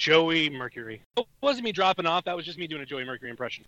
Joey Mercury. It wasn't me dropping off. That was just me doing a Joey Mercury impression.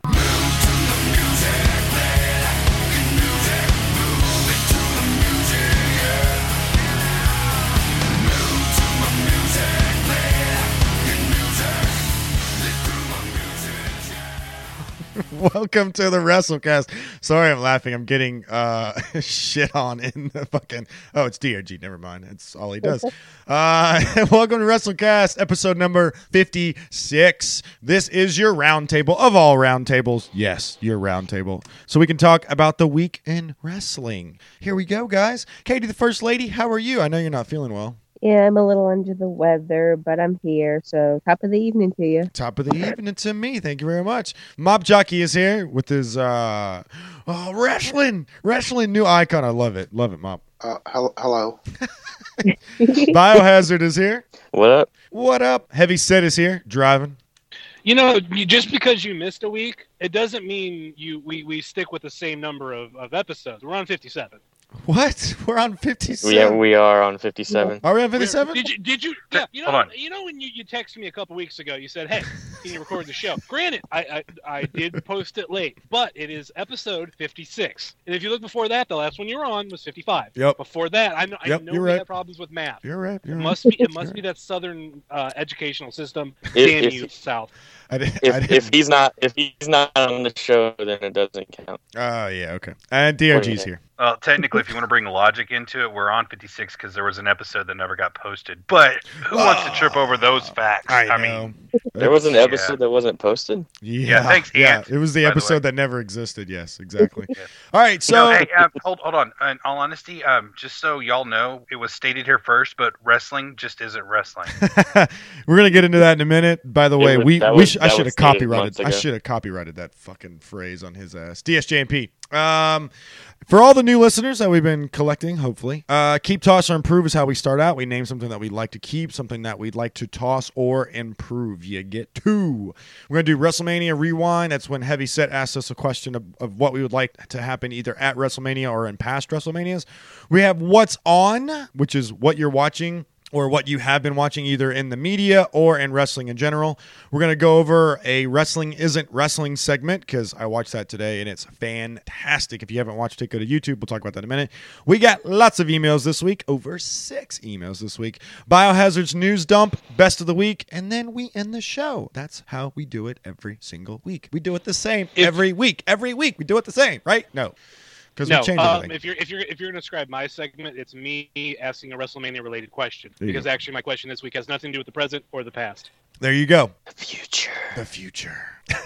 Welcome to the WrestleCast. Sorry, I'm laughing. I'm getting shit on in the fucking. Oh, it's DRG. Never mind. That's all he does. Welcome to WrestleCast, episode number 56. This is your roundtable of all roundtables. Yes, your roundtable. So we can talk about the week in wrestling. Here we go, guys. Katie, the First Lady, how are you? I know you're not feeling well. Yeah, I'm a little under the weather, but I'm here. So top of the evening to you. Top of the evening to me. Thank you very much. Mob Jockey is here with his wrestling new icon. I love it. Love it, Mob. Hello. Biohazard is here. What up? What up? Heavy Set is here, driving. You know, just because you missed a week, it doesn't mean we stick with the same number of episodes. We're on 57. What? We're on 57? Yeah, we are on 57. Are we on 57? Did you? Yeah. You know when you texted me a couple weeks ago, you said, "Hey, can you record the show?" Granted, I did post it late, but it is episode 56. And if you look before that, the last one you were on was 55. Yep. Before that, I know you're we right. have problems with math. You're right. It must be that Southern educational system damn you South. If he's not on the show, then it doesn't count. Oh, yeah, okay. And DRG's here. Well, technically, if you want to bring logic into it, we're on 56 because there was an episode that never got posted. But who wants to trip over those facts? I know. mean, There was an episode that wasn't posted? Yeah, thanks, yeah. Ant, It was the by the episode way. that never existed. Yes, exactly. Yeah. All right, so... hey, hold on. In all honesty, just so y'all know, it was stated here first, but wrestling just isn't wrestling. We're gonna get into that in a minute. By the way, I should have stated copyrighted. months ago. I should have copyrighted that fucking phrase on his ass. DSJMP. For all the new listeners that we've been collecting, hopefully, keep, toss, or improve is how we start out. We name something that we'd like to keep, something that we'd like to toss or improve. You get two. We're gonna do WrestleMania Rewind. That's when Heavy Set asks us a question of what we would like to happen either at WrestleMania or in past WrestleManias. We have What's On, which is what you're watching or what you have been watching either in the media or in wrestling in general. We're going to go over a Wrestling Isn't Wrestling segment because I watched that today and it's fantastic. If you haven't watched it, go to YouTube. We'll talk about that in a minute. We got lots of emails this week, over 6 emails this week. Biohazard's news dump, best of the week, and then we end the show. That's how we do it every single week. We do it the same every week. Every week we do it the same, right? No. Because we change everything. If you're going to describe my segment, it's me asking a WrestleMania related question. Because actually, my question this week has nothing to do with the present or the past. There you go. The future.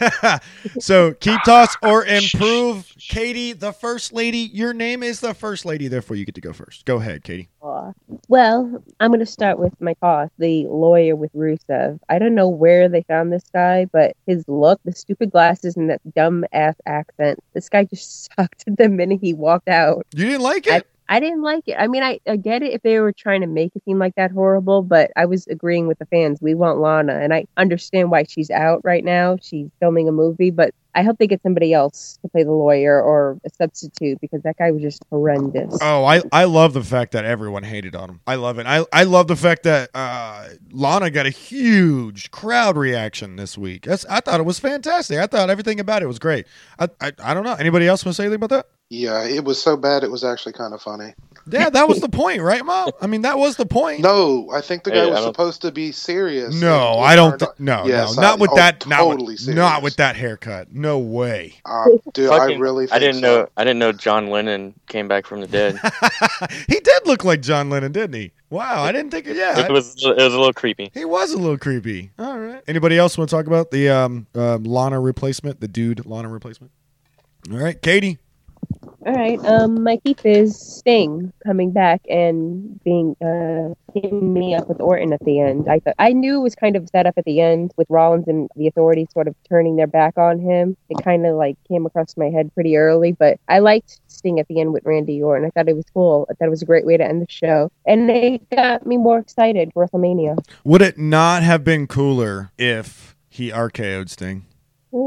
So keep, toss, or improve. Katie, the First Lady. Your name is the First Lady, therefore you get to go first. Go ahead, Katie. Well, I'm going to start with my toss, the lawyer with Rusev. I don't know where they found this guy, but his look, the stupid glasses, and that dumb-ass accent, this guy just sucked the minute he walked out. You didn't like it? I didn't like it. I mean, I get it if they were trying to make it seem like that horrible, but I was agreeing with the fans. We want Lana, and I understand why she's out right now. She's filming a movie, but I hope they get somebody else to play the lawyer or a substitute because that guy was just horrendous. Oh, I love the fact that everyone hated on him. I love it. I love the fact that Lana got a huge crowd reaction this week. I thought it was fantastic. I thought everything about it was great. I don't know. Anybody else want to say anything about that? Yeah, it was so bad it was actually kind of funny. Yeah, that was the point, right, Mom? I mean, that was the point. No, I think the guy was supposed to be serious. No, I don't. No, not with that. Totally serious. Not with that haircut. No way. Dude, I really. Think I didn't know John Lennon came back from the dead. He did look like John Lennon, didn't he? Wow, I didn't think. Yeah, it was a little creepy. He was a little creepy. All right. Anybody else want to talk about the Lana replacement? The dude Lana replacement. All right, Katie. All right. My keep is Sting coming back and being teaming me up with Orton at the end. I knew it was kind of set up at the end with Rollins and the Authority sort of turning their back on him. It kind of like came across my head pretty early, but I liked Sting at the end with Randy Orton. I thought it was cool. I thought it was a great way to end the show, and it got me more excited for WrestleMania. Would it not have been cooler if he RKO'd Sting?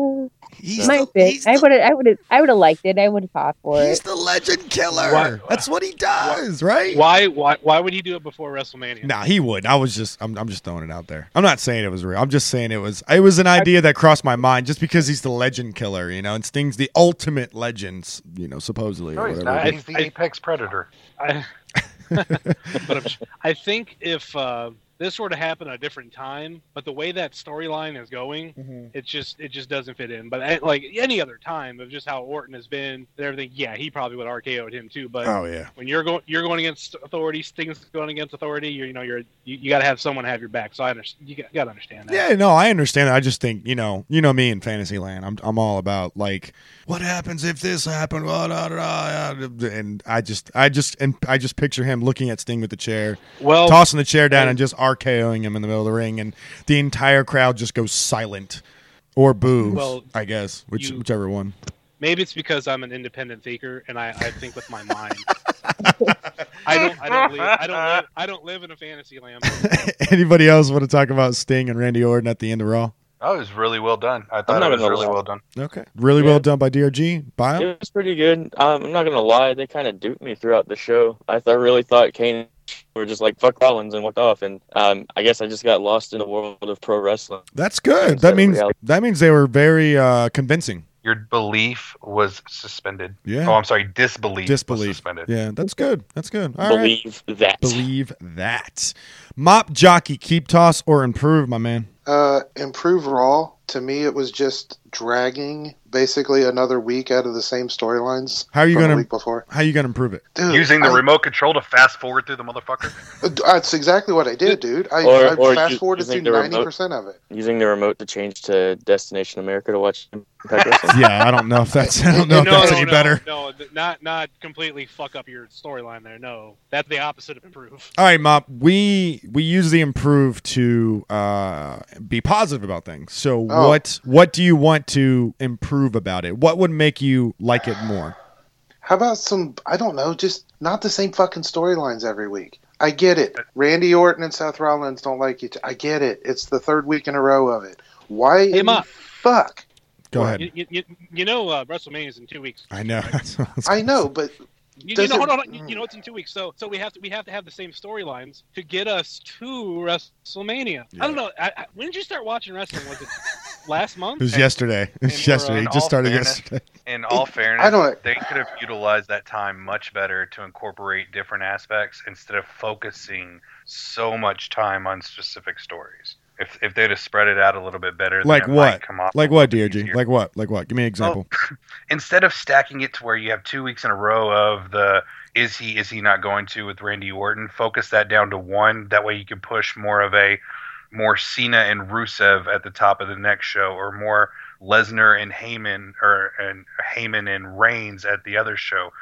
Might be. I would have liked it. I would have fought for it. He's the legend killer. That's what he does, right? Why would he do it before WrestleMania? Nah, he would. I'm just throwing it out there. I'm not saying it was real. I'm just saying it was an idea that crossed my mind just because he's the legend killer, and Sting's the ultimate legend, supposedly. No, he's not. He's the apex predator. But I think if this were to happen at a different time, but the way that storyline is going, it just doesn't fit in. But like any other time of just how Orton has been and everything, yeah, he probably would have RKO'd him too. But when you're going against Authority, Sting's going against Authority, you got to have someone have your back. So you got to understand that. Yeah, no, I understand that. I just think you know me in Fantasyland. I'm all about like what happens if this happened, and I just picture him looking at Sting with the chair, tossing the chair down and just RKOing him in the middle of the ring, and the entire crowd just goes silent or boos. Well, I guess whichever one. Maybe it's because I'm an independent thinker and I think with my mind. I don't live in a fantasy land. Anybody else want to talk about Sting and Randy Orton at the end of Raw? Oh, it was really well done. I thought it was really well done. Okay. Really well done by DRG. Bio? It was pretty good. I'm not going to lie. They kind of duped me throughout the show. I really thought Kane were just like, fuck Rollins and walked off. And I guess I just got lost in the world of pro wrestling. That's good. That means they were very convincing. Your belief was suspended. Yeah. Oh, I'm sorry. Disbelief was suspended. Yeah, that's good. That's good. All Believe that. Believe that. Mop Jockey, keep, toss, or improve, my man. Improve Raw. To me, it was just dragging basically another week out of the same storylines. How are you going week before? How are you going to improve it? Dude, using the remote control to fast forward through the motherfucker? That's exactly what I did, dude. I fast forwarded through 90% of it. Using the remote to change to Destination America to watch Impact Wrestling? Yeah, I don't know if that's any better. No, not completely fuck up your storyline there. No, that's the opposite of improve. All right, Mop. We use the improve to be positive about things. So what do you want to improve about it? What would make you like it more? How about I don't know, just not the same fucking storylines every week. I get it. Randy Orton and Seth Rollins don't like each other. I get it. It's the third week in a row of it. Why? Hey, Mop. Fuck. Go ahead. WrestleMania is in 2 weeks. I know. I know, but hold on. It's in 2 weeks. So we have to have the same storylines to get us to WrestleMania. Yeah. I don't know. When did you start watching wrestling? Was it last month? It was yesterday. It was yesterday. It just started yesterday. In all fairness, they could have utilized that time much better to incorporate different aspects instead of focusing so much time on specific stories. If they'd have spread it out a little bit better, like what? Like what, DRG? Like what? Like what? Give me an example. Well, instead of stacking it to where you have 2 weeks in a row of the is he not going to with Randy Orton, focus that down to one. That way you can push more Cena and Rusev at the top of the next show, or more Lesnar and Heyman, and Heyman and Reigns at the other show.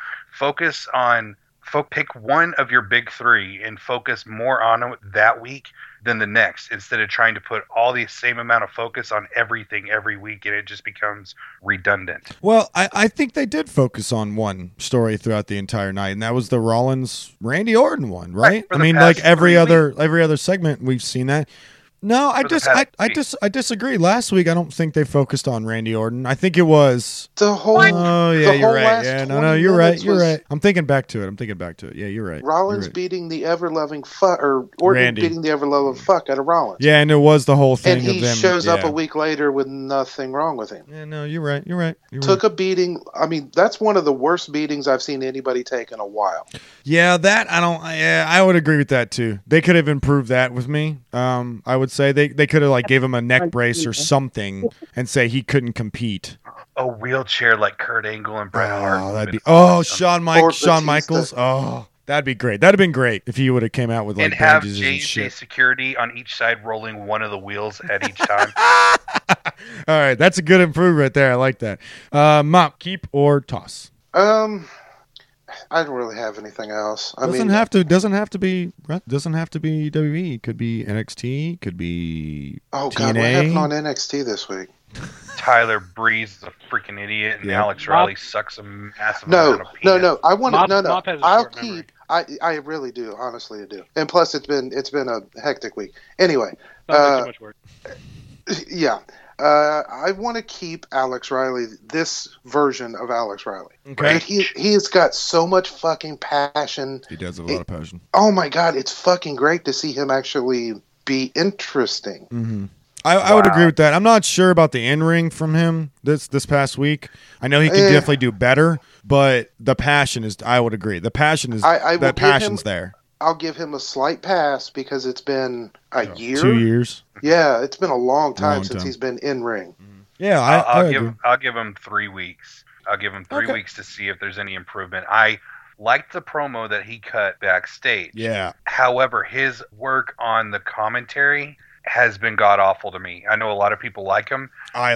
Pick one of your big three and focus more on it that week than the next, instead of trying to put all the same amount of focus on everything every week, and it just becomes redundant. Well, I think they did focus on one story throughout the entire night, and that was the Rollins Randy Orton one, right? I mean, like every other segment we've seen that. No, I disagree. Last week, I don't think they focused on Randy Orton. I think it was the whole. Oh yeah, you're right. Yeah, no, you're right. You're right. I'm thinking back to it. Yeah, you're right. Rollins beating the ever-loving fuck, or Orton beating the ever-loving fuck out of Rollins. Yeah, and it was the whole thing. And he shows up a week later with nothing wrong with him. Yeah, no, you're right. Took a beating. I mean, that's one of the worst beatings I've seen anybody take in a while. Yeah, that I don't. Yeah, I would agree with that too. They could have improved that with me. I would say they could have gave him a neck brace or something and say he couldn't compete. A wheelchair like Kurt Angle and Bret Hart. Oh, that'd be Shawn Michaels. Oh, that'd be great. That'd have been great if he would have came out with and have J&J security on each side rolling one of the wheels at each time. All right, that's a good improvement right there. I like that. Mop, keep or toss? I don't really have anything else. Doesn't have to be WWE. It could be NXT. Could be TNA. God, what happened on NXT this week? Tyler Breeze is a freaking idiot, and Alex Riley sucks a massive amount of peanuts. No. I want to. No. I'll keep. I really do. Honestly, I do. And plus, it's been a hectic week. Anyway. Too much work. Yeah. I want to keep Alex Riley, this version of Alex Riley. Okay. But he has got so much fucking passion. He does have a lot of passion. Oh my God, it's fucking great to see him actually be interesting. Mm-hmm. I would agree with that. I'm not sure about the in-ring from him this past week. I know he can definitely do better, but the passion is, I would agree. The passion is, that passion's there. I'll give him a slight pass because it's been a year. 2 years. Yeah, it's been a long time since he's been in ring. Yeah, I'll give him 3 weeks. I'll give him 3 weeks to see if there's any improvement. I liked the promo that he cut backstage. Yeah. However, his work on the commentary has been god awful to me. I know a lot of people like him. I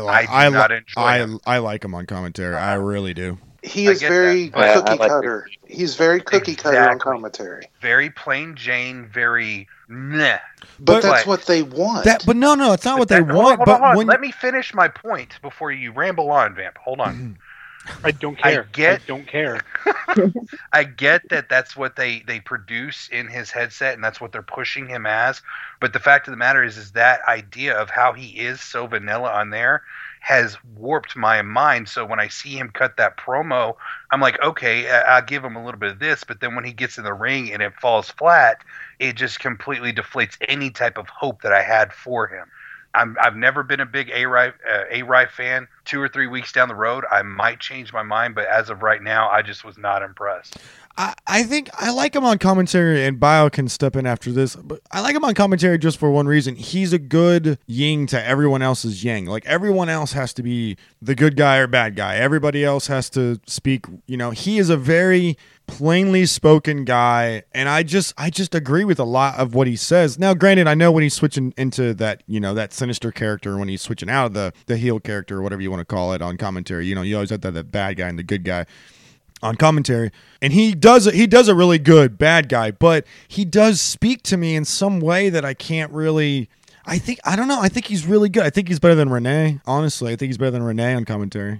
like him on commentary. I really do. He is very cookie cutter. He's very cookie cutter on commentary. Very plain Jane, very meh. But that's what they want. But no, it's not what they want. Hold on. Let me finish my point before you ramble on, Vamp. Hold on. I don't care. I don't care. I get that that's what they produce in his headset, and that's what they're pushing him as. But the fact of the matter is that idea of how he is so vanilla on there has warped my mind. So when I see him cut that promo, I'm like, okay, I'll give him a little bit of this. But then when he gets in the ring and it falls flat, it just completely deflates any type of hope that I had for him. I've never been a big A-Rye fan. 2 or 3 weeks down the road, I might change my mind, but as of right now, I just was not impressed. I think I like him on commentary, and Bio can step in after this, but I like him on commentary just for one reason. He's a good yin to everyone else's yang. Like, everyone else has to be the good guy or bad guy. Everybody else has to speak, he is a very plainly spoken guy, and I just agree with a lot of what he says. Now, granted, I know when he's switching into that, that sinister character, when he's switching out of the heel character or whatever you want to call it on commentary, you always have that bad guy and the good guy on commentary, and he does a really good bad guy, but he does speak to me in some way that I can't really. I don't know. I think he's really good. I think he's better than Renee. Honestly, I think he's better than Renee on commentary.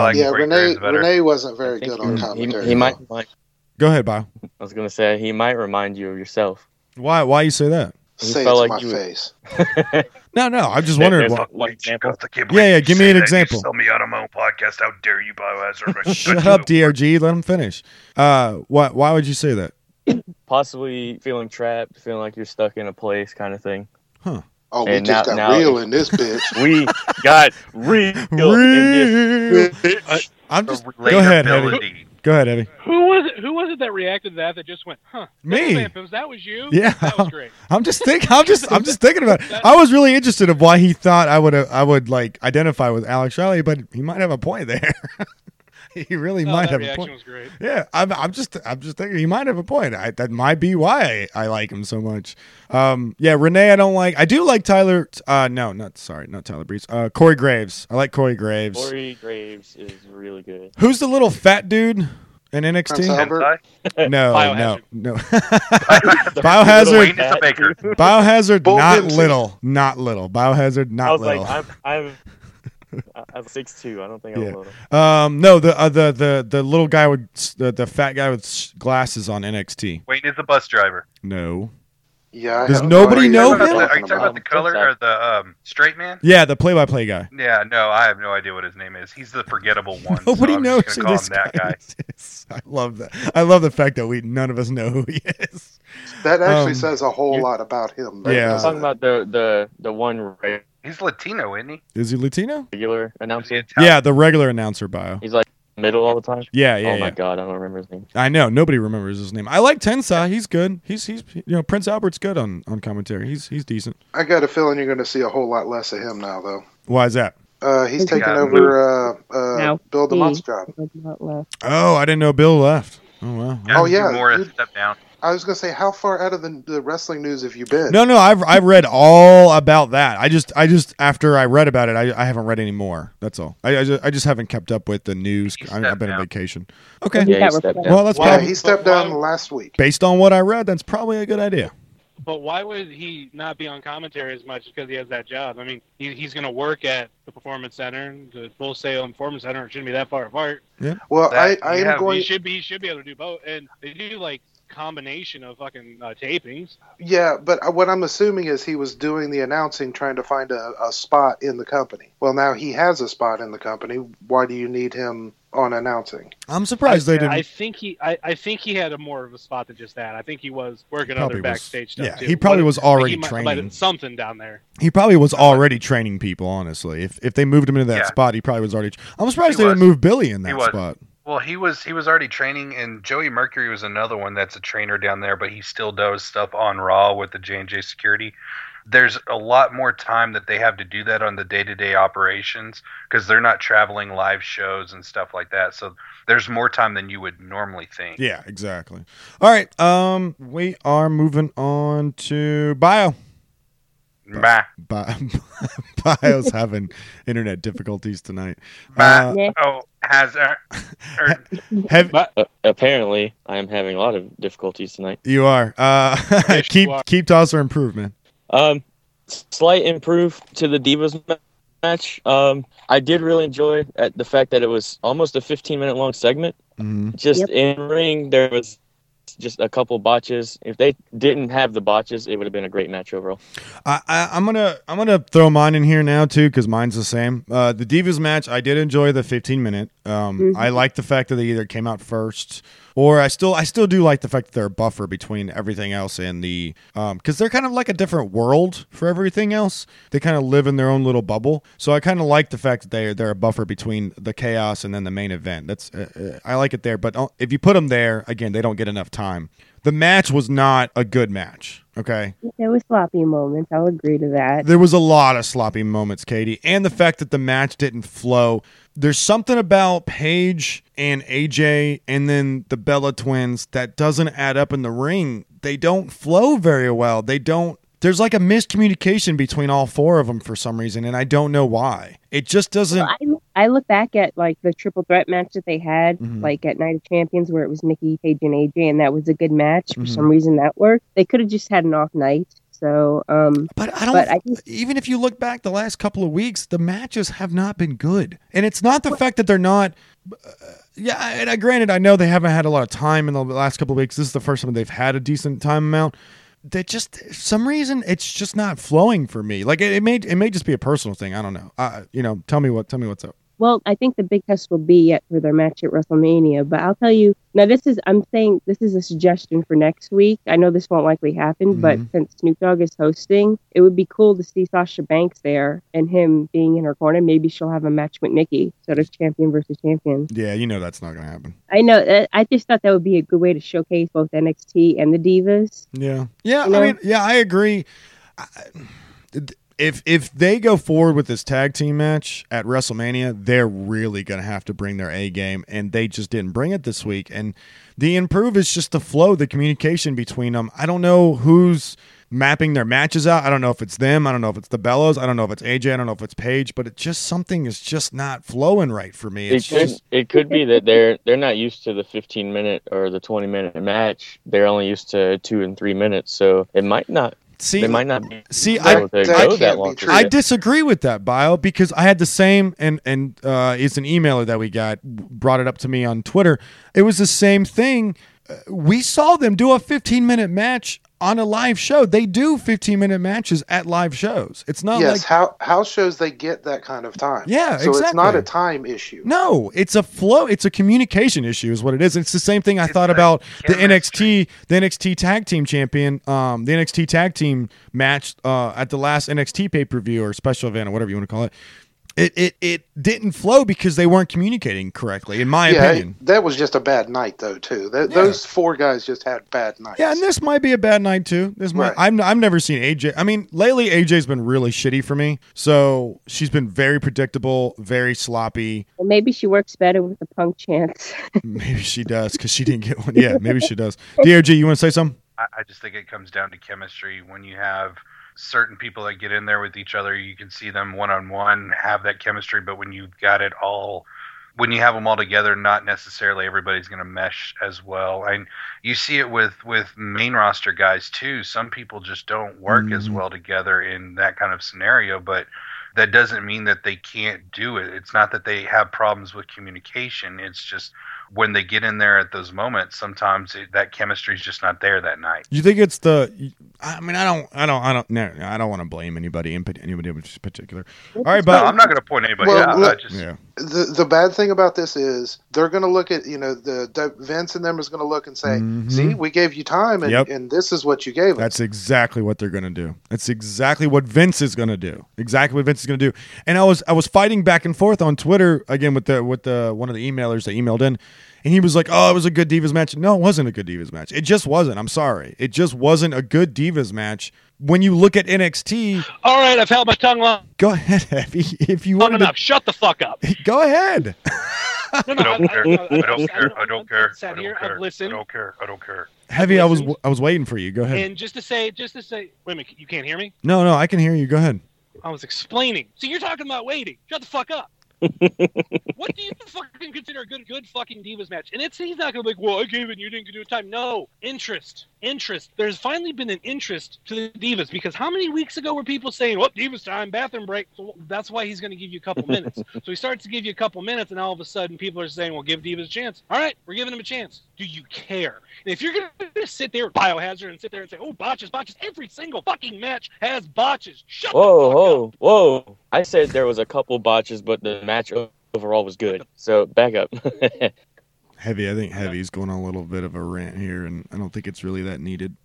Renee wasn't very good on commentary. He might. Go ahead, Bio. I was gonna say he might remind you of yourself. Why you say that? Say it to my face. No. I'm just wondering. One example. Yeah. Give me an example. Sell me out on my own podcast. How dare you, Biohazard? Shut up, DRG. Let him finish. Why would you say that? Possibly feeling trapped, feeling like you're stuck in a place, kind of thing. Huh. Oh, we just got real in this bitch. We got real in this bitch. I'm just. Go ahead, Eddie. Go ahead, Eddie. Who was it that reacted to that just went, huh? Me. That was you? Yeah. That was great. I'm just thinking about it. I was really interested of why he thought I would like identify with Alex Riley, but he might have a point there. He really might have a point. Was great. Yeah, I'm just thinking he might have a point. That might be why I like him so much. Renee, I don't like. I do like Tyler. Not Tyler Breeze. Corey Graves. I like Corey Graves. Corey Graves is really good. Who's the little fat dude in NXT? No. Biohazard. Wayne is a baker. Biohazard, not little. Biohazard, not little. I was like, I'm 6'2". I don't think I'm little. No, the little guy with the fat guy with glasses on NXT. Wayne is a bus driver. No. Yeah. Does nobody know him? Are you talking about the color or the straight man? Yeah, the play-by-play guy. Yeah, no, I have no idea what his name is. He's the forgettable one. Nobody knows who this guy is. I love that. I love the fact that none of us know who he is. That actually says a whole lot about him. Yeah. I'm talking about the one right. He's Latino, isn't he? Is he Latino? Regular announcer? Yeah, the regular announcer, Bio. He's like middle all the time? Yeah. Oh my God, I don't remember his name. I know, nobody remembers his name. I like Tensai. He's good. He's Prince Albert's good on commentary. He's decent. I got a feeling you're going to see a whole lot less of him now, though. Why is that? He's taking over Bill DeMont's job. Oh, I didn't know Bill left. Oh wow. Morris stepped down. I was going to say, how far out of the wrestling news have you been? No, I've read all about that. I just after I read about it, I haven't read any more. That's all. I just haven't kept up with the news. I've been on vacation. Okay. Yeah, he stepped down. Well, that's probably, he stepped down last week. Based on what I read, that's probably a good idea. But why would he not be on commentary as much because he has that job? I mean, he's going to work at the Performance Center, the Full Sail and Performance Center. It shouldn't be that far apart. Yeah. Well, He should be able to do both, and they do like combination of fucking tapings. Yeah, but what I'm assuming is he was doing the announcing, trying to find a spot in the company. Well, now he has a spot in the company. Why do you need him on announcing? I'm surprised they didn't. I think he had more of a spot than just that. I think he was working other backstage stuff too. He probably was already training. Something down there. He probably was already training people, honestly. If they moved him into that spot, he probably was already. I'm surprised they didn't move Billy in that spot. Well, he was already training, and Joey Mercury was another one that's a trainer down there, but he still does stuff on Raw with the J&J security. There's a lot more time that they have to do that on the day-to-day operations because they're not traveling live shows and stuff like that. So there's more time than you would normally think. Yeah, exactly. All right, we are moving on to Bio. Bio's having internet difficulties tonight. Apparently, I am having a lot of difficulties tonight. You are. Keep toss or improve, man. Slight improve to the Divas match. I did really enjoy the fact that it was almost a 15-minute long segment. Mm-hmm. Just in ring, there was just a couple botches. If they didn't have the botches, it would have been a great match overall. I'm gonna throw mine in here now too because mine's the same. The Divas match, I did enjoy the 15-minute. I like the fact that they either came out first, or I still do like the fact that they're a buffer between everything else and the because they're kind of like a different world for everything else. They kind of live in their own little bubble. So I kind of like the fact that they're a buffer between the chaos and then the main event. That's I like it there. But if you put them there again, they don't get enough time. The match was not a good match. Okay. There was sloppy moments. I'll agree to that. There was a lot of sloppy moments, Katie, and the fact that the match didn't flow. There's something about Paige and AJ and then the Bella twins that doesn't add up in the ring. They don't flow very well. There's like a miscommunication between all four of them for some reason, and I don't know why. It just doesn't. Well, I look back at like the triple threat match that they had, like at Night of Champions, where it was Nikki, Paige, and AJ, and that was a good match. For some reason, that worked. They could have just had an off night. So, but I think even if you look back the last couple of weeks, the matches have not been good, and it's not the fact that they're not. And granted, I know they haven't had a lot of time in the last couple of weeks. This is the first time they've had a decent time amount. They just, for some reason, it's just not flowing for me. Like it may just be a personal thing. I don't know. Tell me what's up. Well, I think the big test will be for their match at WrestleMania. But I'll tell you, now I'm saying this is a suggestion for next week. I know this won't likely happen, but since Snoop Dogg is hosting, it would be cool to see Sasha Banks there and him being in her corner. Maybe she'll have a match with Nikki, sort of champion versus champion. Yeah, that's not going to happen. I know. I just thought that would be a good way to showcase both NXT and the Divas. Yeah. I agree. If they go forward with this tag team match at WrestleMania, they're really going to have to bring their A game, and they just didn't bring it this week. And the improve is just the flow, the communication between them. I don't know who's mapping their matches out. I don't know if it's them. I don't know if it's the Bellas. I don't know if it's AJ. I don't know if it's Paige. But something is just not flowing right for me. It could be that they're not used to the 15-minute or the 20-minute match. They're only used to 2 and 3 minutes, so it might not. They might not be that long. I disagree with that, Bio, because I had the same, and it's an emailer that we got, brought it up to me on Twitter. It was the same thing. We saw them do a 15-minute match on a live show. They do 15-minute matches at live shows. It's not house shows, they get that kind of time. Yeah, so exactly. It's not a time issue. No, it's a flow. It's a communication issue is what it is. It's the same thing I thought about the NXT tag team champion, the NXT tag team match at the last NXT pay-per-view or special event or whatever you want to call it. It didn't flow because they weren't communicating correctly, in my opinion. That was just a bad night, though, too. Those four guys just had bad nights. Yeah, and this might be a bad night, too. I've never seen AJ. I mean, lately, AJ's been really shitty for me. So she's been very predictable, very sloppy. Well, maybe she works better with the Punk chants. Maybe she does, because she didn't get one. Yeah, maybe she does. DOG, you want to say something? I just think it comes down to chemistry. When you have certain people that get in there with each other, you can see them one-on-one have that chemistry, but when you have them all together, not necessarily everybody's going to mesh as well. And you see it with main roster guys too. Some people just don't work as well together in that kind of scenario, but that doesn't mean that they can't do it. It's not that they have problems with communication. It's just when they get in there at those moments, sometimes that chemistry is just not there that night. You think it's the? I mean, I don't want to blame anybody in particular. All right, but I'm not going to point anybody out. Look, the bad thing about this is they're going to look at the Vince and them is going to look and say, "See, we gave you time, and this is what you gave us." That's exactly what they're going to do. That's exactly what Vince is going to do. Exactly what Vince is going to do. And I was fighting back and forth on Twitter again with the one of the emailers that emailed in. And he was like, "Oh, it was a good Divas match." No, it wasn't a good Divas match. It just wasn't. I'm sorry. It just wasn't a good Divas match. When you look at NXT... All right, I've held my tongue long. Go ahead, Heavy. If you want enough. Shut the fuck up. Go ahead. I don't care. I don't care. Heavy, I was waiting for you. Go ahead. And just to say, wait a minute, you can't hear me? No, I can hear you. Go ahead. I was explaining. So you're talking about waiting. Shut the fuck up. What do you fucking consider a good fucking Divas match? And he's not gonna be like, well, I gave it, you didn't do time. No, interest. There's finally been an interest to the Divas, because how many weeks ago were people saying, "Well, Divas time, bathroom break"? So that's why he's gonna give you a couple minutes. So he starts to give you a couple minutes, and all of a sudden people are saying, "Well, give Divas a chance." All right, we're giving him a chance. Do you care? And if you're gonna sit there with Biohazard and sit there and say, "Oh, botches," every single fucking match has botches. Shut the fuck up. Whoa! I said there was a couple botches, but the match overall was good. So back up. Heavy, I think Heavy's going on a little bit of a rant here, and I don't think it's really that needed.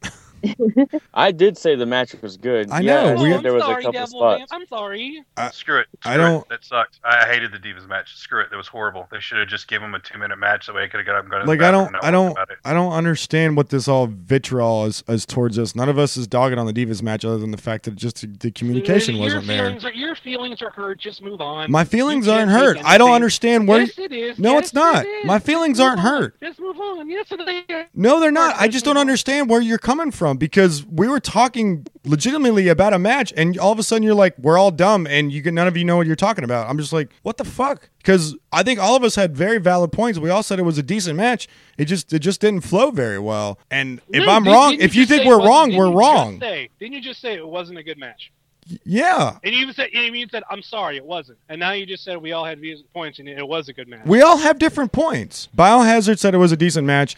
I did say the match was good. I know. There was a couple spots. I'm sorry. Screw it. That sucked. I hated the Divas match. Screw it. That was horrible. They should have just given him a 2-minute match so I could have got up and gone to the bathroom. I don't understand what this all vitriol is towards us. None of us is dogging on the Divas match other than the fact that just the communication wasn't there. Your feelings are hurt. Just move on. My feelings aren't hurt. I don't understand where. Yes, it is. No, it's not. My feelings aren't hurt. Just move on. Yes, they are. No, they're not. I just don't understand where you're coming from, because we were talking legitimately about a match, and all of a sudden you're like, we're all dumb, and none of you know what you're talking about. I'm just like, what the fuck? Because I think all of us had very valid points. We all said it was a decent match. It just didn't flow very well. And if I'm wrong, if you think we're wrong, we're wrong. Didn't you just say it wasn't a good match? Yeah. And you even said, I'm sorry, it wasn't. And now you just said we all had points and it was a good match. We all have different points. Biohazard said it was a decent match.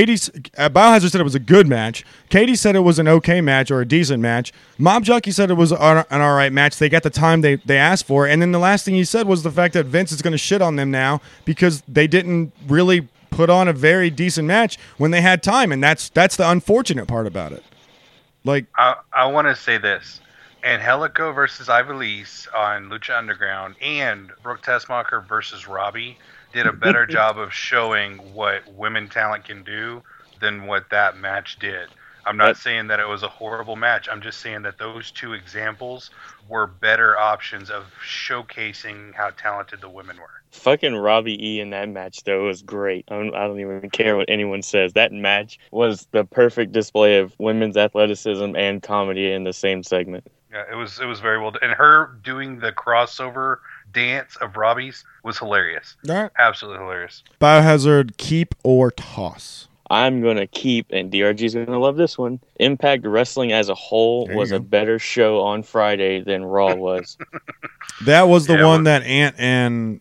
Biohazard said it was a good match. Katie said it was an okay match or a decent match. Mob Junkie said it was an all right match. They got the time they asked for. And then the last thing he said was the fact that Vince is going to shit on them now because they didn't really put on a very decent match when they had time. And that's the unfortunate part about it. Like, I want to say this. Angelico versus Ivelisse on Lucha Underground and Brooke Tessmacher versus Robbie did a better job of showing what women talent can do than what that match did. I'm not saying that it was a horrible match. I'm just saying that those two examples were better options of showcasing how talented the women were. Fucking Robbie E in that match, though, was great. I don't even care what anyone says. That match was the perfect display of women's athleticism and comedy in the same segment. Yeah, it was very well done. And her doing the crossover dance of Robbie's was hilarious. All right. Absolutely hilarious. Biohazard, keep or toss? I'm going to keep, and DRG's going to love this one. Impact Wrestling as a whole was a better show on Friday than Raw was. That was the one that Ant and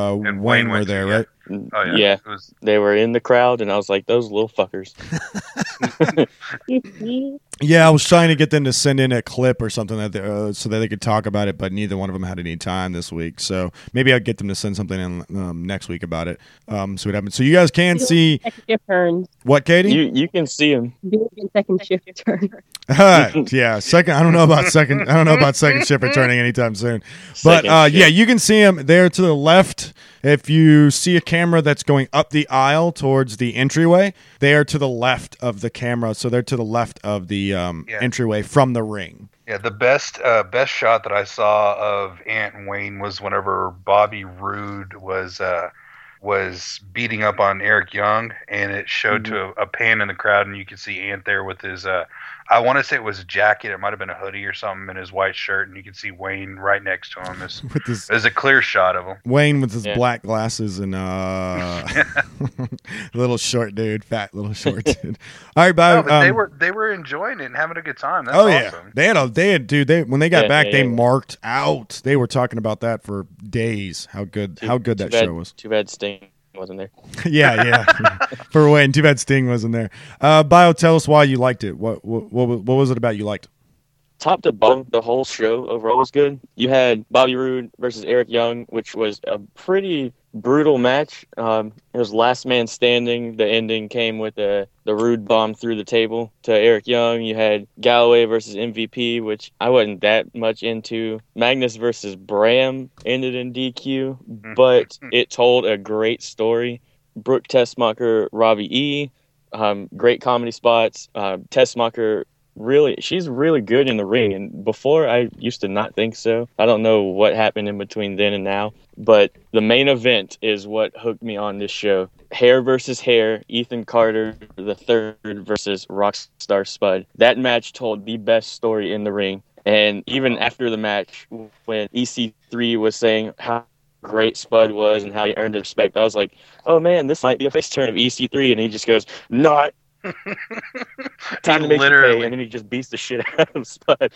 Wayne were there, right? Oh, yeah. They were in the crowd, and I was like, those little fuckers. Yeah, I was trying to get them to send in a clip or something so that they could talk about it, but neither one of them had any time this week. So maybe I'll get them to send something in next week about it. See what happens. So you guys can see what, Katie? You can see them. Second shift return. Yeah, second. I don't know about second shift returning anytime soon. But yeah, you can see them there to the left. If you see a camera that's going up the aisle towards the entryway, they are to the left of the camera. So they're to the left of the entryway from the ring. Yeah, the best shot that I saw of Ant and Wayne was whenever Bobby Roode was beating up on Eric Young, and it showed to a pan in the crowd, and you could see Ant there with his I want to say it was a jacket. It might have been a hoodie or something, and his white shirt, and you can see Wayne right next to him. There's a clear shot of him. Wayne with his black glasses and little short dude, fat little short dude. All right, bye. No, they were enjoying it and having a good time. That's awesome. Yeah, when they got back, they marked out. They were talking about that for days. How good that show was. Too bad Sting wasn't there. yeah. For waiting. Too bad Sting wasn't there. Bio, tell us why you liked it. What was it about you liked? Top to bottom, the whole show overall was good. You had Bobby Roode versus Eric Young, which was a pretty brutal match. It was last man standing. The ending came with the Roode bomb through the table to Eric Young. You had Galloway versus MVP, which I wasn't that much into. Magnus versus Bram ended in DQ, but it told a great story. Brooke Tessmacher, Robbie E., great comedy spots. Tessmacher, she's really good in the ring, and before I used to not think so. I don't know what happened in between then and now, but the main event is what hooked me on this show. Hair versus hair, Ethan Carter the third versus Rockstar Spud. That match told the best story in the ring, and even after the match, when EC3 was saying how great Spud was and how he earned respect, I was like, oh man, this might be a face turn of EC3, and he just goes, not. Time to make you pay, and then he just beats the shit out of Spud.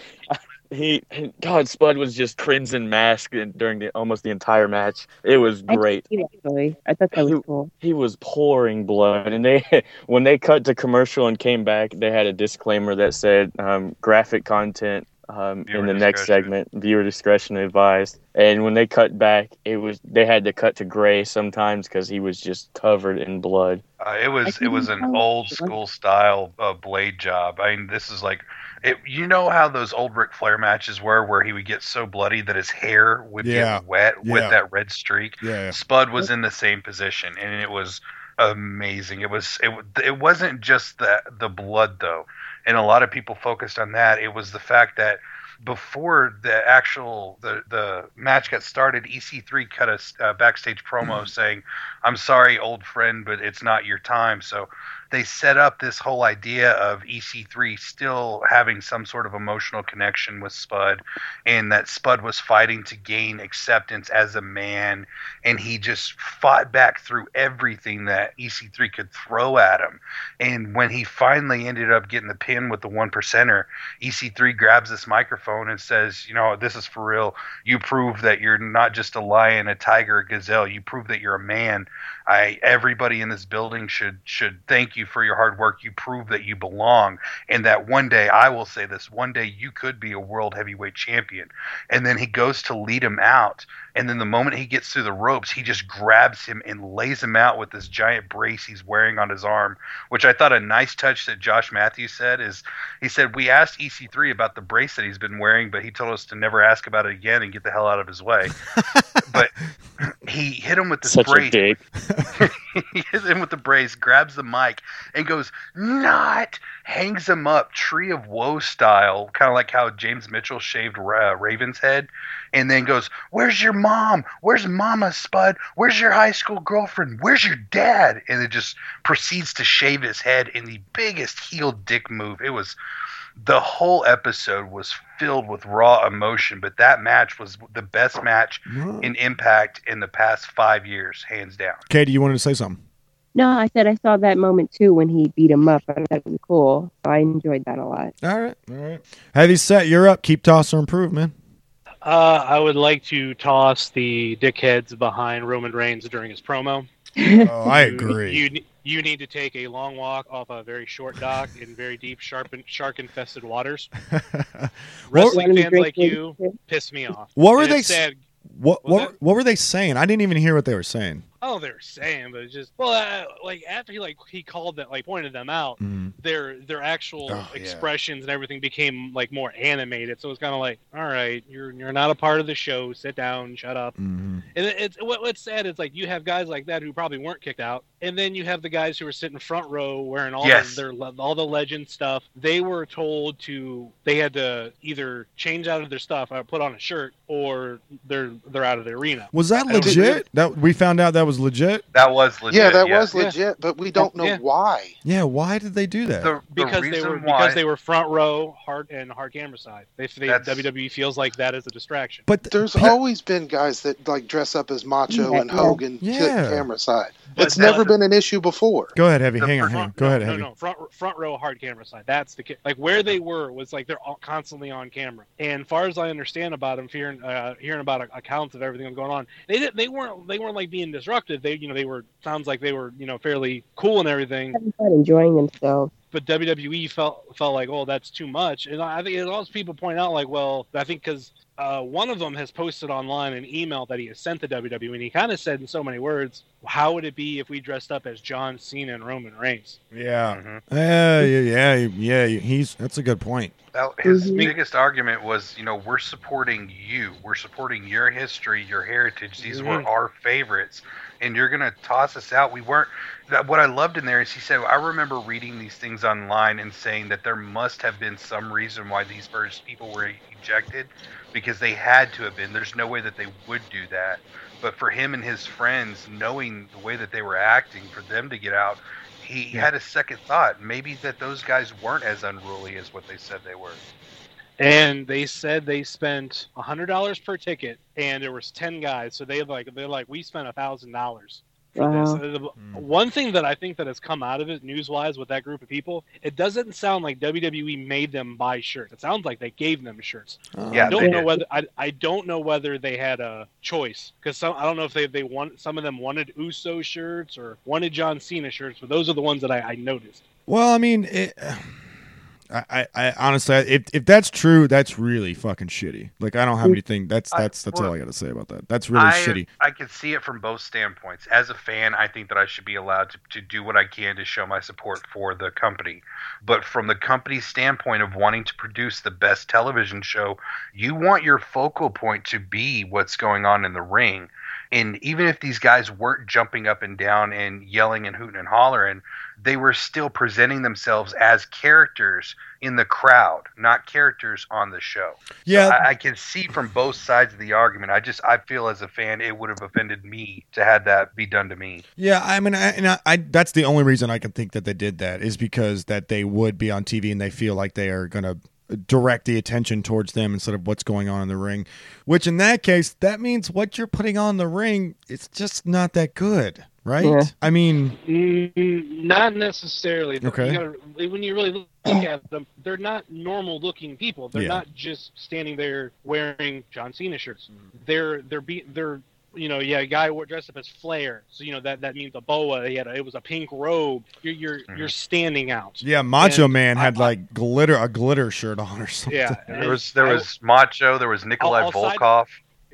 Spud was just crimson mask during almost the entire match. It was great. I thought that was cool. He was pouring blood, and when they cut to commercial and came back, they had a disclaimer that said graphic content in the next segment, viewer discretion advised. And when they cut back, they had to cut to gray sometimes because he was just covered in blood. It was an old school style blade job. I mean, this is like, you know how those old Ric Flair matches were, where he would get so bloody that his hair would get wet with that red streak. Yeah. Spud was in the same position, and it was amazing. It wasn't just the blood though, and a lot of people focused on that. It was the fact that before the actual the match got started, EC3 cut a backstage promo saying, "I'm sorry, old friend, but it's not your time." So they set up this whole idea of EC3 still having some sort of emotional connection with Spud, and that Spud was fighting to gain acceptance as a man, and he just fought back through everything that EC3 could throw at him. And when he finally ended up getting the pin with the 1%er, EC3 grabs this microphone and says, you know, this is for real. You prove that you're not just a lion, a tiger, a gazelle. You prove that you're a man. Everybody in this building should thank you for your hard work. You prove that you belong, and that one day, I will say this, one day you could be a world heavyweight champion. And then he goes to lead him out, and then the moment he gets through the ropes, he just grabs him and lays him out with this giant brace he's wearing on his arm, which I thought a nice touch that Josh Matthews said is, he said, we asked EC3 about the brace that he's been wearing, but he told us to never ask about it again and get the hell out of his way. But he hit him with this brace. He hits him with the brace, grabs the mic, and goes, not, hangs him up, Tree of Woe style, kind of like how James Mitchell shaved Raven's head, and then goes, where's your mom? Where's Mama, Spud? Where's your high school girlfriend? Where's your dad? And it just proceeds to shave his head in the biggest heel dick move. The whole episode was filled with raw emotion, but that match was the best match in Impact in the past 5 years, hands down. Katie, you wanted to say something? No, I said I saw that moment too when he beat him up. I thought it was cool. So I enjoyed that a lot. All right. Heavy Set, you're up. Keep, toss, or improve, man. I would like to toss the dickheads behind Roman Reigns during his promo. Oh, I agree. You need to take a long walk off a very short dock in very deep, shark-infested waters. Wrestling fans like you piss me off. What were they saying? What were they saying? I didn't even hear what they were saying. Oh, they were saying, but it's just like after he called that, like pointed them out, their actual expressions and everything became like more animated. So it's kind of like, all right, you're not a part of the show. Sit down, shut up. And it's what's sad is like you have guys like that who probably weren't kicked out, and then you have the guys who are sitting front row wearing all the legend stuff. They were told they had to either change out of their stuff, or put on a shirt, or they're out of the arena. Was that legit? That we found out that was legit? That was legit. Yeah, that was legit, but we don't know why. Yeah, why did they do that? Because they were front row, hard camera side. WWE feels like that is a distraction. But there's always been guys that like dress up as Macho and Hogan camera side. It's never been an issue before. Go ahead, Heavy. Hang on. Go ahead, Heavy. No. Front row, hard camera side. That's the like where they was like they're constantly on camera. And far as I understand about them, hearing about accounts of everything that's going on, they weren't like being disruptive. constructive. They were sounds like they were fairly cool and everything. Having fun, enjoying themselves. But WWE felt like, oh, that's too much. And I think it also people point out like, well, I think because one of them has posted online an email that he has sent to WWE, and he kind of said in so many words, how would it be if we dressed up as John Cena and Roman Reigns? Yeah. That's a good point. Well, his biggest argument was, we're supporting you. We're supporting your history, your heritage. These were our favorites. And you're going to toss us out. We weren't. What I loved in there is he said, I remember reading these things online and saying that there must have been some reason why these first people were ejected, because they had to have been. There's no way that they would do that. But for him and his friends, knowing the way that they were acting, for them to get out, he had a second thought. Maybe that those guys weren't as unruly as what they said they were. And they said they spent $100 per ticket, and there was 10 guys. So they're like, we spent $1,000 for this. One thing that I think that has come out of it, news-wise, with that group of people, it doesn't sound like WWE made them buy shirts. It sounds like they gave them shirts. Yeah, I don't know whether they had a choice, because I don't know if they want. Some of them wanted Uso shirts or wanted John Cena shirts, but those are the ones that I noticed. Well, I mean, I honestly, if that's true, that's really fucking shitty. Like, I don't have anything. That's all I got to say about that. That's really shitty. I can see it from both standpoints. As a fan, I think that I should be allowed to do what I can to show my support for the company. But from the company's standpoint of wanting to produce the best television show, you want your focal point to be what's going on in the ring. And even if these guys weren't jumping up and down and yelling and hooting and hollering, they were still presenting themselves as characters in the crowd, not characters on the show. Yeah, so I can see from both sides of the argument. I feel as a fan, it would have offended me to have that be done to me. Yeah, I mean, I that's the only reason I can think that they did that is because that they would be on TV and they feel like they are going to direct the attention towards them instead of what's going on in the ring, which in that case, that means what you're putting on the ring, it's just not that good, right? Yeah. I mean, not necessarily. Okay. When you really look at them, they're not normal looking people. They're not just standing there wearing John Cena shirts. They're a guy dressed up as Flair. So that means a boa. It was a pink robe. You're standing out. Yeah, Macho Man had a glitter shirt on or something. Yeah, there was Macho. There was Nikolai Volkov.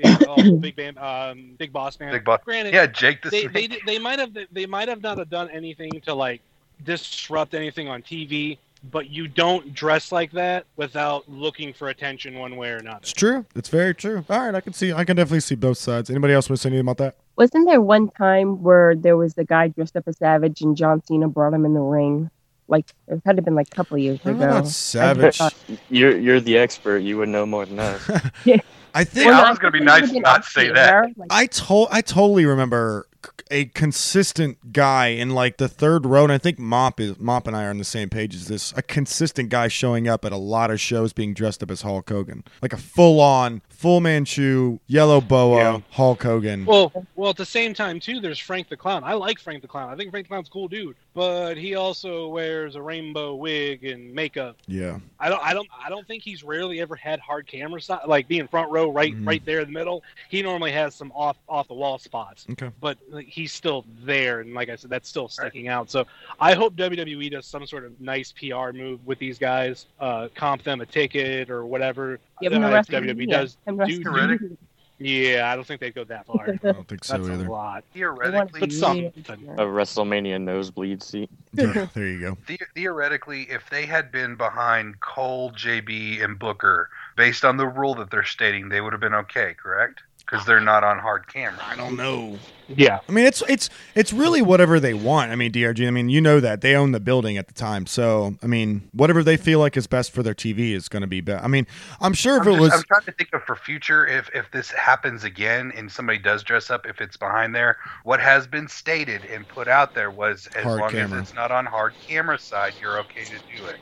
Big Boss Man. Big Boss. Granted, yeah, Jake the Snake. They might have not have done anything to like disrupt anything on TV. But you don't dress like that without looking for attention one way or another. It's true. It's very true. All right, I can definitely see both sides. Anybody else want to say anything about that? Wasn't there one time where there was the guy dressed up as Savage and John Cena brought him in the ring? Like, it had to have been like a couple of years ago. About Savage. You're the expert. You would know more than us. I think I was going to be nice to not say that. I totally remember a consistent guy in like the third row, and I think Mop and I are on the same page as this. A consistent guy showing up at a lot of shows being dressed up as Hulk Hogan, like a full Manchu, yellow boa Hulk Hogan. Well, at the same time too, there's Frank the Clown. I like Frank the Clown. I think Frank the Clown's a cool dude, but he also wears a rainbow wig and makeup. Yeah, I don't think he's rarely ever had hard camera side, like being front row, right there in the middle. He normally has some off the wall spots. Okay, but he's still there, and like I said, that's still sticking out. So I hope WWE does some sort of nice PR move with these guys, comp them a ticket or whateher. WWE does. Yeah, I don't think they'd go that far. I don't think so That's either. A lot. Theoretically, but something. A WrestleMania nosebleed seat. Yeah, there you go. Theoretically, if they had been behind Cole, JB, and Booker, based on the rule that they're stating, they would have been okay, correct? Because they're not on hard camera. I don't know. Yeah, I mean it's really whatever they want. I mean, DRG. I mean, you know that they own the building at the time, so I mean, whatever they feel like is best for their TV is going to be best. I mean, I'm sure I'm trying to think of for future if this happens again and somebody does dress up, if it's behind there. What has been stated and put out there was as hard long camera. as it's not on hard camera side, you're okay to do it.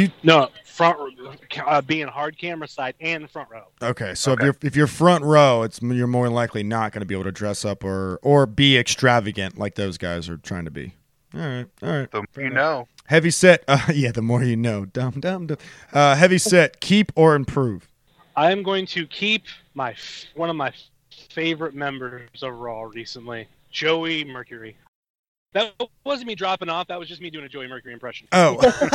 Being hard camera side and front row. Okay, so if you're front row, you're more than likely not going to be able to dress up or be extravagant like those guys are trying to be. All right. The more you know. Heavy set. The more you know. Dumb. Heavy set. Keep or improve. I am going to keep one of my favorite members of Raw recently. Joey Mercury. That wasn't me dropping off. That was just me doing a Joey Mercury impression. Oh.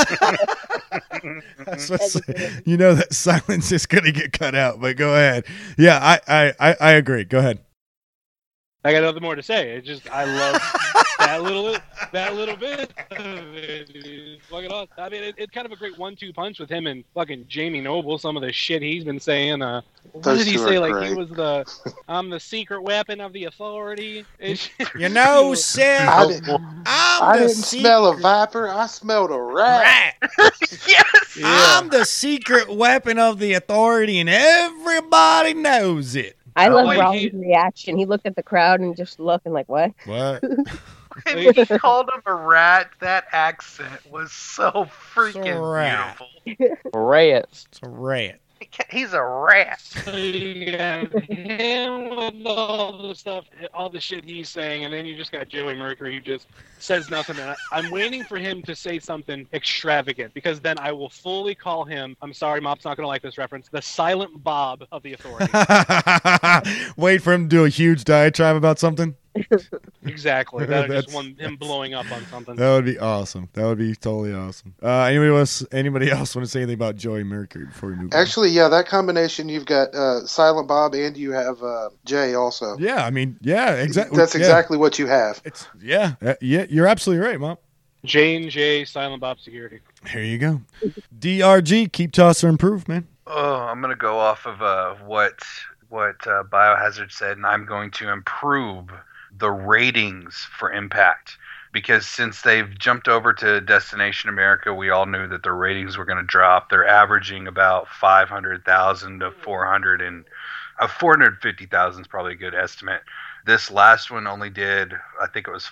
You know that silence is going to get cut out, but go ahead. Yeah, I agree. Go ahead. I got nothing more to say. It's just I love that little bit. Fucking awesome. I mean, it's kind of a great 1-2 punch with him and fucking Jamie Noble. Some of the shit he's been saying. What did he say? Like great. He was I'm the secret weapon of the authority. You know, Seth, I didn't smell a viper. I smelled a rat. Yes. Yeah. I'm the secret weapon of the authority, and everybody knows it. I love Rollins' reaction. He looked at the crowd and just looked and like, what? What? And he called him a rat. That accent was so freaking beautiful. Rat. It's a rat. He's a rat. So you got him with all the stuff, all the shit he's saying, and then you just got Joey Mercury who just says nothing. And I'm waiting for him to say something extravagant, because then I will fully call him, I'm sorry, Mop's not going to like this reference, the Silent Bob of the authority. Wait for him to do a huge diatribe about something? Exactly. That just him blowing up on something. That would be awesome. That would be totally awesome. Anybody else want to say anything about Joey Mercury before we move on? Actually, yeah, that combination, you've got Silent Bob and you have Jay also. Yeah, I mean, yeah, exactly. That's exactly what you have. Yeah, you're absolutely right, Mom. J&J Silent Bob Security. Here you go. DRG, keep toss or improve, man. Oh, I'm going to go off of what Biohazard said, and I'm going to improve the ratings for Impact, because since they've jumped over to Destination America, we all knew that their ratings were going to drop. They're averaging about 500,000 to 450,000 is probably a good estimate. This last one only did, I think it was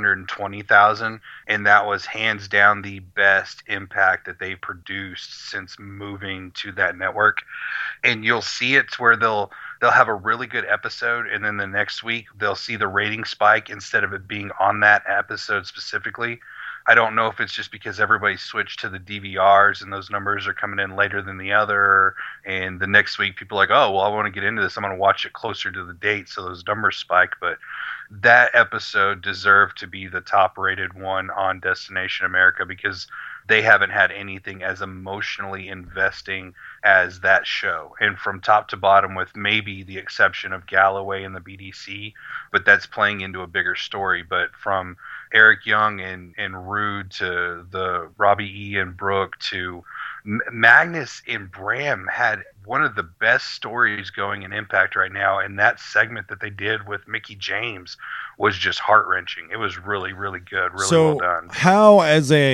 420,000, and that was hands down the best Impact that they produced since moving to that network. And you'll see it where they'll have a really good episode, and then the next week they'll see the rating spike instead of it being on that episode specifically. I don't know if it's just because everybody switched to the DVRs and those numbers are coming in later than the other, and the next week people are like, oh, well, I want to get into this. I'm going to watch it closer to the date, so those numbers spike. But that episode deserved to be the top-rated one on Destination America, because they haven't had anything as emotionally investing as that show. And from top to bottom, with maybe the exception of Galloway and the BDC, but that's playing into a bigger story. But from Eric Young and Rude to the Robbie E. and Brooke to Magnus and Bram had one of the best stories going in Impact right now, and that segment that they did with Mickie James was just heart-wrenching. It was really, really good, really well done. How,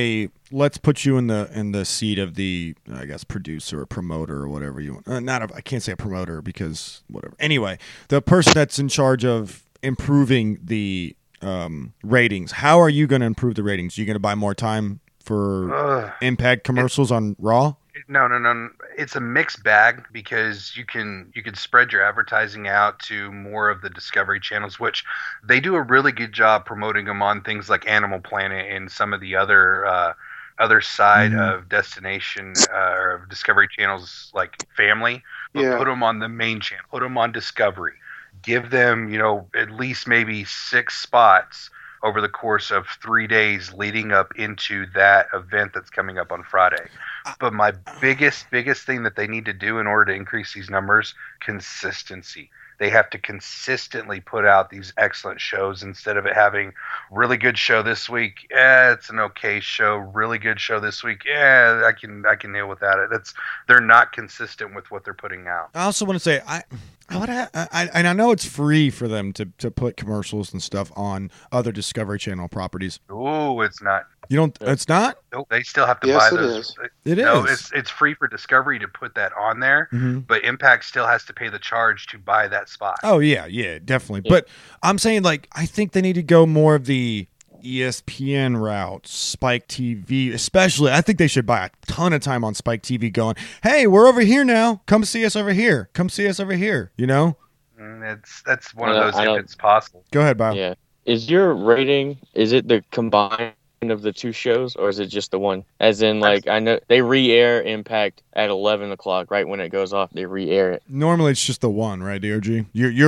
let's put you in the seat of the, I guess, producer or promoter or whatever you want. I can't say a promoter because whatever. Anyway, the person that's in charge of improving the ratings. How are you going to improve the ratings? Are you going to buy more time for Impact commercials on Raw? No. It's a mixed bag, because you can spread your advertising out to more of the Discovery channels, which they do a really good job promoting them on things like Animal Planet and some of the other side of Destination or of Discovery channels like Family. But put them on the main channel. Put them on Discovery. Give them, at least maybe 6 spots over the course of 3 days leading up into that event that's coming up on Friday. But my biggest thing that they need to do in order to increase these numbers, consistency. They have to consistently put out these excellent shows instead of it having really good show this week. It's an okay show. Really good show this week. I can deal with that. They're not consistent with what they're putting out. I also want to say I know it's free for them to put commercials and stuff on other Discovery Channel properties. Ooh, it's not. You don't? It's not? Nope. They still have to buy those. It is. Is. It's free for Discovery to put that on there, but Impact still has to pay the charge to buy that spot. Oh yeah, definitely. Yeah. But I'm saying, I think they need to go more of the ESPN route, Spike TV, especially. I think they should buy a ton of time on Spike TV going, hey, we're over here now. Come see us over here. Come see us over here. That's one of those if it's possible. Go ahead, Bob. Yeah. Is your rating, is it the combined of the two shows, or is it just the one? As in, like, I know they re-air Impact at 11 o'clock, right when it goes off. They re-air it. Normally, it's just the one, right, DOG?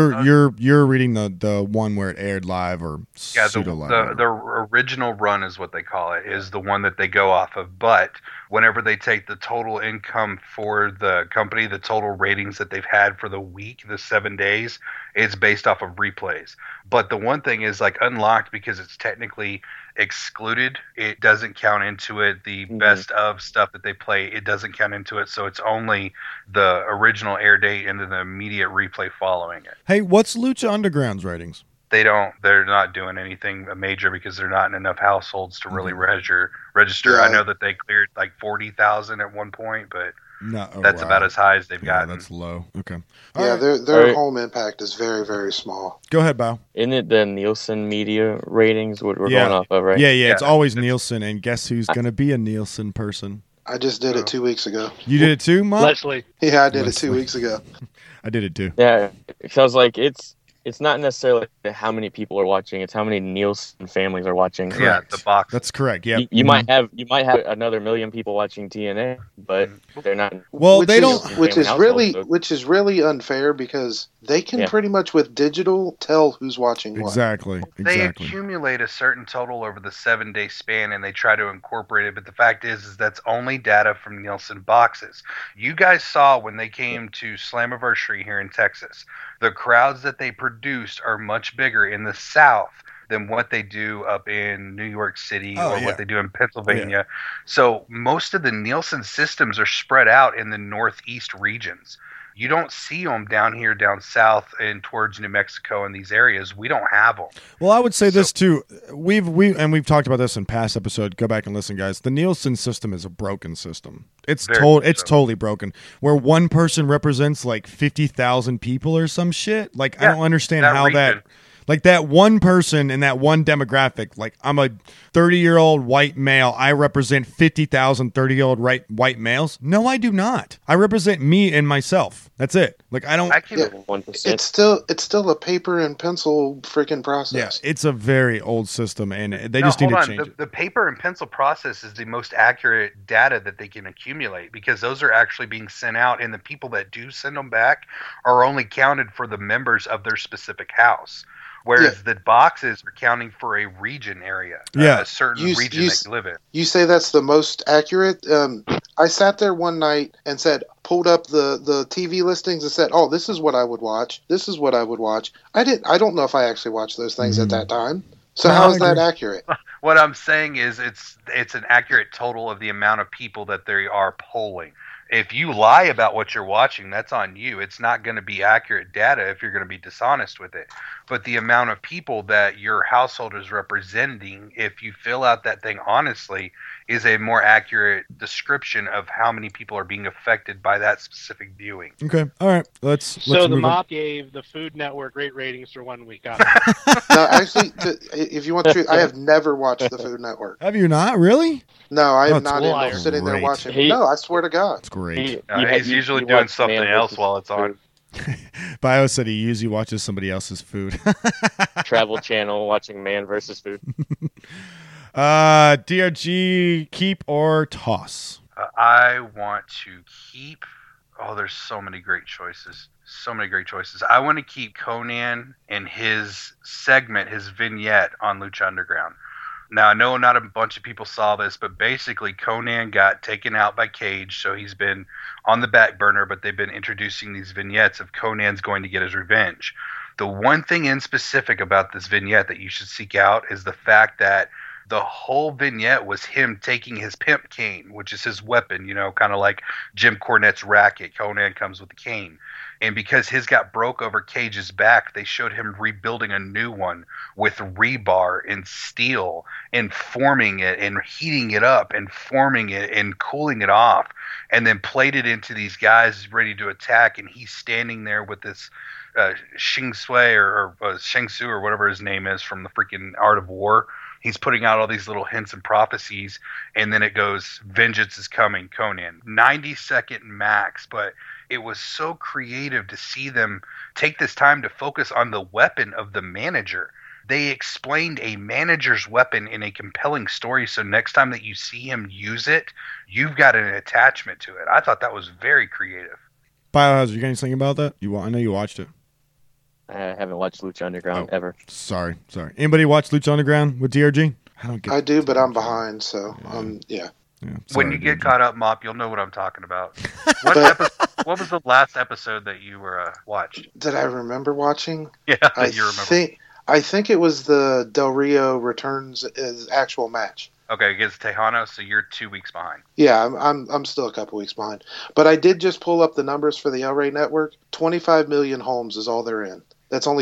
You're reading the one where it aired live or pseudo live. The original run is what they call it. Is the one that they go off of. But whenever they take the total income for the company, the total ratings that they've had for the week, the 7 days, it's based off of replays. But the one thing is, like, Unlocked, because it's technically excluded, it doesn't count into it. The best of stuff that they play, it doesn't count into it. So it's only the original air date and then the immediate replay following it. Hey, what's Lucha Underground's ratings? They're not doing anything major because they're not in enough households to really register. Yeah. I know that they cleared like 40,000 at one point, but that's about as high as they've gotten. That's low. Okay. Yeah, their home impact is very, very small. Go ahead, Bao. Isn't it the Nielsen media ratings what we're going off of, right? Yeah. It's always Nielsen, and guess who's going to be a Nielsen person? I just did it 2 weeks ago. You did it too, Mom? Leslie. Yeah, I did it 2 weeks ago. I did it too. Yeah, because I was like, it's not necessarily how many people are watching; it's how many Nielsen families are watching. Yeah, the box. That's correct. Yeah, you might have another million people watching TNA, but they're not. Well, which is really unfair because they can pretty much with digital tell who's watching what. Exactly. They accumulate a certain total over the 7 day span, and they try to incorporate it. But the fact is that's only data from Nielsen boxes. You guys saw when they came to Slammiversary here in Texas, the crowds that they produced are much bigger in the South than what they do up in New York City what they do in Pennsylvania. Yeah. So most of the Nielsen systems are spread out in the Northeast regions. You don't see them down here, down south, and towards New Mexico and these areas. We don't have them. Well, I would say this too. We've talked about this in past episodes. Go back and listen, guys. The Nielsen system is a broken system. It's totally broken. Where one person represents like 50,000 people or some shit. Like I don't understand how that. Like that one person in that one demographic, like I'm a 30-year-old white male. I represent 50,000 30-year-old white males. No, I do not. I represent me and myself. That's it. Like I don't. 1%. It's still a paper and pencil freaking process. Yeah, it's a very old system, and they just need to change it. The paper and pencil process is the most accurate data that they can accumulate because those are actually being sent out, and the people that do send them back are only counted for the members of their specific house. Whereas the boxes are counting for a region area, a certain region that you live in. You say that's the most accurate? I sat there one night and pulled up the TV listings and said, "Oh, this is what I would watch. This is what I would watch." I don't know if I actually watched those things at that time. So how is that accurate? What I'm saying is it's an accurate total of the amount of people that they are polling. If you lie about what you're watching, that's on you. It's not going to be accurate data if you're going to be dishonest with it. But the amount of people that your household is representing, if you fill out that thing honestly, is a more accurate description of how many people are being affected by that specific viewing. Okay. All right. Let's the move mop gave the Food Network great ratings for 1 week. No, actually, if you want the truth, I have never watched the Food Network. Have you not? Really? No, I am not sitting there watching. No, I swear to God. It's great. He's usually doing something else while it's on. Bio said he usually watches somebody else's food. Travel Channel watching Man versus Food. DRG, keep or toss? I want to keep. Oh, there's so many great choices. I want to keep Conan and his segment, his vignette on Lucha Underground. Now, I know not a bunch of people saw this, but basically Conan got taken out by Cage, so he's been on the back burner, but they've been introducing these vignettes of Conan's going to get his revenge. The one thing in specific about this vignette that you should seek out is the fact that the whole vignette was him taking his pimp cane, which is his weapon, kind of like Jim Cornette's racket. Conan comes with a cane. And because his got broke over Cage's back, they showed him rebuilding a new one with rebar and steel and forming it and heating it up and forming it and cooling it off and then played it into these guys ready to attack. And he's standing there with this Shang Tsung or whatever his name is from the freaking Art of War. He's putting out all these little hints and prophecies, and then it goes, vengeance is coming, Conan. 90-second max, but it was so creative to see them take this time to focus on the weapon of the manager. they explained a manager's weapon in a compelling story, so next time that you see him use it, you've got an attachment to it. I thought that was very creative. Biohazard, you got anything about that? I know you watched it. I haven't watched Lucha Underground ever. Sorry. Anybody watch Lucha Underground with DRG? I do, but I'm behind, so yeah. Yeah, When you get caught up, Mop, you'll know what I'm talking about. What was the last episode that you were watched? Did I remember watching? Yeah, you remember. I think it was the Del Rio returns his actual match. Okay, against Tejano, so you're 2 weeks behind. Yeah, I'm still a couple weeks behind. But I did just pull up the numbers for the El Rey Network. 25 million homes is all they're in. That's only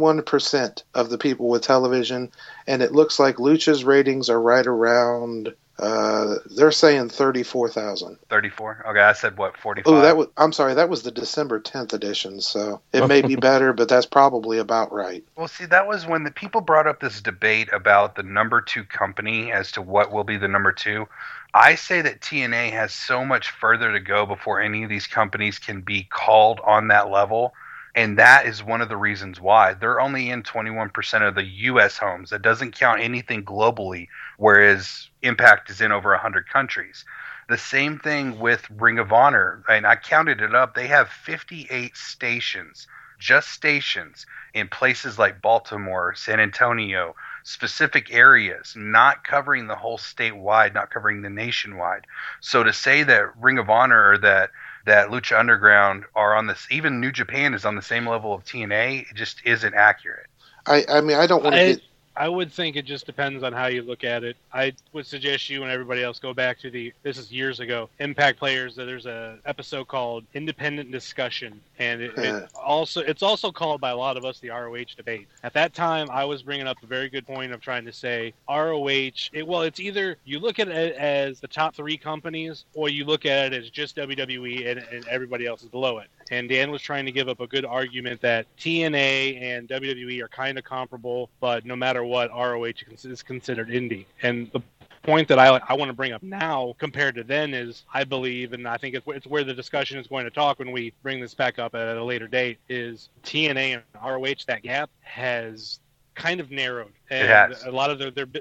21% of the people with television, and it looks like Lucha's ratings are right around. They're saying 34,000. 34? Okay, I said what, 45? Oh, I'm sorry, that was the December 10th edition, so it may be better, but that's probably about right. Well, see, that was when the people brought up this debate about the number 2 company as to what will be the number 2. I say that TNA has so much further to go before any of these companies can be called on that level. And that is one of the reasons why. They're only in 21% of the U.S. homes. That doesn't count anything globally, whereas Impact is in over 100 countries. The same thing with Ring of Honor. And I counted it up. They have 58 stations, just stations, in places like Baltimore, San Antonio, specific areas, not covering the whole statewide, not covering the nationwide. So to say that Ring of Honor or that Lucha Underground are on this, even New Japan is on the same level of TNA, it just isn't accurate. I mean, I don't want to get... I would think it just depends on how you look at it. I would suggest you and everybody else go back to this is years ago, Impact Players. There's a episode called Independent Discussion, and it's also called by a lot of us the ROH debate. At that time, I was bringing up a very good point of trying to say ROH, it's either you look at it as the top 3 companies, or you look at it as just WWE and everybody else is below it. And Dan was trying to give up a good argument that TNA and WWE are kind of comparable, but no matter what, ROH is considered indie. And the point that I want to bring up now compared to then is, I believe, and I think it's where the discussion is going to talk when we bring this back up at a later date, is TNA and ROH, that gap has kind of narrowed, and a lot of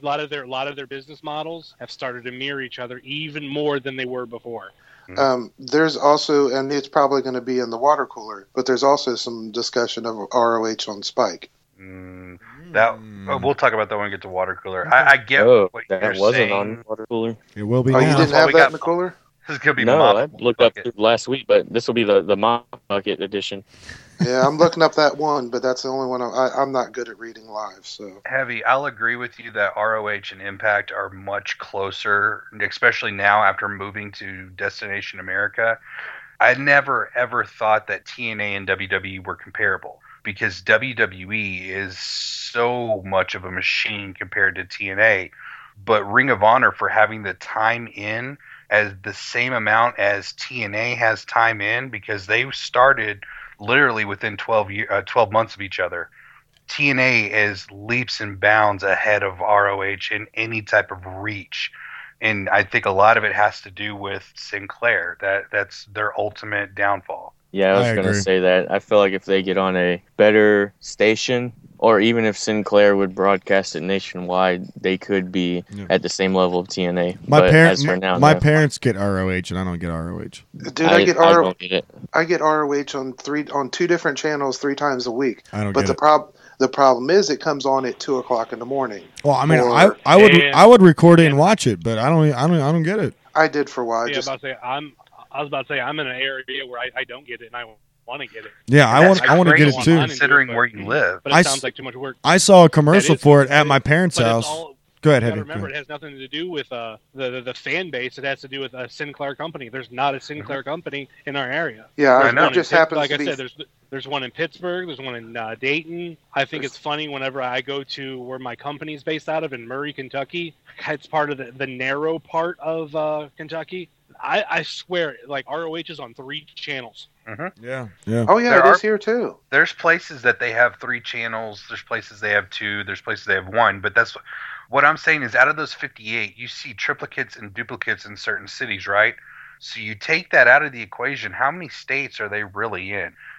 their business models have started to mirror each other even more than they were before. There's also, and it's probably going to be in the water cooler, but there's also some discussion of ROH on Spike. We'll talk about that when we get to water cooler. I get what you're saying. That wasn't on water cooler. It will be now. You didn't have that in the cooler? This is going to be no, I looked up last week, but this will be the Mop Bucket edition. Yeah, I'm looking up that one, but that's the only one I'm not good at reading live. So Heavy, I'll agree with you that ROH and Impact are much closer, especially now after moving to Destination America. I never ever thought that TNA and WWE were comparable, because WWE is so much of a machine compared to TNA. But Ring of Honor, for having the time in as the same amount as TNA has time in, because they started literally within 12 months of each other. TNA is leaps and bounds ahead of ROH in any type of reach. And I think a lot of it has to do with Sinclair. That's their ultimate downfall. Yeah, I was going to say that. I feel like if they get on a better station, or even if Sinclair would broadcast it nationwide, they could be at the same level of TNA. My parents get ROH, and I don't get ROH. Dude, I get ROH on 2 different channels 3 times a week. I don't but get the problem is it comes on at 2:00 in the morning. Well, I mean, I would record it and watch it, but I don't get it. I did for a while. I was about to say I'm in an area where I don't get it, and I want to get it. Yeah, I want to get it too. Considering where you live, but it sounds like too much work. I saw a commercial for it at my parents' house. Go ahead, Heavy. Remember, it has nothing to do with the fan base. It has to do with a Sinclair company. There's not a Sinclair company in our area. Yeah, I know. It just happens. Like I said, there's one in Pittsburgh. There's one in Dayton. I think it's funny whenever I go to where my company's based out of in Murray, Kentucky. It's part of the narrow part of Kentucky. I swear, like ROH is on 3 channels. Mm-hmm. Yeah. Oh yeah, it is here too. There's places that they have 3 channels. There's places they have 2. There's places they have 1. But that's what I'm saying is, out of those 58, you see triplicates and duplicates in certain cities, right? So you take that out of the equation. How many states are they really in?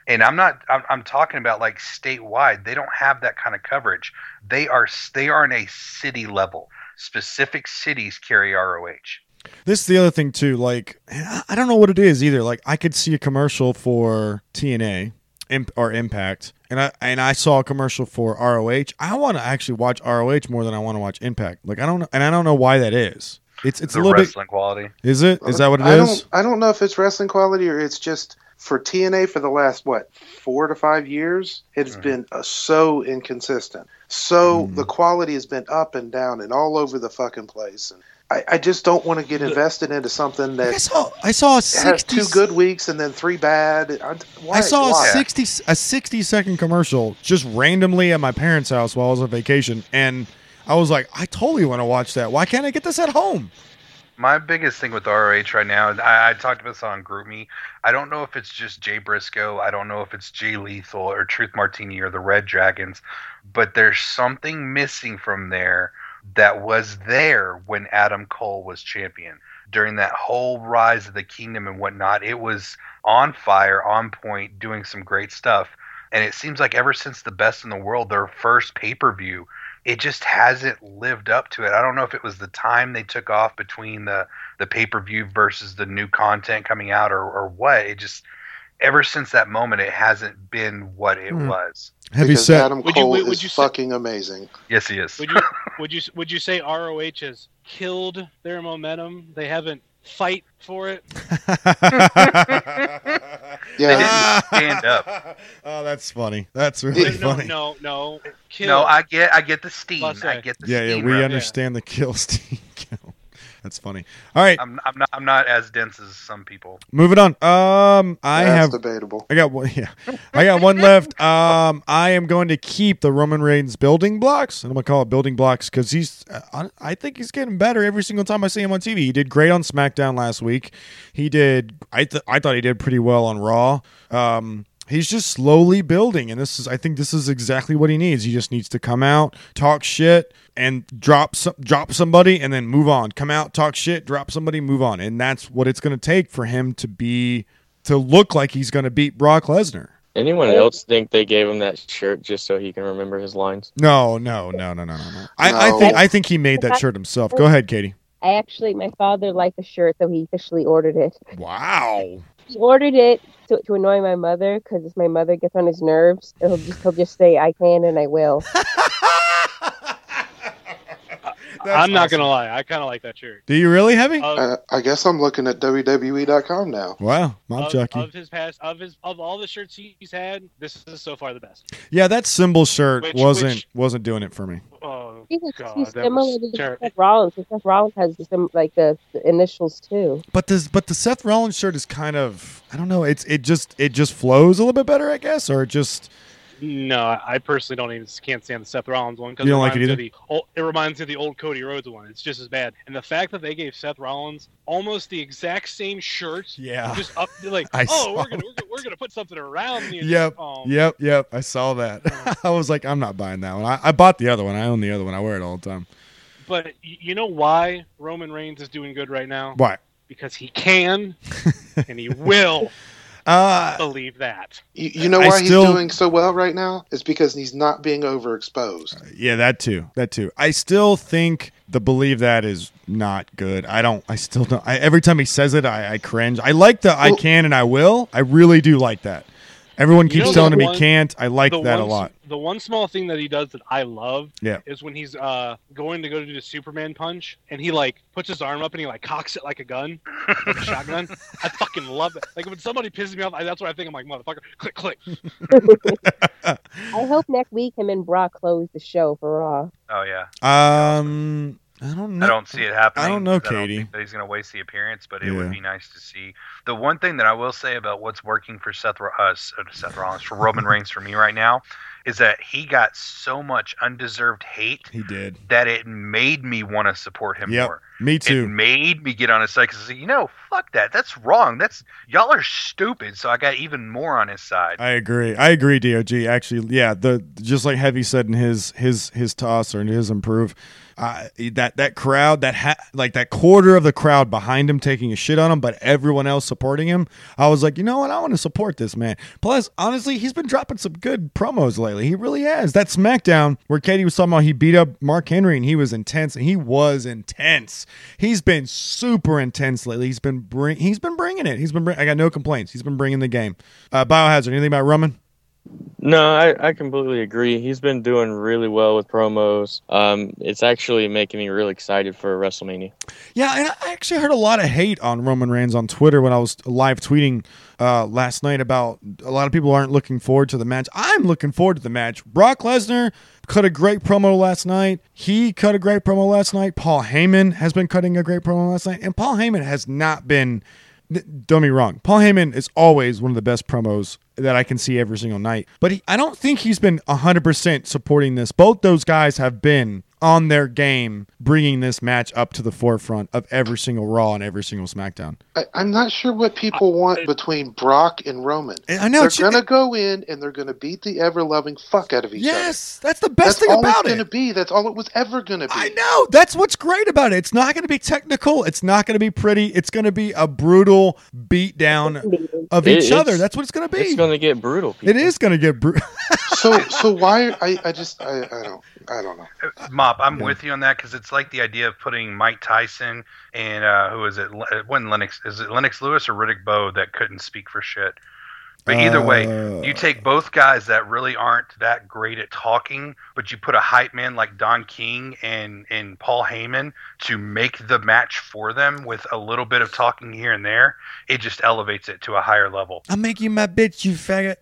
And I'm talking about like statewide. They don't have that kind of coverage. They are in a city level. Specific cities carry ROH. This is the other thing too. Like, I don't know what it is either. Like, I could see a commercial for TNA or Impact, and I saw a commercial for ROH. I want to actually watch ROH more than I want to watch Impact. Like, I don't know why that is. It's the a little wrestling quality. Is it? Is that what it is? I don't know if it's wrestling quality or it's just for TNA for the last 4 to 5 years. It's been so inconsistent. So the quality has been up and down and all over the fucking place. And I just don't want to get invested into something that I saw a 60 has 2 good weeks and then 3 bad. I saw a 60-second commercial just randomly at my parents' house while I was on vacation, and I was like, I totally want to watch that. Why can't I get this at home? My biggest thing with ROH right now, I talked about this on GroupMe. I don't know if it's just Jay Briscoe. I don't know if it's Jay Lethal or Truth Martini or the Red Dragons, but there's something missing from there that was there when Adam Cole was champion. During that whole rise of the kingdom and whatnot, it was on fire, on point, doing some great stuff. And it seems like ever since the Best in the World, their first pay-per-view, it just hasn't lived up to it. I don't know if it was the time they took off between the pay-per-view versus the new content coming out or what. It just, ever since that moment, it hasn't been what it was. Have you said Adam Cole is fucking amazing? Yes, he is. Would you say ROH has killed their momentum? They haven't fight for it. They didn't stand up. Oh, that's funny. That's really funny. No. No, I get the steam. I get the steam. We understand the kill steam. That's funny. All right, I'm not as dense as some people. Moving on. That's debatable. I got one. Yeah, I got one left. I am going to keep the Roman Reigns building blocks, and I'm gonna call it building blocks because he's. I think he's getting better every single time I see him on TV. He did great on SmackDown last week. He did. I thought he did pretty well on Raw. He's just slowly building, and I think this is exactly what he needs. He just needs to come out, talk shit, and drop somebody, and then move on. Come out, talk shit, drop somebody, move on, and that's what it's going to take for him to look like he's going to beat Brock Lesnar. Anyone else think they gave him that shirt just so he can remember his lines? No. I think he made that shirt himself. Go ahead, Katie. My father liked the shirt, so he officially ordered it. Wow. He ordered it to annoy my mother because if my mother gets on his nerves, he'll just say, I can and I will. I'm not gonna lie, I kind of like that shirt. Do you really, Heavy? I guess I'm looking at WWE.com now. Wow, Mom Chucky. Of all the shirts he's had, this is so far the best. Yeah, that symbol shirt wasn't doing it for me. Oh God, he's similar to Seth Rollins. Seth Rollins has the initials too. But the Seth Rollins shirt is kind of, I don't know. It just flows a little bit better, I guess, or it just. No, I personally can't stand the Seth Rollins one because you don't like it either. It reminds me of the old Cody Rhodes one. It's just as bad. And the fact that they gave Seth Rollins almost the exact same shirt, just up like, we're gonna put something around me. Yep. I saw that. I was like, I'm not buying that one. I bought the other one. I own the other one. I wear it all the time. But you know why Roman Reigns is doing good right now? Why? Because he can and he will. Believe that. You know why he's doing so well right now? It's because he's not being overexposed. Yeah, that too. I still think the believe that is not good. I still don't. Every time he says it, I cringe. I like the I can and I will. I really do like that. Everyone keeps telling him he can't. I like that a lot. The one small thing that he does that I love is when he's going to go to do the Superman punch and he puts his arm up and he cocks it like a gun, like a shotgun. I fucking love it. Like when somebody pisses me off, that's what I think. I'm like, motherfucker, click, click. I hope next week him and Brock close the show for Raw. Oh yeah. I don't know. I don't see it happening. I don't know, Katie. I don't think that he's going to waste the appearance, but it would be nice to see. The one thing that I will say about what's working for Seth Rollins, for Roman Reigns for me right now, is that he got so much undeserved hate. He did. That it made me want to support him more. Me too. It made me get on his side because, fuck that. That's wrong. Y'all are stupid. So I got even more on his side. I agree, DOG. Actually, yeah, just like Heavy said in his toss or in his improve, that crowd, that quarter of the crowd behind him taking a shit on him, but everyone else supporting him. I was like, you know what? I want to support this man. Plus, honestly, he's been dropping some good promos lately. He really has. That SmackDown where Katie was talking about he beat up Mark Henry and he was intense, and he was intense. He's been super intense lately. He's been bringing it. I got no complaints. He's been bringing the game. Biohazard, anything about Roman? No, I completely agree. He's been doing really well with promos. It's actually making me really excited for WrestleMania. Yeah, and I actually heard a lot of hate on Roman Reigns on Twitter when I was live tweeting last night about a lot of people aren't looking forward to the match. I'm looking forward to the match. Brock Lesnar cut a great promo last night. He cut a great promo last night. Paul Heyman has been cutting a great promo last night. And Paul Heyman has not been... Don't get me wrong. Paul Heyman is always one of the best promos that I can see every single night. But I don't think he's been 100% supporting this. Both those guys have been on their game, bringing this match up to the forefront of every single Raw and every single SmackDown. I'm not sure what people want between Brock and Roman. I know. They're going to go in and they're going to beat the ever-loving fuck out of each other. Yes, that's the best thing about it. That's all it's going to be. That's all it was ever going to be. I know. That's what's great about it. It's not going to be technical. It's not going to be pretty. It's going to be a brutal beatdown of each other. That's what it's going to be. It's going to get brutal. It is going to get brutal. So why? I don't know. Mop, I'm with you on that because it's like the idea of putting Mike Tyson and who is it? When Lennox is it Lennox Lewis or Riddick Bowe that couldn't speak for shit. But either way, you take both guys that really aren't that great at talking, but you put a hype man like Don King and Paul Heyman to make the match for them with a little bit of talking here and there. It just elevates it to a higher level. I'll make you my bitch, you faggot.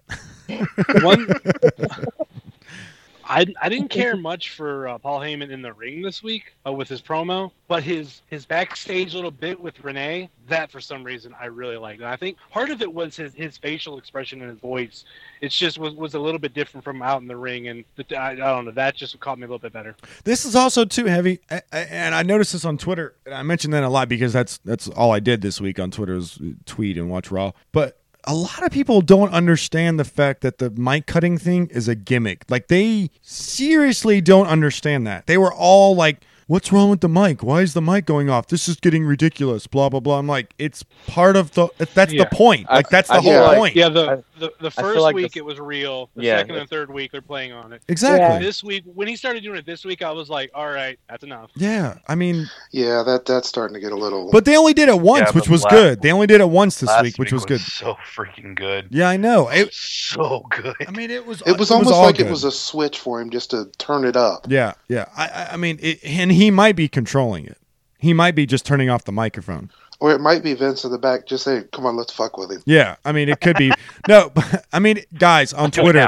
I didn't care much for Paul Heyman in the ring this week with his promo, but his backstage little bit with Renee, that for some reason I really liked. And I think part of it was his facial expression and his voice. It just was a little bit different from out in the ring, and I don't know, that just caught me a little bit better. This is also too heavy, and I noticed this on Twitter, and I mentioned that a lot because that's all I did this week on Twitter was tweet and watch Raw. But a lot of people don't understand the fact that the mic cutting thing is a gimmick. Like, they seriously don't understand that. They were all like, what's wrong with the mic? Why is the mic going off? This is getting ridiculous, blah, blah, blah. I'm like, it's part of the point. Like, that's the whole point. Yeah, the first week it was real. The second and third week they're playing on it. Exactly. Yeah. This week, when he started doing it this week, I was like, all right, that's enough. Yeah, I mean... Yeah, that's starting to get a little... But they only did it once, which was good. They only did it once this week, which was good. So freaking good. Yeah, I know. It was so good. I mean, it was almost like it was a switch for him just to turn it up. Yeah. I mean, and he might be controlling it. He might be just turning off the microphone. Or it might be Vince in the back just saying, come on, let's fuck with him. Yeah, I mean, it could be. No, but, I mean, guys, on Twitter,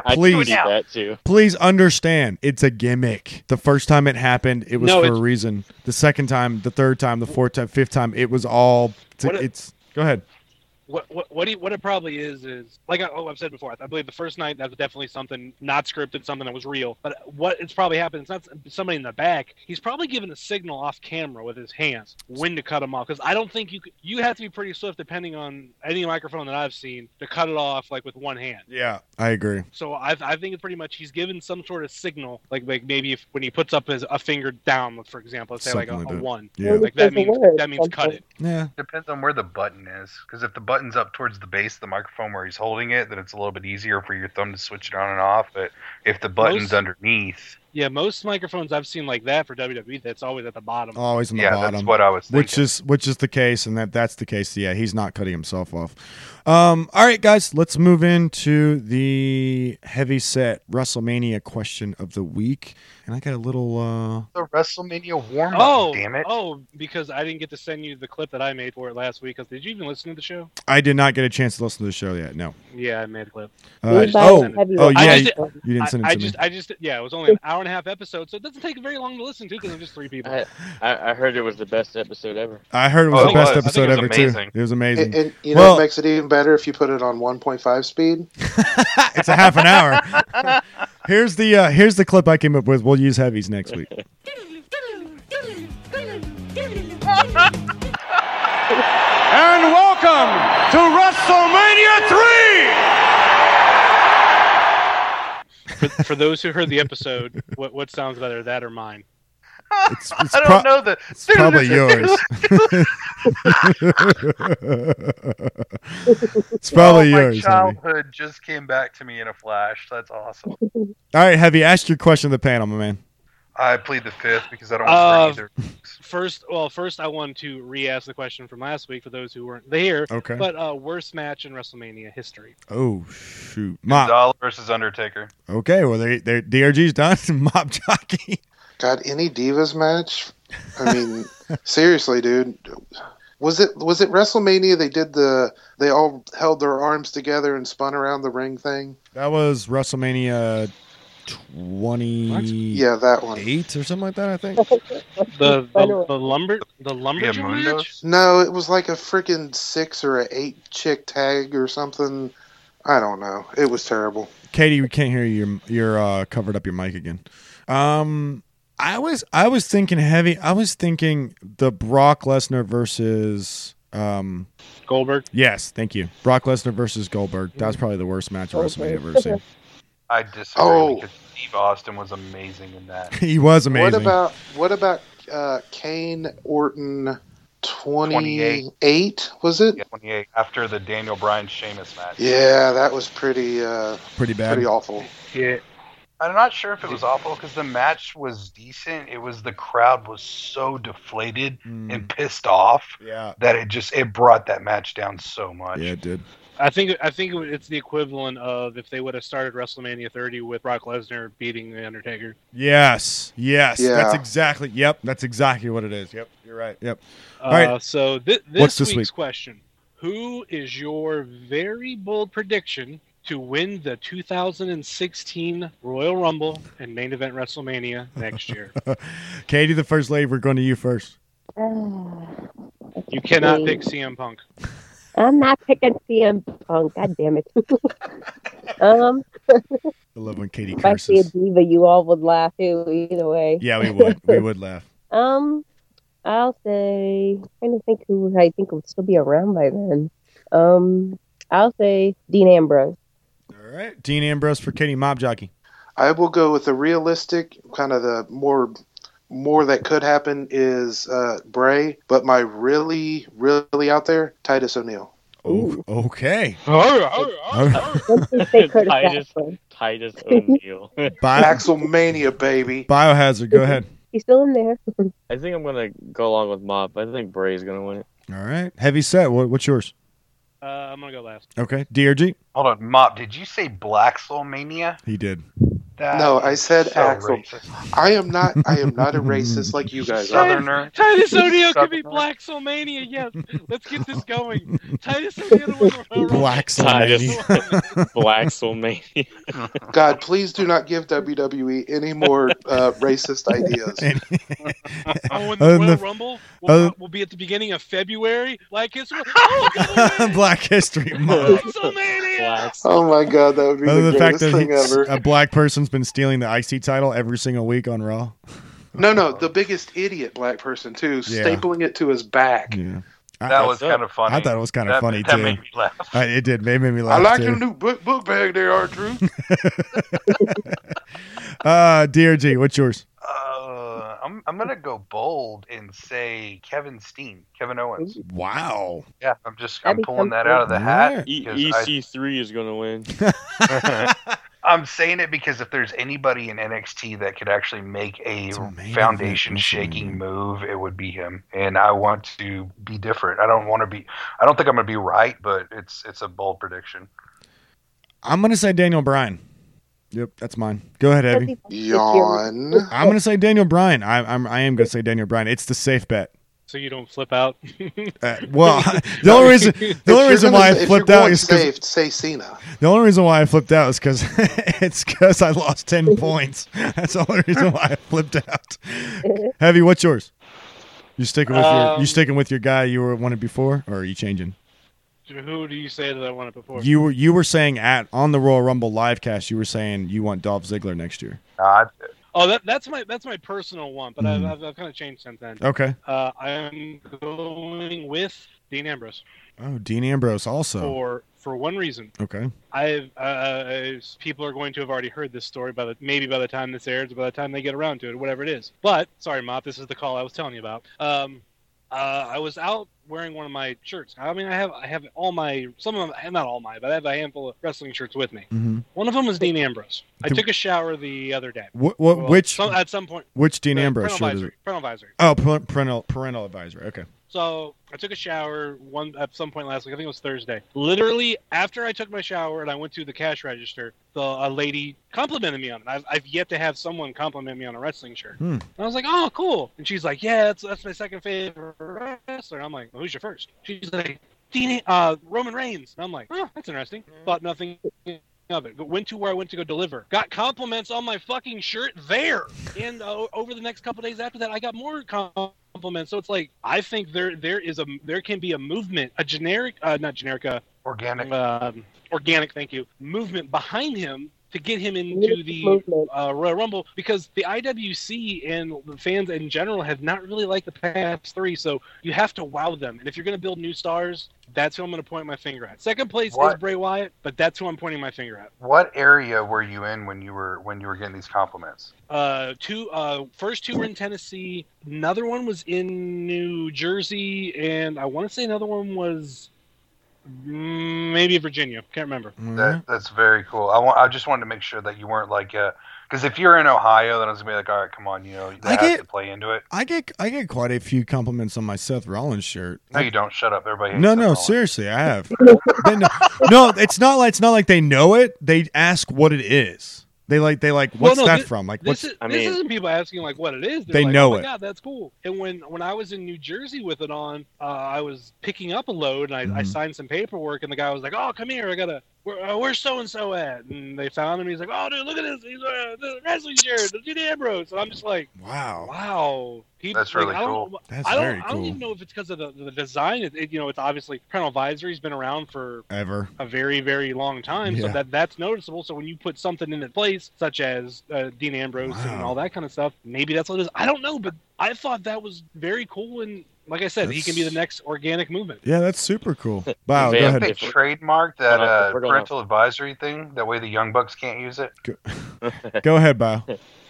please understand, it's a gimmick. The first time it happened, it was for a reason. The second time, the third time, the fourth time, fifth time, it was all... Go ahead. What it probably is like I've said before. I believe the first night that was definitely something not scripted, something that was real. But what it's probably happened, it's not somebody in the back. He's probably given a signal off camera with his hands when to cut him off. Because I don't think you have to be pretty swift, depending on any microphone that I've seen, to cut it off like with one hand. Yeah, I agree. So I think it's pretty much he's given some sort of signal, like maybe when he puts up a finger down, for example, let's say like a 1. Yeah, like that means cut it. Yeah, depends on where the button is. Because if the button's up towards the base of the microphone where he's holding it, then it's a little bit easier for your thumb to switch it on and off. But if the button's underneath... Yeah, most microphones I've seen like that for WWE, that's always at the bottom. Always on the bottom. Yeah, that's what I was thinking. Which is the case, and that's the case. Yeah, he's not cutting himself off. All right, guys, let's move into the heavy set WrestleMania question of the week. And I got a little... The WrestleMania warm-up, damn it. Oh, because I didn't get to send you the clip that I made for it last week. Did you even listen to the show? I did not get a chance to listen to the show yet, no. Yeah, I made a clip. You didn't send it to me. It was only an hour and a half episode, so it doesn't take very long to listen to because there's just 3 people. I heard it was the best episode ever. I heard it was the best episode ever, too. It was amazing. And you know what makes it even better if you put it on 1.5 speed? It's a half an hour. Here's the clip I came up with. We'll use heavies next week. And welcome to WrestleMania 3! For those who heard the episode, what sounds better, that or mine? It's I don't know the. It's probably yours. It's probably yours. My childhood just came back to me in a flash. That's awesome. All right, Heavy, ask your question to the panel, my man. I plead the fifth because I don't want to either. First, I wanted to re-ask the question from last week for those who weren't there. Okay. But worst match in WrestleMania history. Oh shoot, Gonzalez versus Undertaker. Okay, well, they DRG's done. Mob Jockey. God, any Divas match? I mean, seriously, dude. Was it WrestleMania? They all held their arms together and spun around the ring thing. That was WrestleMania 28 Yeah, that one. or something like that. I think. The lumberjack match. No, it was like a freaking 6 or an 8 chick tag or something. I don't know. It was terrible. Katie, we can't hear you. You're covered up your mic again. I was thinking heavy. I was thinking the Brock Lesnar versus Goldberg. Yes, thank you. Brock Lesnar versus Goldberg. That was probably the worst match of WrestleMania I've ever seen. I disagree because Steve Austin was amazing in that. He was amazing. What about Kane Orton 28? Was it? Yeah, 28 after the Daniel Bryan Sheamus match. Yeah, that was pretty bad. Pretty awful. Yeah. I'm not sure if it was awful because the match was decent. It was the crowd was so deflated and pissed off that it brought that match down so much. Yeah, it did. I think it's the equivalent of if they would have started WrestleMania 30 with Brock Lesnar beating The Undertaker. Yes. Yeah. That's exactly what it is. Yep, you're right. Yep. All right. So What's this week's question: who is your very bold prediction to win the 2016 Royal Rumble and main event WrestleMania next year? Katie, the first lady, we're going to you first. You cannot pick CM Punk. I'm not picking CM Punk. God damn it. I love when Katie If I see a curses. diva, you all would laugh too, either way. Yeah, we would. We would laugh. I'll say, trying to think who I think would still be around by then. I'll say Dean Ambrose. All right. Dean Ambrose for Katie, Mob Jockey. I will go with the realistic, kind of the more that could happen is Bray, but my really, really out there, Titus O'Neil. Oh, okay. Don't think they could have Titus O'Neil. Axelmania, baby. Biohazard, go ahead. He's still in there. I think I'm gonna go along with Mob. I think Bray's gonna win it. All right. Heavy set. What's yours? I'm gonna go last. Okay. DRG? Hold on, Mop, did you say Black Soul Mania? He did. No, I said so Axel. racist. I am not a racist like you guys are. Southerner. Titus O'Neil could be Southerner. Black Soulmania. Yes, let's get this going. Titus O'Neil won the Royal Rumble. Black Titus. Soul. Black Soul Mania. God, please do not give WWE any more racist ideas. Oh, and the Royal Rumble will be at the beginning of February. Like it's Black History Month. Black Soulmania. Black Oh my God, that would be Other the than the fact greatest thing that ever. a black person's been stealing the IC title every single week on Raw. No, the biggest idiot black person too, Yeah. stapling it to his back. Yeah. That was kind of funny. I thought it was kind of funny, that too. made me laugh. It did. It made me laugh, I like too. your new book bag there, R-Truth. DRG, what's yours? I'm gonna go bold and say Kevin Owens. Wow. Yeah, I'm That'd be pulling that out of the hat. because EC3 is gonna win. I'm saying it because if there's anybody in NXT that could actually make a It's a main foundation event shaking WrestleMania. move, it would be him. And I want to be different. I don't think I'm gonna be right, but it's a bold prediction. I'm going to say Daniel Bryan. Yep, that's mine. Go ahead, Heavy. Yawn. I'm going to say Daniel Bryan. I am going to say Daniel Bryan. It's the safe bet. So you don't flip out. Well, the only reason why I flipped out is because say Cena. the only reason why I flipped out is because I lost 10 points. That's the only reason why I flipped out. Heavy, what's yours? You sticking with your guy you wanted before, or are you changing? Who do you say that I want it before? You were saying on the Royal Rumble livecast, you were saying you want Dolph Ziggler next year. Oh, that's my personal one, but I've kind of changed since then. Okay. I am going with Dean Ambrose. Oh, Dean Ambrose also. For one reason. Okay. People are going to have already heard this story maybe by the time this airs, by the time they get around to it, whatever it is. But sorry, Mop, this is the call I was telling you about. I was out wearing one of my shirts. I mean, I have all my, some of them, not all my, but I have a handful of wrestling shirts with me. Mm-hmm. One of them was Dean Ambrose. I took a shower the other day. At some point. Which Dean Ambrose shirt is it? Parental advisory. Oh, parental advisory. Okay. So I took a shower at some point last week. I think it was Thursday. Literally after I took my shower and I went to the cash register, a lady complimented me on it. I've yet to have someone compliment me on a wrestling shirt. And I was like, oh, cool. And she's like, yeah, that's my second favorite wrestler. And I'm like, well, who's your first? She's like, Roman Reigns. And I'm like, oh, that's interesting. Thought nothing of it, but went to where I went to go deliver. Got compliments on my fucking shirt there. And over the next couple days after that, I got more compliments. So it's like, I think there can be a movement, a generic, not generic, organic, thank you, movement behind him to get him into the Royal Rumble, because the IWC and the fans in general have not really liked the past three, so you have to wow them. And if you're going to build new stars, that's who I'm going to point my finger at. Second place is Bray Wyatt, but that's who I'm pointing my finger at. What area were you in when you were getting these compliments? First two were in Tennessee. Another one was in New Jersey, and I want to say another one was maybe Virginia. Can't remember. That's very cool. I just wanted to make sure that you weren't like, because if you're in Ohio, then I was gonna be like, all right, come on, that has to play into it. I get quite a few compliments on my Seth Rollins shirt. No, you don't. Shut up, everybody. No, seriously, I have. No, it's not like they know it. They ask what it is. They like. What's that from? Like, this isn't people asking like what it is. They like, know oh my it. God, that's cool. And when I was in New Jersey with it on, I was picking up a load and I signed some paperwork, and the guy was like, "Oh, come here, where's so and so at?" And they found him. He's like, "Oh, dude, look at this. He's the wrestling shirt, the Dean Ambrose." And I'm just like, "Wow." That's really cool. I don't even know if it's because of the design. It's obviously Parental Advisory's been around for a very, very long time, so that's noticeable. So when you put something into place, such as Dean Ambrose and all that kind of stuff, maybe that's what it is. I don't know, but I thought that was very cool, and like I said, he can be the next organic movement. Yeah, that's super cool. Wow, go ahead. They trademarked that parental advisory thing. That way the Young Bucks can't use it. Go ahead, Bio.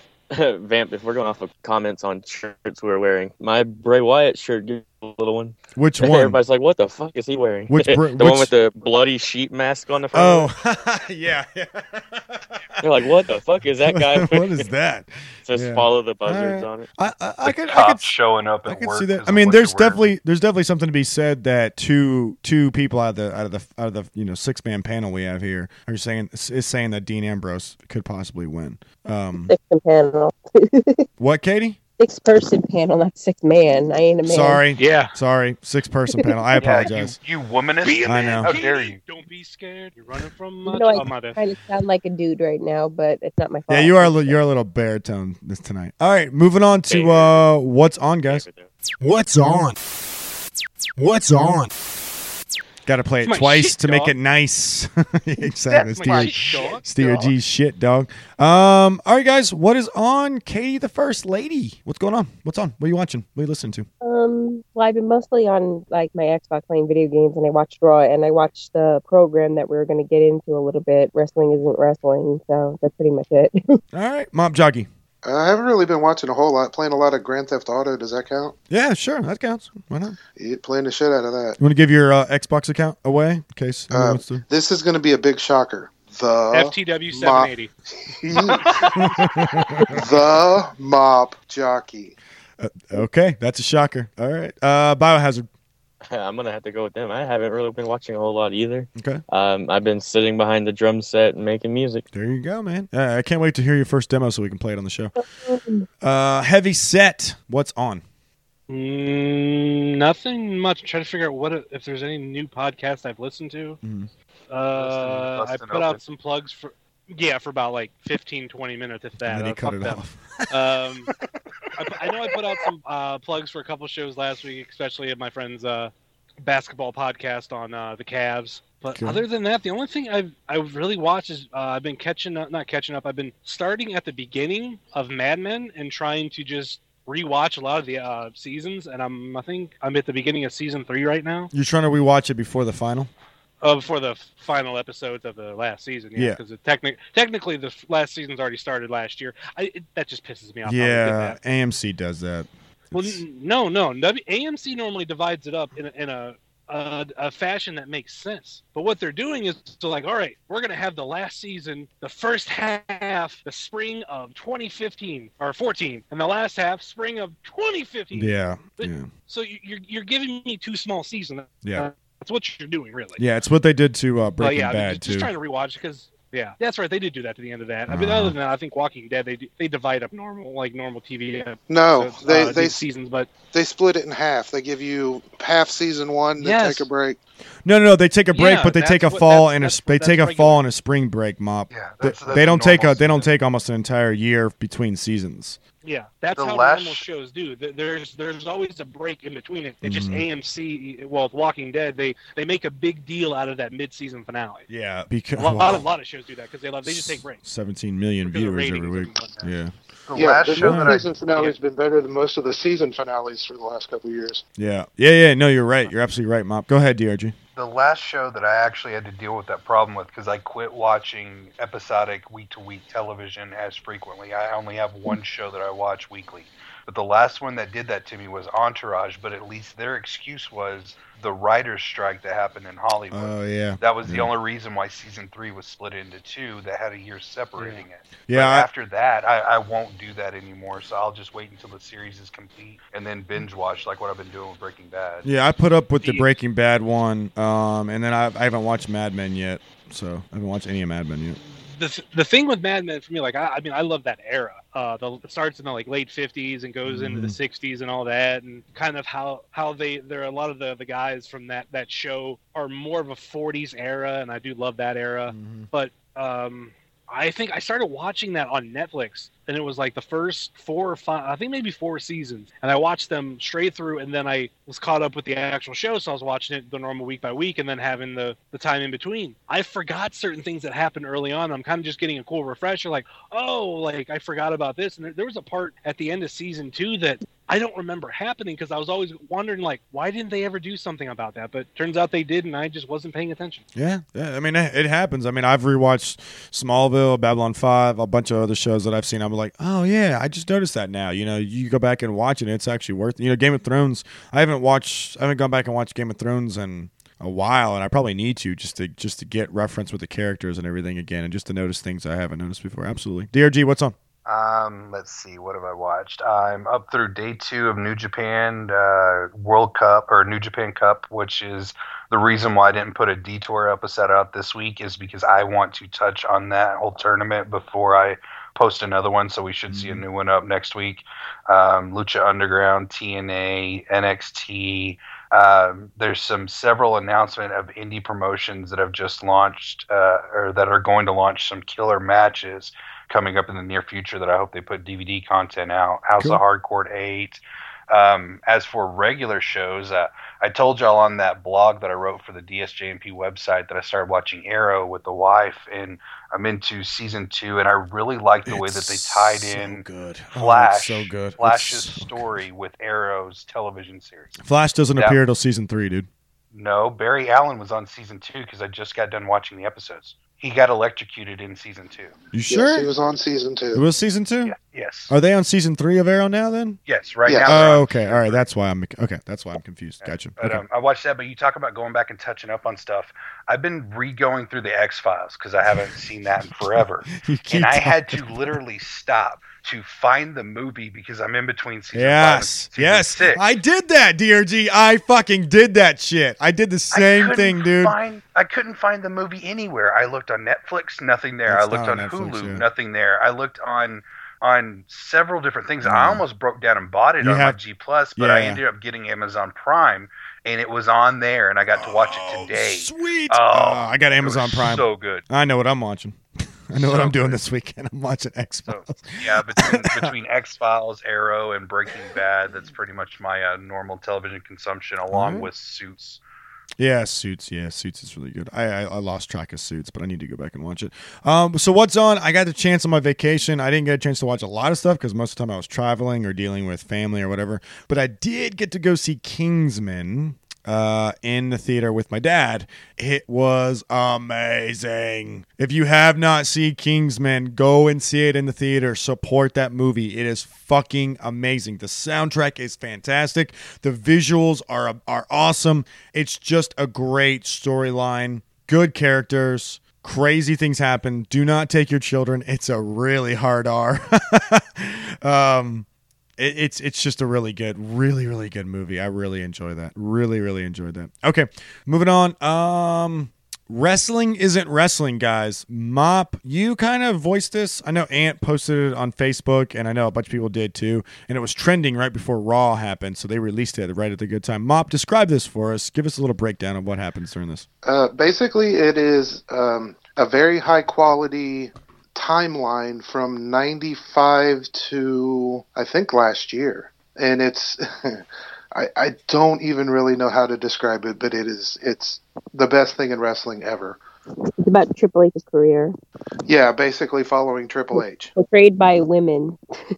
Vamp, if we're going off of comments on shirts we were wearing, my Bray Wyatt shirt gets a little one. Which one? Everybody's like, what the fuck is he wearing? One with the bloody sheep mask on the front. Oh, yeah. They're like, what the fuck is that guy? What is that? It says follow the buzzards on it. I could showing up at work. See that. I mean, there's definitely something to be said that two people out of the 6-man panel we have here are saying that Dean Ambrose could possibly win. 6-man panel. What, Katie? 6-person panel, not 6-man. I ain't a man. Sorry. 6-person panel. I apologize. You womanist. I know. How dare you? Don't be scared. You're running from much. I kind of sound like a dude right now, but it's not my fault. Yeah, you're a little baritone this tonight. All right, moving on to what's on, guys. What's on? What's on? Got to play it twice to make it nice. Exactly. Steer G's shit, dog. All right, guys. What is on? Katie, the First Lady. What's going on? What's on? What are you watching? What are you listening to? Well, I've been mostly on like my Xbox playing video games, and I watched Raw, and I watched the program that we were going to get into a little bit. Wrestling Isn't Wrestling, so that's pretty much it. All right, Mom Joggy. I haven't really been watching a whole lot. Playing a lot of Grand Theft Auto. Does that count? Yeah, sure. That counts. Why not? Playing the shit out of that. You want to give your Xbox account away in case anyone wants to? This is going to be a big shocker. The FTW 780. The Mop Jockey. Okay, that's a shocker. All right. Biohazard. I'm going to have to go with them. I haven't really been watching a whole lot either. Okay. I've been sitting behind the drum set and making music. There you go, man. I can't wait to hear your first demo so we can play it on the show. Heavy Set. What's on? Nothing much. I'm trying to figure out if there's any new podcasts I've listened to. I put out some plugs for about like 15, 20 minutes, if that. And then you cut it off. I know I put out some plugs for a couple shows last week, especially at my friend's basketball podcast on the Cavs. But Okay. other than that, the only thing I've really watched is I've been not catching up. I've been starting at the beginning of Mad Men and trying to just rewatch a lot of the seasons. And I think I'm at the beginning of season 3 right now. You're trying to rewatch it before the final? Before the final episodes of the last season, Yeah. because technically the last season's already started last year. That just pisses me off. Yeah, AMC does that. Well, no. AMC normally divides it up in a fashion that makes sense. But what they're doing is to like, all right, we're going to have the last season, the first half, the spring of 2015 or 14, and the last half, spring of 2015. Yeah. But, yeah. So you're giving me 2 small seasons. Yeah. That's what you're doing, really. Yeah, it's what they did to Breaking Bad, just too. trying to rewatch because. Yeah, that's right. They did do that to the end of that. I mean, other than that, I think Walking Dead they divide up normal TV. No, they seasons, but they split it in half. They give you half season 1, then take a break. No. They take a break, Yeah, but they that's take a what- fall that's- and they that's take a regular. fall and a spring break. Mop. Yeah, They don't take almost an entire year between seasons. yeah, that's The how last- normal shows do. There's always a break in between it. It's just Mm-hmm. AMC. Well, with Walking Dead, they make a big deal out of that mid-season finale. Yeah, because A lot of shows do that because they just take breaks. 17 million Because of viewers every ratings week. and whatnot. Yeah. The Yeah, last the show that I mid-season finale has been better than most of the season finales for the last couple of years. Yeah. No, you're right. You're absolutely right, Mop. Go ahead, DRG. the last show that I actually had to deal with that problem with because I quit watching episodic week-to-week television as frequently. I only have one show that I watch weekly. But the last one that did that to me was Entourage, but at least their excuse was the writer's strike that happened in Hollywood. Oh, yeah. That was the only reason why season 3 was split into 2 that had a year separating it. Yeah, But after that, I won't do that anymore, so I'll just wait until the series is complete and then binge watch like what I've been doing with Breaking Bad. Yeah, I put up with the Breaking Bad one, and then I haven't watched Mad Men yet, so I haven't watched any of Mad Men yet. The thing with Mad Men for me, like I mean, I love that era. It starts in the late 50s and goes into the 60s and all that, and kind of how there are a lot of the guys from that show are more of a 40s era, and I do love that era. But I think I started watching that on Netflix, and it was like the first 4 or 5, I think maybe 4 seasons, and I watched them straight through, and then I was caught up with the actual show, so I was watching it the normal week by week, and then having the time in between. I forgot certain things that happened early on. I'm kind of just getting a cool refresher, like, oh, like I forgot about this, and there was a part at the end of season 2 that I don't remember happening because I was always wondering, like, why didn't they ever do something about that? But turns out they did, and I just wasn't paying attention. Yeah. I mean, it happens. I mean, I've rewatched Smallville, Babylon 5, a bunch of other shows that I've seen. I'm like, oh, yeah, I just noticed that now. You know, you go back and watch it, and it's actually worth it. You know, Game of Thrones, I haven't gone back and watched Game of Thrones in a while, and I probably need to just to get reference with the characters and everything again, and just to notice things I haven't noticed before. Absolutely. DRG, what's on? Let's see, what have I watched? I'm up through day 2 of New Japan World Cup or New Japan Cup, which is the reason why I didn't put a Detour episode out this week is because I want to touch on that whole tournament before I post another one. So we should see a new one up next week. Lucha Underground, TNA, NXT. There's several announcement of indie promotions that have just launched or that are going to launch some killer matches coming up in the near future that I hope they put DVD content out. House of Hardcore 8. As for regular shows, I told y'all on that blog that I wrote for the DSJMP website that I started watching Arrow with the wife, and I'm into season 2, and I really like the way that they tied in Flash, so good. Flash's story with Arrow's television series. Flash doesn't appear till season 3, dude. No, Barry Allen was on season 2 because I just got done watching the episodes. He got electrocuted in season 2. You sure? Yes, he was on season 2. It was season 2? Yeah, yes. Are they on season 3 of Arrow now then? Yes, right Yeah. now. they're Oh, on okay. season All right. 3. That's why I'm confused. Gotcha. But Okay. I watched that. But you talk about going back and touching up on stuff. I've been re-going through the X-Files because I haven't seen that in forever, You keep and I had to talking. literally stop to find the movie because I'm in between season 5 and Yes. season Yes. 6. I did that, DRG. I fucking did that shit. I did the same thing, dude. I couldn't find the movie anywhere. I looked on Netflix, nothing there. It's I looked not on on Netflix, Hulu, yeah. nothing there. I looked on several different things. I almost broke down and bought it You on have- my G Plus, but I Yeah. ended up getting Amazon Prime, and it was on there, and I got to watch it today. Sweet. Oh, I got Amazon it was Prime. So good. I know what I'm watching. I know what So I'm doing good. this weekend. I'm watching X-Files. So, yeah, between X-Files, Arrow, and Breaking Bad, that's pretty much my normal television consumption, along with Suits. Yeah, Suits. Yeah, Suits is really good. I lost track of Suits, but I need to go back and watch it. So what's on? I got the chance on my vacation. I didn't get a chance to watch a lot of stuff because most of the time I was traveling or dealing with family or whatever. But I did get to go see Kingsman in the theater with my dad. It was amazing. If you have not seen Kingsman, go and see it in the theater. Support that movie. It is fucking amazing. The soundtrack is fantastic. The visuals are awesome. It's just a great storyline. Good characters. Crazy things happen. Do not take your children. It's a really hard R. It's just a really good movie. I really enjoy that. Really enjoyed that. Okay, moving on. Wrestling isn't wrestling, guys. Mop, you kind of voiced this. I know Ant posted it on Facebook, and I know a bunch of people did too. And it was trending right before Raw happened, so they released it right at the good time. Mop, describe this for us. Give us a little breakdown of what happens during this. Basically, it is a very high quality timeline from 95 to I think last year, and it's I don't even really know how to describe it, but it's the best thing in wrestling ever. It's about Triple H's career. Yeah, basically following Triple H. Portrayed by women.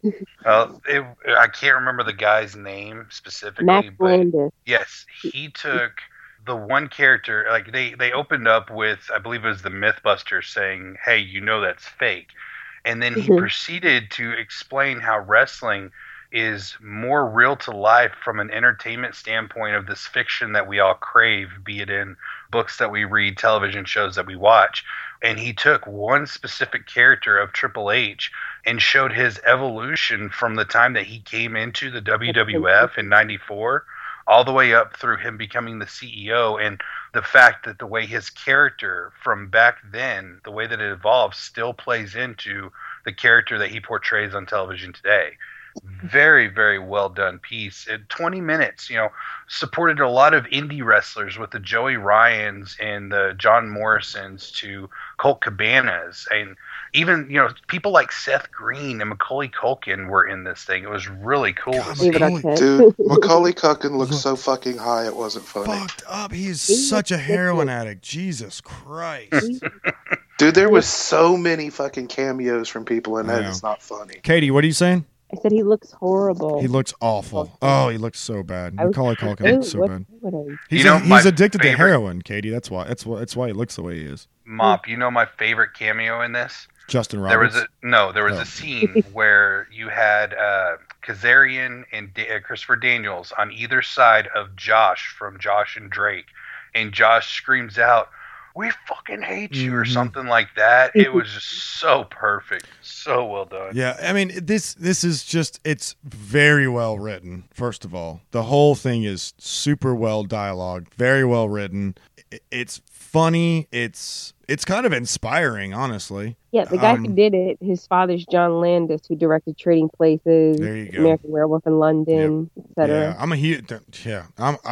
I can't remember the guy's name specifically, Max but Landis. yes, he took the one character, like they opened up with, I believe it was the Mythbusters saying, "Hey, you know that's fake," and then he proceeded to explain how wrestling is more real to life from an entertainment standpoint of this fiction that we all crave, be it in books that we read, television shows that we watch. And he took one specific character of Triple H and showed his evolution from the time that he came into the WWF in '94 all the way up through him becoming the CEO, and the fact that the way his character from back then, the way that it evolved, still plays into the character that he portrays on television today. Very, very well done piece. In 20 minutes, supported a lot of indie wrestlers with the Joey Ryans and the John Morrisons to Colt Cabanas, and even people like Seth Green and Macaulay Culkin were in this thing. It was really cool. Dude, Macaulay Culkin looked so fucking high it wasn't funny. Fucked up. He is such a heroin addict. Jesus Christ. Dude, there was so many fucking cameos from people in that. It's not funny. Katie, what are you saying? I said he looks horrible. He looks awful. Oh, he looks so bad. Macaulay Culkin looks so bad. He's addicted to heroin, Katie. That's why he looks the way he is. Mop, my favorite cameo in this? Justin Roberts. There was a scene where you had Kazarian and Christopher Daniels on either side of Josh from Josh and Drake, and Josh screams out, "We fucking hate you," or something like that. It was just so perfect. So well done. Yeah, I mean, this is just, it's very well written, first of all. The whole thing is super well dialogued, very well written. It's funny. It's kind of inspiring, honestly. Yeah, the guy who did it, his father's John Landis, who directed Trading Places, there you go. American Werewolf in London, etc. Yeah,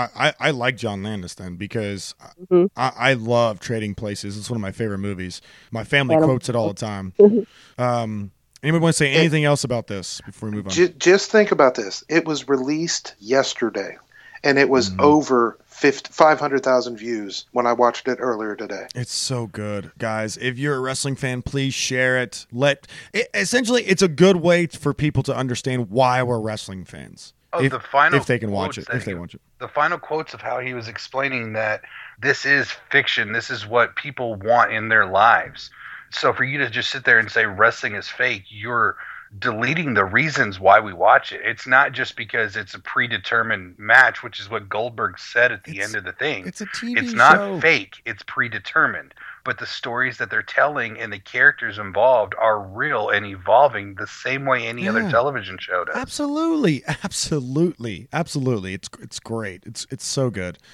I like John Landis then, because I love Trading Places. It's one of my favorite movies. My family quotes it all the time. Anybody want to say anything else about this before we move on? Just think about this. It was released yesterday, and it was over 500,000 views when I watched it earlier today. It's so good, guys. If you're a wrestling fan, please share it. Essentially, it's a good way for people to understand why we're wrestling fans. If they can watch it. The final quotes of how he was explaining that this is fiction. This is what people want in their lives. So for you to just sit there and say wrestling is fake, you're deleting the reasons why we watch it. It's not just because it's a predetermined match, which is what Goldberg said at the end of the thing. It's a TV show. It's not fake. It's predetermined. But the stories that they're telling and the characters involved are real and evolving the same way any other television show does. Absolutely. It's great. It's so good.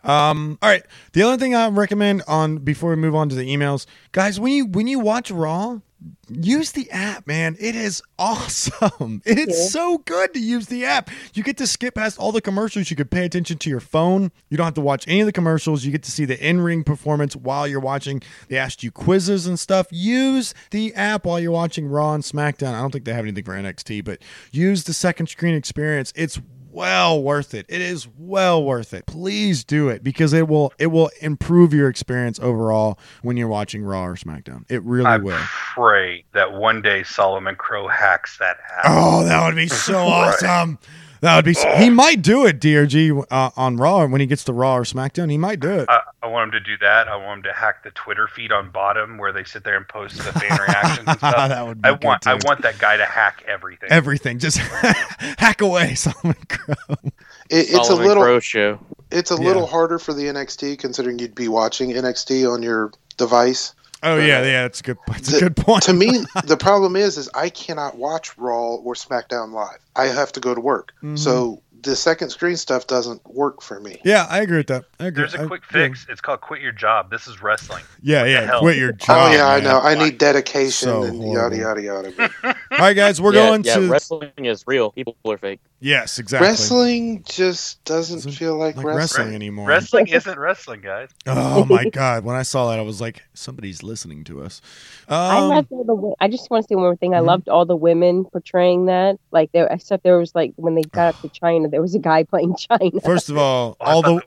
All right. The other thing I recommend before we move on to the emails, guys, when you watch Raw, use the app, man. It is awesome. It's so good to use the app. You get to skip past all the commercials. You could pay attention to your phone. You don't have to watch any of the commercials. You get to see the in-ring performance while you're watching. They asked you quizzes and stuff. Use the app while you're watching Raw and SmackDown. I don't think they have anything for NXT, but use the second screen experience. It's well worth it. It is well worth it. Please do it because it will improve your experience overall when you're watching Raw or SmackDown. It really will. I pray that one day Solomon Crow hacks that app. Oh, that would be so awesome. That would be. He might do it, DRG, on Raw when he gets to Raw or SmackDown. He might do it. I want him to do that. I want him to hack the Twitter feed on bottom where they sit there and post the fan reactions and stuff. That would be I want that guy to hack everything. Everything, just hack away, Solomon Crow. It's a little Crow show. It's a little harder for the NXT considering you'd be watching NXT on your device. Oh yeah, that's a good. That's a good point. To me, the problem is I cannot watch Raw or SmackDown live. I have to go to work, so the second screen stuff doesn't work for me. Yeah, I agree with that. I agree. There's a quick fix. It's called "Quit Your Job." This is wrestling. Yeah. Quit your job. Oh yeah, man. I know. I need dedication So and horrible. yada yada yada. All right, guys, we're going to wrestling is real. People are fake. Yes, exactly. Wrestling just doesn't feel like wrestling anymore. Wrestling isn't wrestling, guys. Oh my God! When I saw that, I was like, somebody's listening to us. I loved all the. I just want to say one more thing. I loved all the women portraying that. Like except there was like when they got up to China, there was a guy playing China. First of all, funny.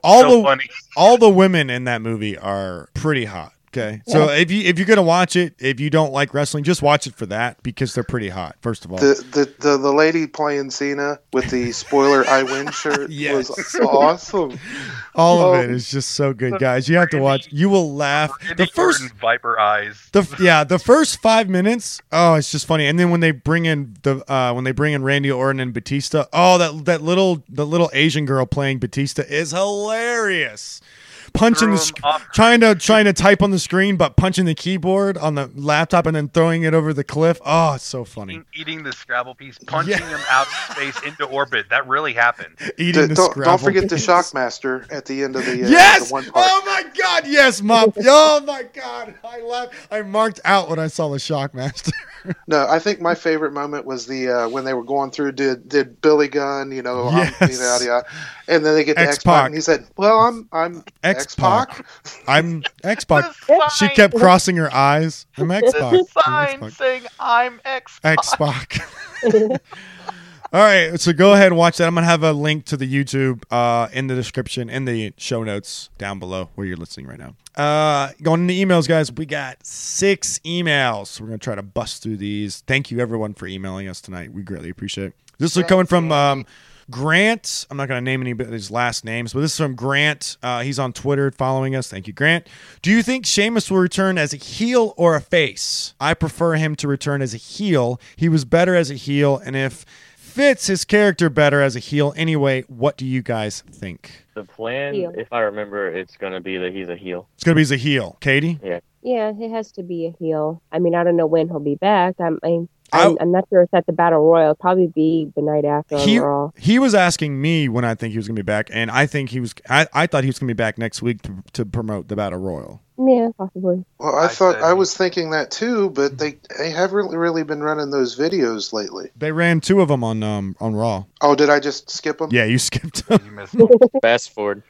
all the women in that movie are pretty hot. Okay, so if you're gonna watch it, if you don't like wrestling, just watch it for that because they're pretty hot. First of all, the lady playing Cena with the spoiler I win shirt was awesome. All of it is just so good, guys. You have to watch. You will laugh. The first Viper eyes. The first 5 minutes. Oh, it's just funny. And then when they bring in Randy Orton and Batista, the little Asian girl playing Batista is hilarious. Punching trying to type on the screen, but punching the keyboard on the laptop and then throwing it over the cliff. Oh, it's so funny. Eating the Scrabble piece, punching him out of space into orbit. That really happened. Don't forget the Shockmaster at the end of the yes. The one part. Oh my God, yes, Mom. Oh my God, I laughed. I marked out when I saw the Shockmaster. No, I think my favorite moment was the when they were going through did Billy Gunn, yada, and then they get to X-Pac and he said, "Well, I'm X-Pac. I'm X-Pac." She kept crossing her eyes. I'm X-Pac. The sign saying I'm X-Pac. X-Pac. All right, so go ahead and watch that. I'm going to have a link to the YouTube in the description, in the show notes down below where you're listening right now. Going into emails, guys, we got 6 emails. We're going to try to bust through these. Thank you, everyone, for emailing us tonight. We greatly appreciate it. This is coming from Grant. I'm not going to name anybody's last names, but this is from Grant. He's on Twitter following us. Thank you, Grant. Do you think Sheamus will return as a heel or a face? I prefer him to return as a heel. He was better as a heel, and if fits his character better as a heel anyway. What do you guys think? The plan, if I remember, it's going to be that he's a heel. It's going to be as a heel. Katie? Yeah, it has to be a heel. I mean, I don't know when he'll be back. I'm not sure it's at the Battle Royal. It'll probably be the night after Raw. He was asking me when I think he was going to be back, and I think he was. I thought he was going to be back next week to promote the Battle Royal. Yeah, possibly. Well, I was thinking that too, but they haven't really been running those videos lately. They ran 2 of them on Raw. Oh, did I just skip them? Yeah, you skipped them. You missed them. Fast forward.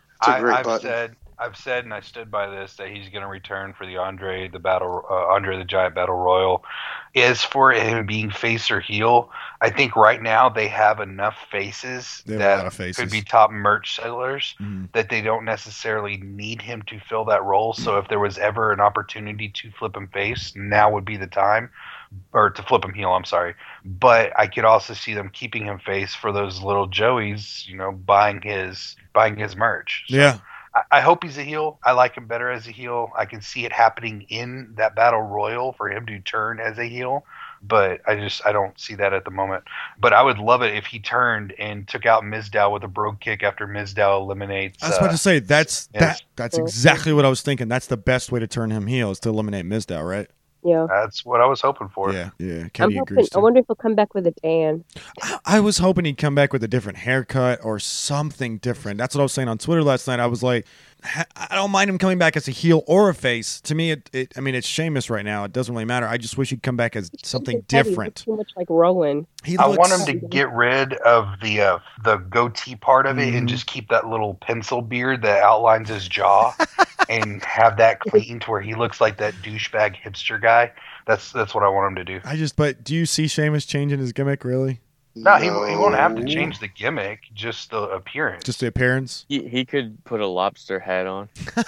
I've said, and I stood by this, that he's going to return for the Andre the Giant Battle Royal. As for him being face or heel, I think right now they have enough faces that could be top merch sellers that they don't necessarily need him to fill that role. So if there was ever an opportunity to flip him face, now would be the time. Or to flip him heel, I'm sorry. But I could also see them keeping him face for those little Joeys, buying his merch. So, yeah. I hope he's a heel. I like him better as a heel. I can see it happening in that Battle Royal for him to turn as a heel, but I don't see that at the moment. But I would love it if he turned and took out Mizdow with a brogue kick after Mizdow eliminates. I was about to say that's exactly what I was thinking. That's the best way to turn him heel is to eliminate Mizdow, right? Yeah, that's what I was hoping for. Yeah. Katie agrees. I wonder if he'll come back with a tan. I was hoping he'd come back with a different haircut or something different. That's what I was saying on Twitter last night. I was like, I don't mind him coming back as a heel or a face. To me, it's Sheamus right now. It doesn't really matter. I just wish he'd come back as something different. Too much like Rowan. I want him to get rid of the goatee part of it and just keep that little pencil beard that outlines his jaw and have that clean to where he looks like that douchebag hipster guy. That's what I want him to do. But do you see Sheamus changing his gimmick, really? No, he won't have to change the gimmick, just the appearance. Just the appearance? He could put a lobster hat on.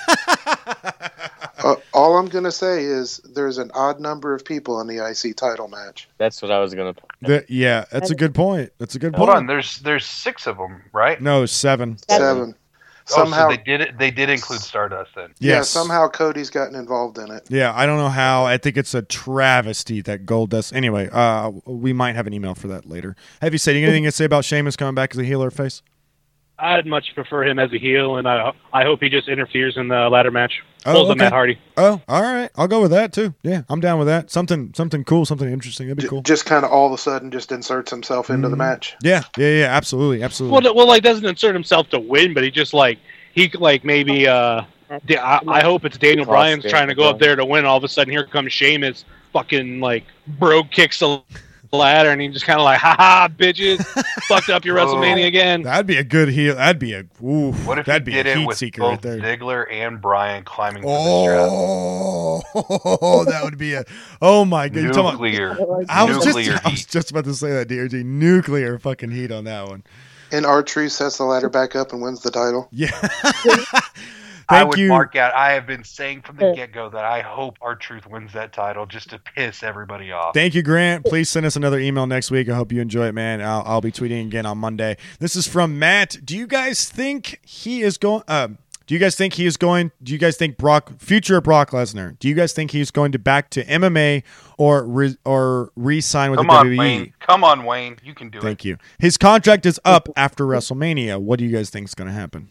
All I'm going to say is there's an odd number of people in the IC title match. That's what I was going to Yeah, that's a good point. Hold on, there's 6 of them, right? No, 7. 7. Somehow so they did include Stardust then. Yes. Yeah, somehow Cody's gotten involved in it. Yeah, I don't know how. I think it's a travesty that Goldust. Anyway, we might have an email for that later. Have you said anything to say about Sheamus coming back as a heel or face? I'd much prefer him as a heel, and I hope he just interferes in the ladder match. Pulls okay. Matt Hardy. Oh, all right. I'll go with that too. Yeah, I'm down with that. Something cool, something interesting. That'd be cool. Just kind of all of a sudden just inserts himself into the match. Yeah. Absolutely. Well, like doesn't insert himself to win, but he just maybe. I hope it's Daniel Bryan's trying to go up there to win. All of a sudden, here comes Sheamus, fucking bro kicks the ladder, and he just kind of ha bitches, fucked up your WrestleMania again. That'd be a good heel. That'd be a what if that'd he be did a it heat with seeker both right there. Ziggler and Bryan climbing through the strap? That would be oh my god! Nuclear. I was just about to say that, DRG. Nuclear fucking heat on that one. And R-Truth sets the ladder back up and wins the title. Yeah. I would mark out. I have been saying from the get-go that I hope R-Truth wins that title just to piss everybody off. Thank you, Grant. Please send us another email next week. I hope you enjoy it, man. I'll be tweeting again on Monday. This is from Matt. Do you guys think he is going? Do you guys think he is going? Do you guys think future Brock Lesnar? Do you guys think he's going to back to MMA or re-sign with the WWE? Wayne. Come on, Wayne. You can do it. Thank you. His contract is up after WrestleMania. What do you guys think is going to happen?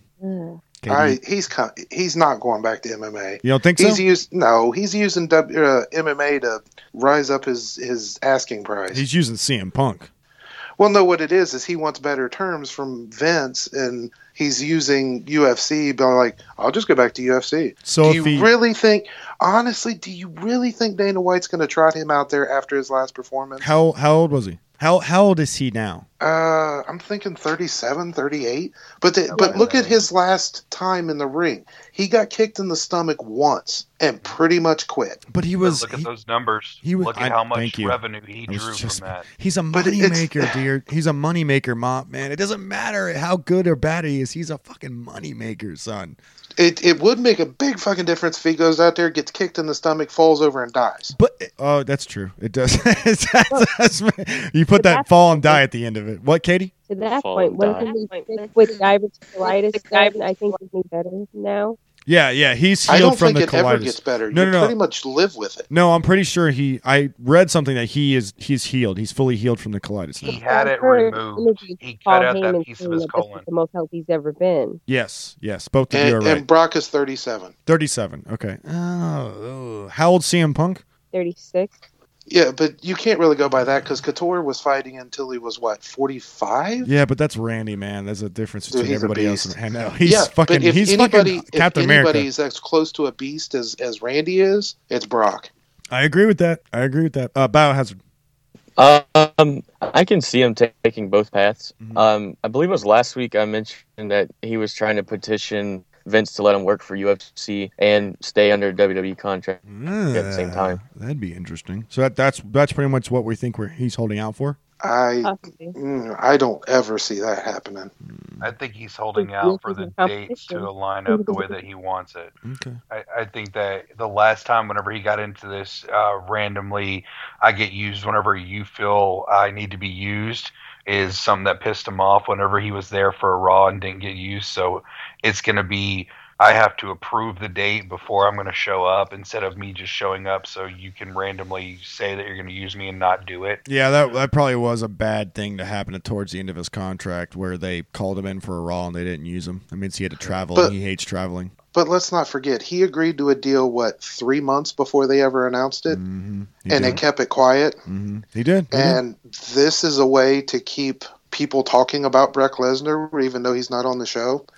He's not going back to MMA. You don't think so? He's using MMA to rise up his asking price. He's using CM Punk. Well, no, what it is he wants better terms from Vince, and he's using UFC, but I'll just go back to UFC. So do you really think Dana White's going to trot him out there after his last performance? How old was he? How old is he now? I'm thinking 37, 38. But look at his last time in the ring. He got kicked in the stomach once and pretty much quit. But look at those numbers. Look at how much revenue he drew from that. He's a money maker, dear. He's a money maker, man. It doesn't matter how good or bad he is. He's a fucking money maker, son. It would make a big fucking difference if he goes out there, gets kicked in the stomach, falls over, and dies. But that's true. It does. You put that fall and die at the end of it. What, Katie? To that point, with diverticulitis, I think he's made better now. Yeah, he's healed from the colitis. I don't think it ever gets better. No. Pretty much live with it. No, I'm pretty sure I read something that he's healed. He's fully healed from the colitis now. He had it removed. He cut out that piece of his colon. The most healthy he's ever been. Yes. Both of you are right. And Brock is 37. 37, okay. Oh, how old CM Punk? 36. Yeah, but you can't really go by that because Couture was fighting until he was 45? Yeah, but that's Randy, man. There's a difference between everybody else. I know. He's fucking Captain America. If anybody's as close to a beast as Randy is, it's Brock. I agree with that. Biohazard. I can see him taking both paths. Mm-hmm. I believe it was last week I mentioned that he was trying to petition Vince to let him work for UFC and stay under WWE contract at the same time. That'd be interesting. So that's pretty much what we think he's holding out for. I don't ever see that happening. I think he's holding out for the dates to align up the way that he wants it. Okay. I think that the last time whenever he got into this randomly, I get used whenever you feel I need to be used, is something that pissed him off whenever he was there for a Raw and didn't get used. So it's going to be, I have to approve the date before I'm going to show up instead of me just showing up so you can randomly say that you're going to use me and not do it. Yeah, that probably was a bad thing to happen towards the end of his contract where they called him in for a Raw and they didn't use him. That means he had to travel and he hates traveling. But let's not forget, he agreed to a deal, 3 months before they ever announced it? Mm-hmm. They kept it quiet? Mm-hmm. He did. This is a way to keep people talking about Brock Lesnar, even though he's not on the show.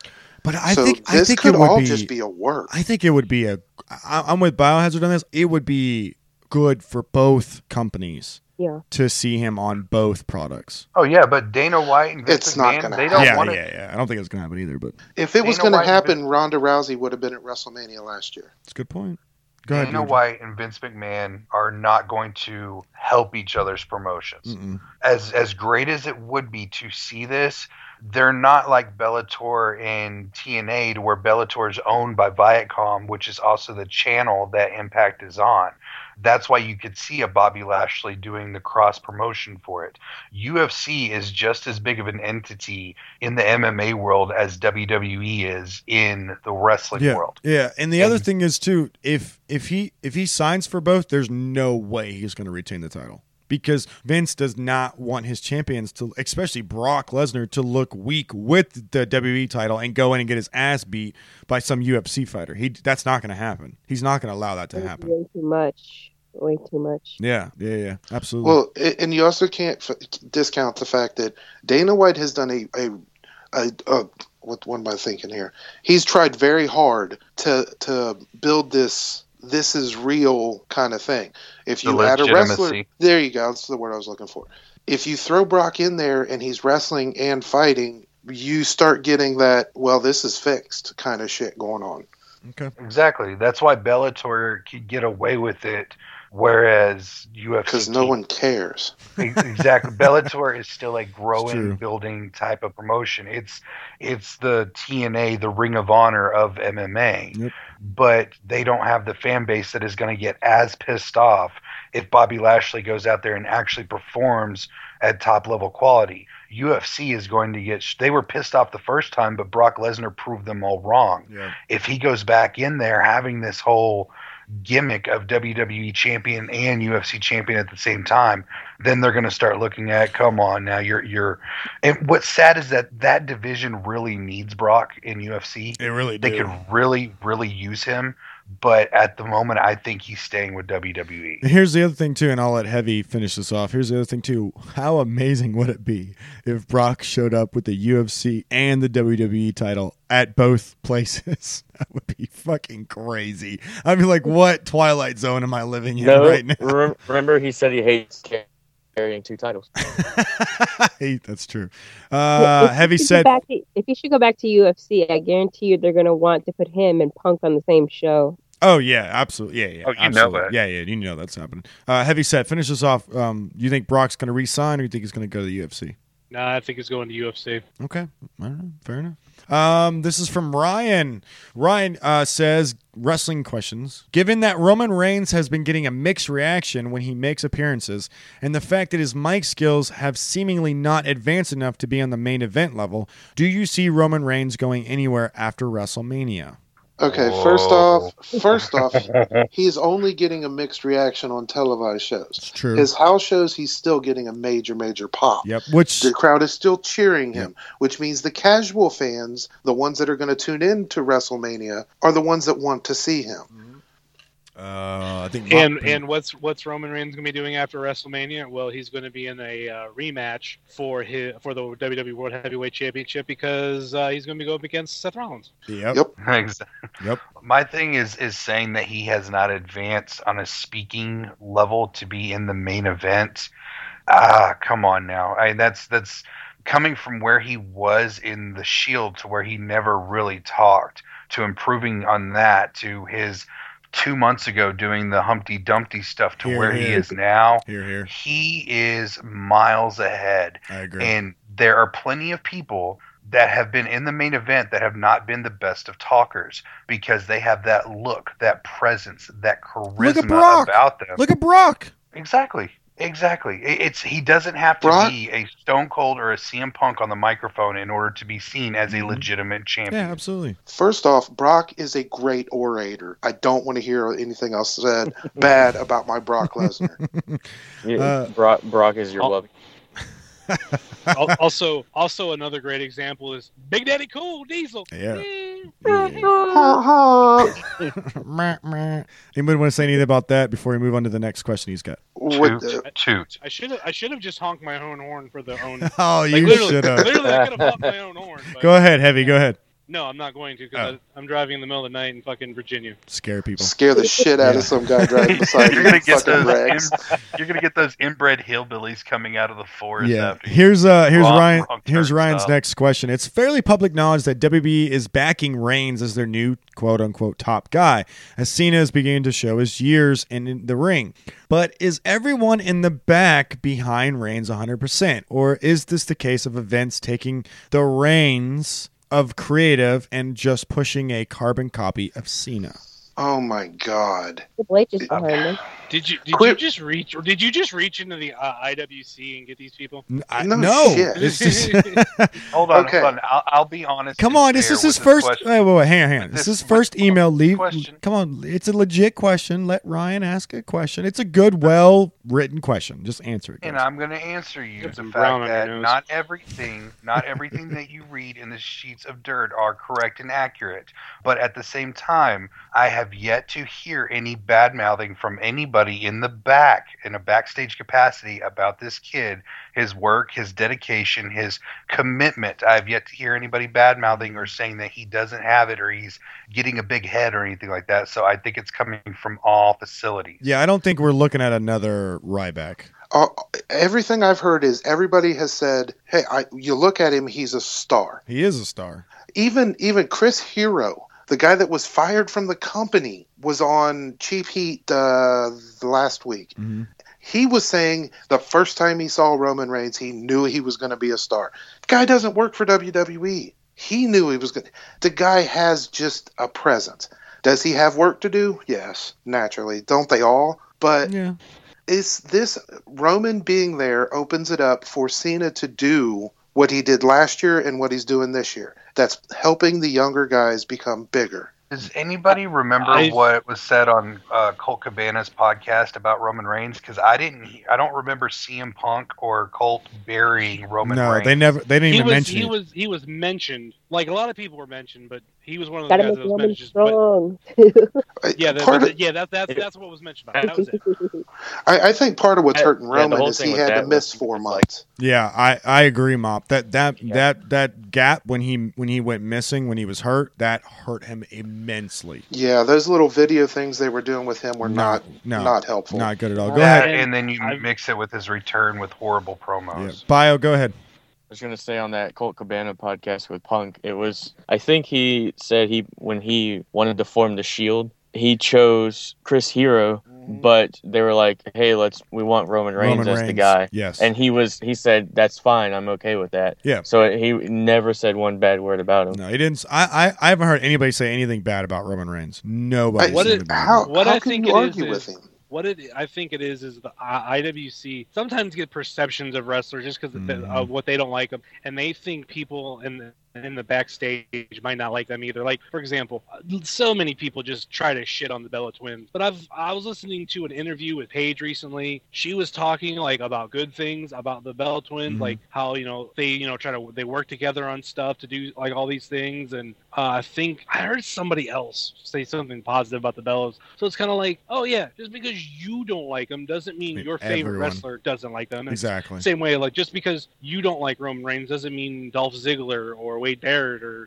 But I So think this it could would all be just be a work. I think it would be I'm with Biohazard on this. It would be good for both companies. Yeah. To see him on both products. Oh yeah, but Dana White and Vince It's not McMahon, gonna they happen. don't want it. Yeah. I don't think it's going to happen either, but If it was Dana going to White and happen, Ronda Rousey would have been at WrestleMania last year. it's a good point. Go ahead. Dana George. White and Vince McMahon are not going to help each other's promotions. Mm-mm. As great as it would be to see this, they're not like Bellator and TNA, to where Bellator is owned by Viacom, which is also the channel that Impact is on. That's why you could see a Bobby Lashley doing the cross promotion for it. UFC is just as big of an entity in the MMA world as WWE is in the wrestling world. Yeah, and the other thing is too, if he signs for both, there's no way he's going to retain the title. Because Vince does not want his champions to, especially Brock Lesnar, to look weak with the WWE title and go in and get his ass beat by some UFC fighter. That's not going to happen. He's not going to allow that to happen. Way too much. Way too much. Yeah, absolutely. Well, and you also can't discount the fact that Dana White has done what am I thinking here? He's tried very hard to build this is real kind of thing. If you add a wrestler, there you go. That's the word I was looking for. If you throw Brock in there and he's wrestling and fighting, you start getting that, well, this is fixed kind of shit going on. Okay. Exactly. That's why Bellator could get away with it, whereas UFC... Because no one cares. Exactly. Bellator is still a growing, building type of promotion. It's the TNA, the Ring of Honor of MMA. Yep. But they don't have the fan base that is going to get as pissed off if Bobby Lashley goes out there and actually performs at top level quality. UFC is going to get... They were pissed off the first time, but Brock Lesnar proved them all wrong. Yeah. If he goes back in there having this whole gimmick of WWE champion and UFC champion at the same time, then they're going to start looking at, come on now, you're and what's sad is that division really needs Brock in UFC. They really do. They could really, really use him, but at the moment I think he's staying with WWE. Here's the other thing too, and I'll let Heavy finish this off. Here's the other thing too. How amazing would it be if Brock showed up with the UFC and the WWE title at both places? That would be fucking crazy. I'd be like, what Twilight Zone am I living in right now? Remember, he said he hates carrying two titles. That's true. Heavy said, if he should go back to UFC, I guarantee you they're going to want to put him and Punk on the same show. Oh yeah, absolutely. Yeah. Oh, you absolutely. know that. Yeah. You know that's happening. Heavy said, finish this off. You think Brock's going to re-sign, or you think he's going to go to the UFC? No, I think he's going to UFC. Okay, all right, fair enough. This is from Ryan. Ryan says, wrestling questions. Given that Roman Reigns has been getting a mixed reaction when he makes appearances, and the fact that his mic skills have seemingly not advanced enough to be on the main event level, do you see Roman Reigns going anywhere after WrestleMania? Okay, first off, he's only getting a mixed reaction on televised shows. It's true. His house shows, he's still getting a major pop. Yep. Which the crowd is still cheering him, which means the casual fans, the ones that are going to tune in to WrestleMania, are the ones that want to see him. I think. And what's Roman Reigns going to be doing after WrestleMania? Well, he's going to be in a rematch for the WWE World Heavyweight Championship because he's going to be going up against Seth Rollins. Yep. My thing is saying that he has not advanced on a speaking level to be in the main event. Come on now. That's coming from where he was in the Shield to where he never really talked, to improving on that, to his 2 months ago doing the Humpty Dumpty stuff to where he is now. He is miles ahead. I agree. And there are plenty of people that have been in the main event that have not been the best of talkers because they have that look, that presence, that charisma about them. Look at Brock. Exactly. He doesn't have to be a Stone Cold or a CM Punk on the microphone in order to be seen as a legitimate champion. Yeah, absolutely. First off, Brock is a great orator. I don't want to hear anything else said bad about my Brock Lesnar. Brock is your love. Also, another great example is Big Daddy Cool Diesel. Yeah. Anybody want to say anything about that before we move on to the next question he's got? Toot. I should have just honked my own horn for the own. Oh, you should have. Literally, I could have honked my own horn. Go ahead, Heavy. Go ahead. No, I'm not going to because I'm driving in the middle of the night in fucking Virginia. Scare people. Scare the shit out of some guy driving beside you. You're gonna get fucking those. wrecks. You're gonna get those inbred hillbillies coming out of the forest. Yeah. After you. Here's Ryan. wrong Here's turn Ryan's style. next question. It's fairly public knowledge that WB is backing Reigns as their new quote unquote top guy, as Cena is beginning to show his years in the ring. But is everyone in the back behind Reigns 100%, or is this the case of events taking the reins of creative and just pushing a carbon copy of Cena? Oh my god. The Blake is behind them. Did you Quit. just reach into the IWC and get these people? No No. shit. It's just Hold on, Okay. hold on. I'll be honest. Come and on, this fair is his with first. question. Wait, hang on. This is his first email. Leave. question. Come on, it's a legit question. Let Ryan ask a question. It's a good, well written question. Just answer it. And guys. I'm going to answer you Got the some brown fact on your that nose. not everything that you read in the sheets of dirt are correct and accurate. But at the same time, I have yet to hear any bad mouthing from anybody in the back, in a backstage capacity, about this kid, his work, his dedication, his commitment. I have yet to hear anybody bad mouthing or saying that he doesn't have it or he's getting a big head or anything like that. So I think it's coming from all facilities. Yeah, I don't think we're looking at another Ryback. Everything I've heard is everybody has said, "Hey, you look at him; he's a star." He is a star. Even Chris Hero, the guy that was fired from the company, was on Cheap Heat the last week. Mm-hmm. He was saying the first time he saw Roman Reigns, he knew he was going to be a star. The guy doesn't work for WWE. He knew he was going. The guy has just a presence. Does he have work to do? Yes, naturally. Don't they all? But Yeah. is this Roman being there opens it up for Cena to do what he did last year and what he's doing this year? That's helping the younger guys become bigger. Does anybody remember what was said on Colt Cabana's podcast about Roman Reigns? Because I don't remember CM Punk or Colt burying Roman Reigns. They didn't even mention it. He was mentioned. Like a lot of people were mentioned, but he was one of the Gotta guys make that was Roman mentioned. strong. That's what was mentioned about. That was it. I think part of what's hurting the Roman whole is thing he with had to that miss was 4 like- months. Yeah, I agree, Mop. That gap when he went missing when he was hurt, that hurt him immensely. Yeah, those little video things they were doing with him were not helpful. Not good at all. Go That, ahead. and then you mix it with his return with horrible promos. Yeah. Bio, go ahead. I was going to say on that Colt Cabana podcast with Punk, it was, I think he said when he wanted to form the Shield, he chose Chris Hero, but they were like, hey, we want Roman Reigns as the guy. Yes. And he said, that's fine. I'm okay with that. Yeah. So he never said one bad word about him. No, he didn't. I haven't heard anybody say anything bad about Roman Reigns. Nobody. How I can think you it argue is with him? I think it is the IWC sometimes get perceptions of wrestlers just because of what they don't like them, and they think people in the backstage might not like them either. Like, for example, so many people just try to shit on the Bella Twins. But I was listening to an interview with Paige recently. She was talking like about good things about the Bella Twins, like how they work together on stuff to do like all these things. And I think I heard somebody else say something positive about the Bellas. So it's kind of like, oh yeah, just because you don't like them doesn't mean your favorite wrestler doesn't like them. Exactly. Same way, like just because you don't like Roman Reigns doesn't mean Dolph Ziggler or Wade Barrett or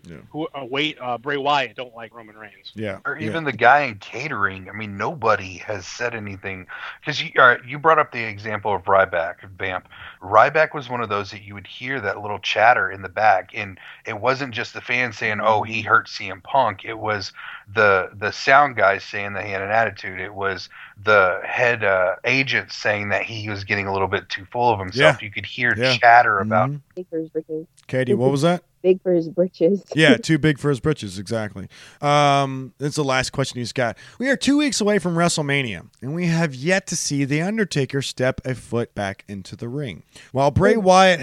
Bray Wyatt don't like Roman Reigns. Yeah. Or even the guy in catering. I mean, nobody has said anything. Because you brought up the example of Ryback, Vamp. Ryback was one of those that you would hear that little chatter in the back. And it wasn't just the fans saying, oh, he hurt CM Punk. It was the sound guys saying that he had an attitude. It was the head agent saying that he was getting a little bit too full of himself. Yeah. You could hear chatter about Katie, what was that? Big for his britches. Yeah, too big for his britches, exactly. That's the last question he's got. We are 2 weeks away from WrestleMania, and we have yet to see The Undertaker step a foot back into the ring. While Bray Wyatt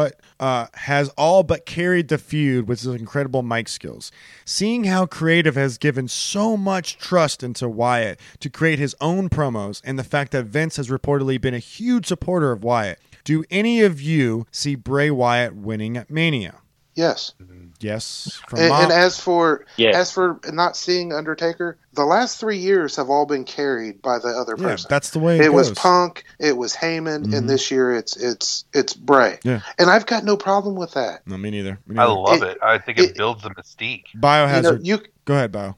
has all but carried the feud with his incredible mic skills, seeing how creative has given so much trust into Wyatt to create his own promos, and the fact that Vince has reportedly been a huge supporter of Wyatt, do any of you see Bray Wyatt winning at Mania? Yes. Yes. From And as for Yes. not seeing Undertaker, the last 3 years have all been carried by the other yeah, person. that's the way it It was goes. Punk, it was Heyman, and this year it's Bray. Yeah. And I've got no problem with that. No, me neither. I love it. I think it builds the mystique. Biohazard. You know, Go ahead, Bio.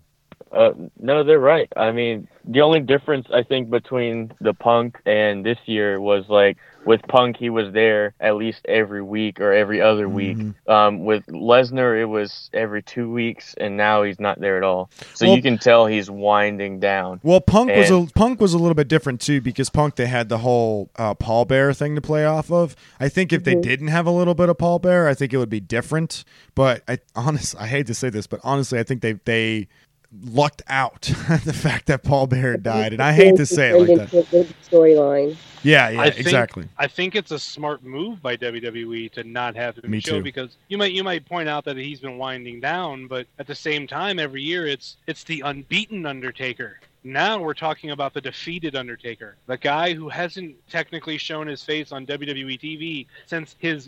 No, they're right. I mean, the only difference I think between the Punk and this year was like with Punk, he was there at least every week or every other week. With Lesnar, it was every 2 weeks, and now he's not there at all. So you can tell he's winding down. Well, Punk was a little bit different too, because Punk, they had the whole Paul Bearer thing to play off of. I think if they didn't have a little bit of Paul Bearer, I think it would be different. But I hate to say this, but honestly, I think they lucked out the fact that Paul Bearer died, and I hate to say it like that. Storyline. Yeah, exactly. I think it's a smart move by WWE to not have him show, because you might point out that he's been winding down, but at the same time, every year it's the unbeaten Undertaker. Now we're talking about the defeated Undertaker, the guy who hasn't technically shown his face on WWE TV since his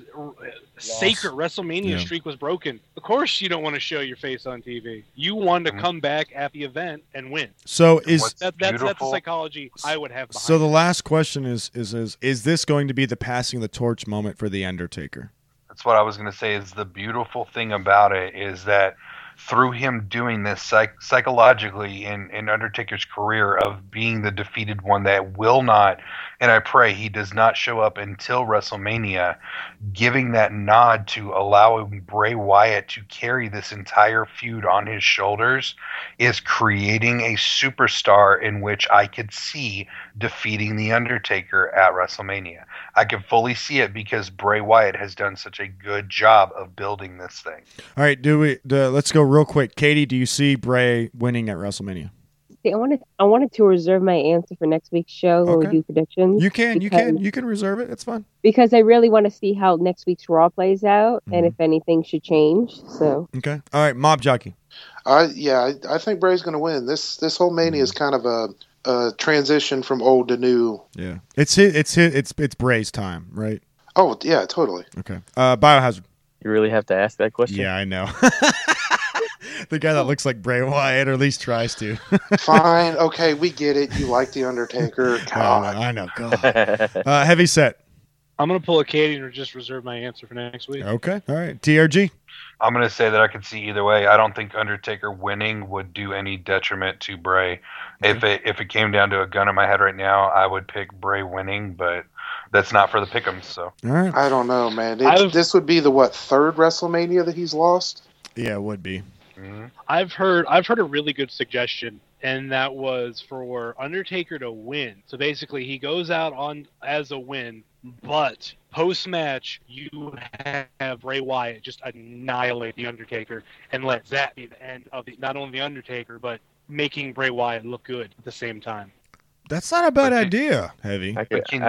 sacred WrestleMania streak was broken. Of course you don't want to show your face on TV. You want to come back at the event and win. So that's the psychology I would have behind So the last question is this going to be the passing the torch moment for The Undertaker? That's what I was going to say. Is the beautiful thing about it is that through him doing this psychologically in Undertaker's career of being the defeated one that will not, and I pray he does not show up until WrestleMania, giving that nod to allowing Bray Wyatt to carry this entire feud on his shoulders is creating a superstar in which I could see defeating The Undertaker at WrestleMania. I can fully see it because Bray Wyatt has done such a good job of building this thing. All right, let's go real quick. Katie, do you see Bray winning at WrestleMania? See, I wanted to reserve my answer for next week's show when we do predictions. You can reserve it. It's fine. Because I really want to see how next week's Raw plays out and if anything should change. So okay, all right, Mob Jockey. I think Bray's going to win. This whole Mania is kind of a transition from old to new. Yeah, it's Bray's time, right? Oh yeah, totally. Okay, Biohazard. You really have to ask that question? Yeah, I know. The guy that looks like Bray Wyatt, or at least tries to. Fine, okay, we get it. You like The Undertaker. I know. God. Heavy Set. I'm going to pull a Katie and just reserve my answer for next week. Okay, all right. TRG. I'm going to say that I could see either way. I don't think Undertaker winning would do any detriment to Bray. Okay. If it came down to a gun in my head right now, I would pick Bray winning, but that's not for the pick'ems. So all right. I don't know, man. This would be the third WrestleMania that he's lost? Yeah, it would be. Mm-hmm. I've heard a really good suggestion, and that was for Undertaker to win. So basically, he goes out on as a win, but post-match, you have Bray Wyatt just annihilate The Undertaker and let that be the end of not only The Undertaker, but making Bray Wyatt look good at the same time. That's not a bad idea, Heavy. Can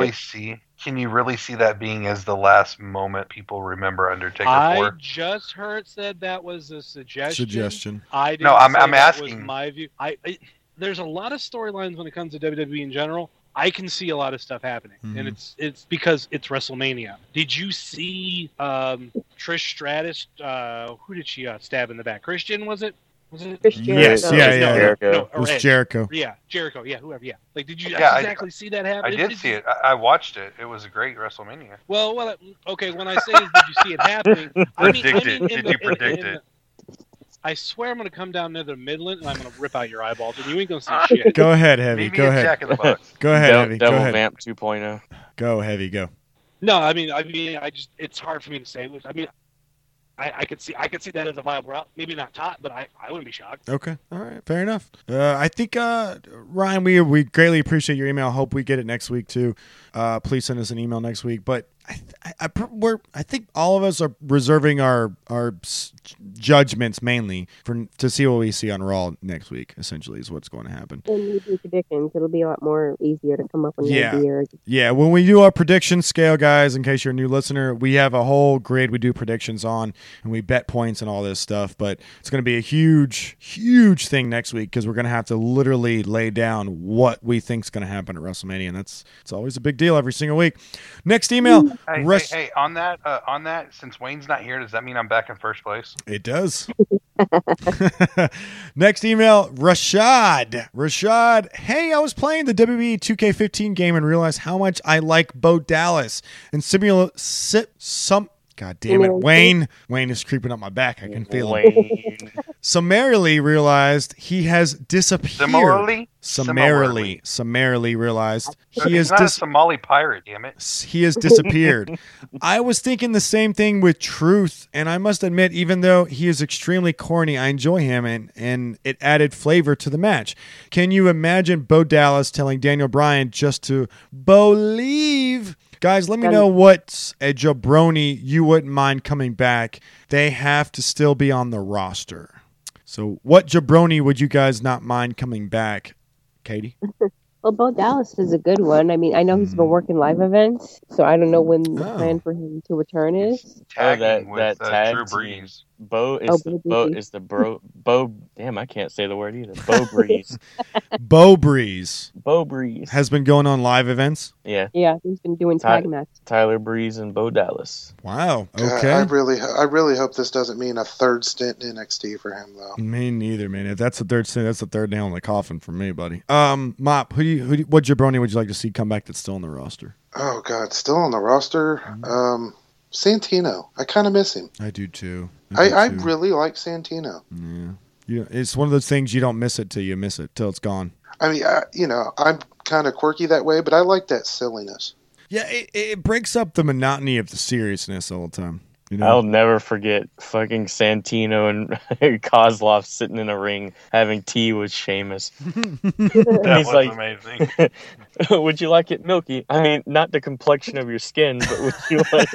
you really see that being as the last moment people remember Undertaker for? I just said that was a suggestion. I'm asking. Was my view. There's a lot of storylines when it comes to WWE in general. I can see a lot of stuff happening, and it's because it's WrestleMania. Did you see Trish Stratus? Who did she stab in the back? Christian, was it? Was it? Yes, Jericho. No, it was Jericho. Yeah, Jericho. Yeah, whoever. Yeah. Like, did you exactly see that happen? I did see it. I watched it. It was a great WrestleMania. Well, okay. When I say did you see it happening? Did you predict it? I swear I'm going to come down near the Midland and I'm going to rip out your eyeballs, and you ain't going to see shit. Go ahead, Heavy. Go ahead. Jack in the Box. Go ahead, Heavy. Double Go ahead. Vamp 2.0. Go, Heavy. Go. No, I mean, it's hard for me to say. I mean, I could see that as a viable route. Maybe not top, but I wouldn't be shocked. Okay, all right, fair enough. I think Ryan, we greatly appreciate your email. Hope we get it next week too. Please send us an email next week. But I think all of us are reserving our judgments mainly to see what we see on Raw next week. Essentially, is what's going to happen. When you do predictions, it'll be a lot more easier to come up with an idea. Yeah, when we do our prediction scale, guys, in case you're a new listener, we have a whole grid we do predictions on, and we bet points and all this stuff. But it's going to be a huge, huge thing next week because we're going to have to literally lay down what we think is going to happen at WrestleMania, and it's always a big deal every single week. Next email. Hey, on that, since Wayne's not here, does that mean I'm back in first place? It does. Next email, Rashad. Hey, I was playing the WWE 2K15 game and realized how much I like Bo Dallas and God damn it, Wayne is creeping up my back. I can feel it. Summarily realized he has disappeared. Summarily realized he is not a Somali pirate, damn it. He has disappeared. I was thinking the same thing with Truth, and I must admit, even though he is extremely corny, I enjoy him, and it added flavor to the match. Can you imagine Bo Dallas telling Daniel Bryan just to believe? Guys, let me know what a jabroni you wouldn't mind coming back. They have to still be on the roster. So what jabroni would you guys not mind coming back? Katie? Well, Bo Dallas is a good one. I mean, I know he's been working live events, so I don't know when the plan for him to return is. Tagging with tag Drew team. Brees. Bo is the bro. Damn, I can't say the word either. Bo Breeze. Bo Breeze has been going on live events. Yeah, he's been doing tag matches. Tyler Breeze and Bo Dallas. Wow. Okay. I really hope this doesn't mean a third stint in NXT for him, though. Me neither, man. If that's the third stint, that's the third nail in the coffin for me, buddy. Mop, what jabroni would you like to see come back that's still on the roster? Oh God, still on the roster. Santino. I kind of miss him. I do too. I really like Santino. Yeah, it's one of those things you don't miss it till you miss it, till it's gone. I mean, I'm kind of quirky that way, but I like that silliness. Yeah, it breaks up the monotony of the seriousness all the time. You know? I'll never forget fucking Santino and Kozlov sitting in a ring having tea with Sheamus. That was amazing. Would you like it milky? I mean, not the complexion of your skin, but would you like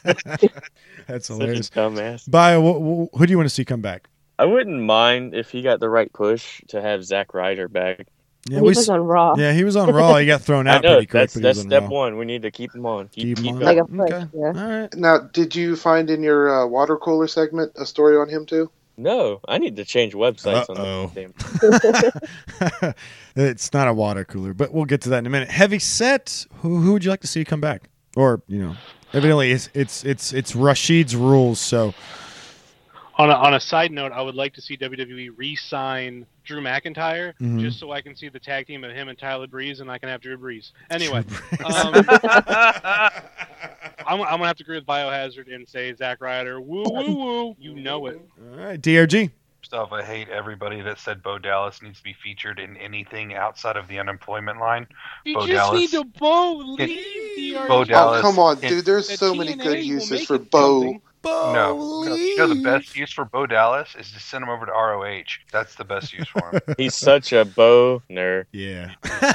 That's hilarious. Such a dumbass. Who do you want to see come back? I wouldn't mind if he got the right push to have Zack Ryder back. Yeah, he was on Raw. Yeah, he was on Raw. He got thrown out pretty quick. That's step one. We need to keep him on. Keep him on. Like a push, Okay. yeah. All right. Now, did you find in your water cooler segment a story on him too? No, I need to change websites on that. It's not a water cooler, but we'll get to that in a minute. Heavy Set. Who would you like to see come back? Or evidently it's Rashid's rules. So, on a side note, I would like to see WWE re-sign Drew McIntyre just so I can see the tag team of him and Tyler Breeze, and I can have Drew Brees. Anyway, I'm gonna have to agree with Biohazard and say Zack Ryder. Woo woo woo. You know it. All right, DRG. Stuff. I hate everybody that said Bo Dallas needs to be featured in anything outside of the unemployment line. You Bo just Dallas. need to leave Bo Dallas. Oh, come on, dude. There's so many good uses for Bo. No, you know the best use for Bo Dallas is to send him over to ROH. That's the best use for him. He's such a boner. Yeah.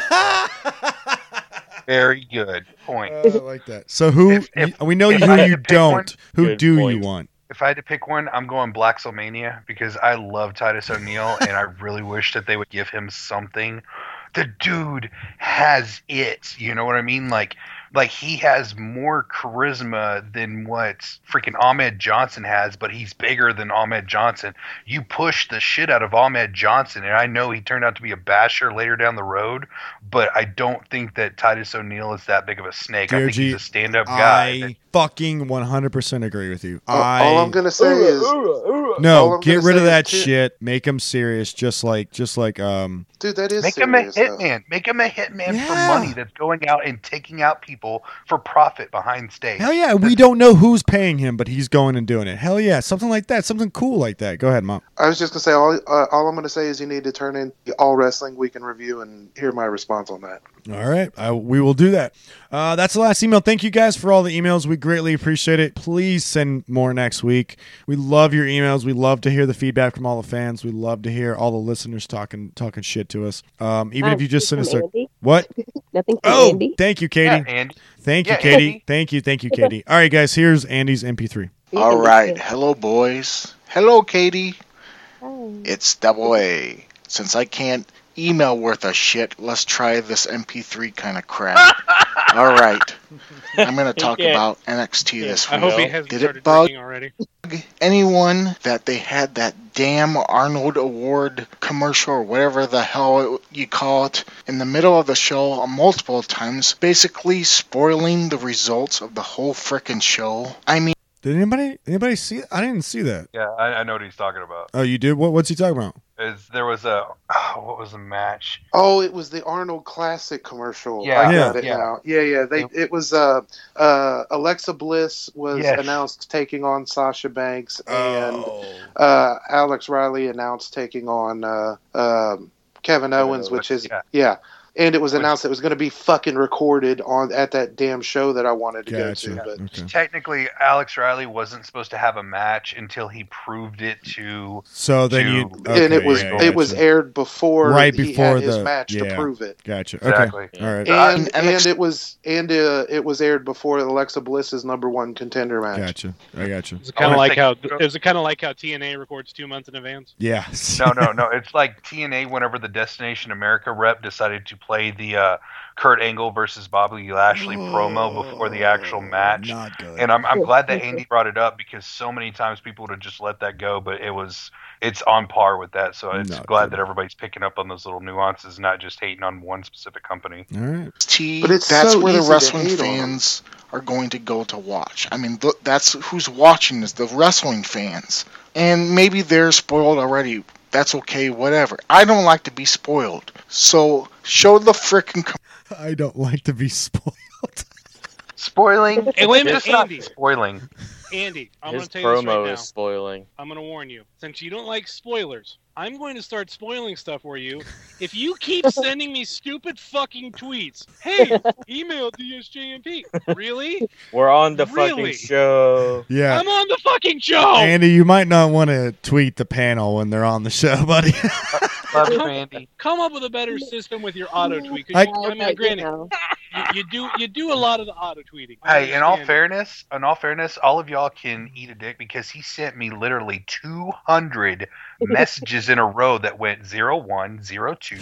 Very good point. I like that. So we know who you don't. Who do you want? If I had to pick one, I'm going Blackselmania because I love Titus O'Neil and I really wish that they would give him something. The dude has it. You know what I mean? Like he has more charisma than what freaking Ahmed Johnson has, but he's bigger than Ahmed Johnson. You push the shit out of Ahmed Johnson, and I know he turned out to be a basher later down the road, but I don't think that Titus O'Neil is that big of a snake. DRG, I think he's a stand-up guy. I fucking 100% agree with you. All I'm gonna say is get rid of that shit. Make him serious, just like dude, that is make serious, him a hitman. Make him a hitman for money that's going out and taking out people for profit behind stage. Hell yeah, we don't know who's paying him, but he's going and doing it. Hell yeah, something like that, something cool like that. Go ahead, Mom. I was just gonna say all I'm gonna say is you need to turn in All Wrestling Week in Review and hear my response on that. All right, we will do that. That's the last email. Thank you guys for all the emails. We greatly appreciate it. Please send more next week. We love your emails. We love to hear the feedback from all the fans. We love to hear all the listeners talking shit to us. Even if you just send us what? Nothing from Andy. Thank you, Katie. Yeah, Andy. Thank you, Katie. Andy. Thank you, Katie. All right, guys. Here's Andy's MP3. All right. Hello, boys. Hello, Katie. Hi. It's Double A. Since I can't email worth a shit, let's try this MP3 kind of crap. All right. I'm going to talk about NXT this week. I hope he hasn't Did started it bug drinking already. anyone that they had that damn Arnold Award commercial or whatever the hell you call it in the middle of the show multiple times, basically spoiling the results of the whole frickin' show? I mean, Did anybody see it? I didn't see that. Yeah, I know what he's talking about. Oh, you did? What's he talking about? There was what was the match? Oh, it was the Arnold Classic commercial. Yeah, I got it yeah. now. Yeah. It was Alexa Bliss was announced taking on Sasha Banks, and Alex Riley announced taking on Kevin Owens, which is and it was announced it was going to be fucking recorded at that damn show that I wanted to go to. But technically, Alex Riley wasn't supposed to have a match until he proved it to. So then and it was aired before he had his match to prove it. Gotcha. Exactly. Okay. All right. And it was aired before Alexa Bliss's #1 contender match. Gotcha. I gotcha. Is it kind of like how TNA records 2 months in advance? Yeah. No. It's like TNA whenever the Destination America rep decided to play the Kurt Angle versus Bobby Lashley promo before the actual match. Not good. And I'm glad that Andy brought it up because so many times people would have just let that go, but it's on par with that. So it's glad that everybody's picking up on those little nuances, not just hating on one specific company. All right. But that's where the wrestling fans are going to go to watch. I mean, that's who's watching this, the wrestling fans. And maybe they're spoiled already. That's okay, whatever. I don't like to be spoiled. So show the frickin' I don't like to be spoiled. Spoiling? Hey, wait a minute, It's not Andy. spoiling. Andy, I'm going His to tell you this right promo now. is spoiling. I'm going to warn you. Since you don't like spoilers, I'm going to start spoiling stuff for you. If you keep sending me stupid fucking tweets, hey, email DSJMP. Really? We're on the fucking show. Yeah. I'm on the fucking show. Andy, you might not want to tweet the panel when they're on the show, buddy. Love you, Andy. Come up with a better system with your auto tweet. You You do a lot of the auto tweeting. Hey, in all fairness, all of y'all can eat a dick because he sent me literally 200 messages in a row that went 01, 02, 03,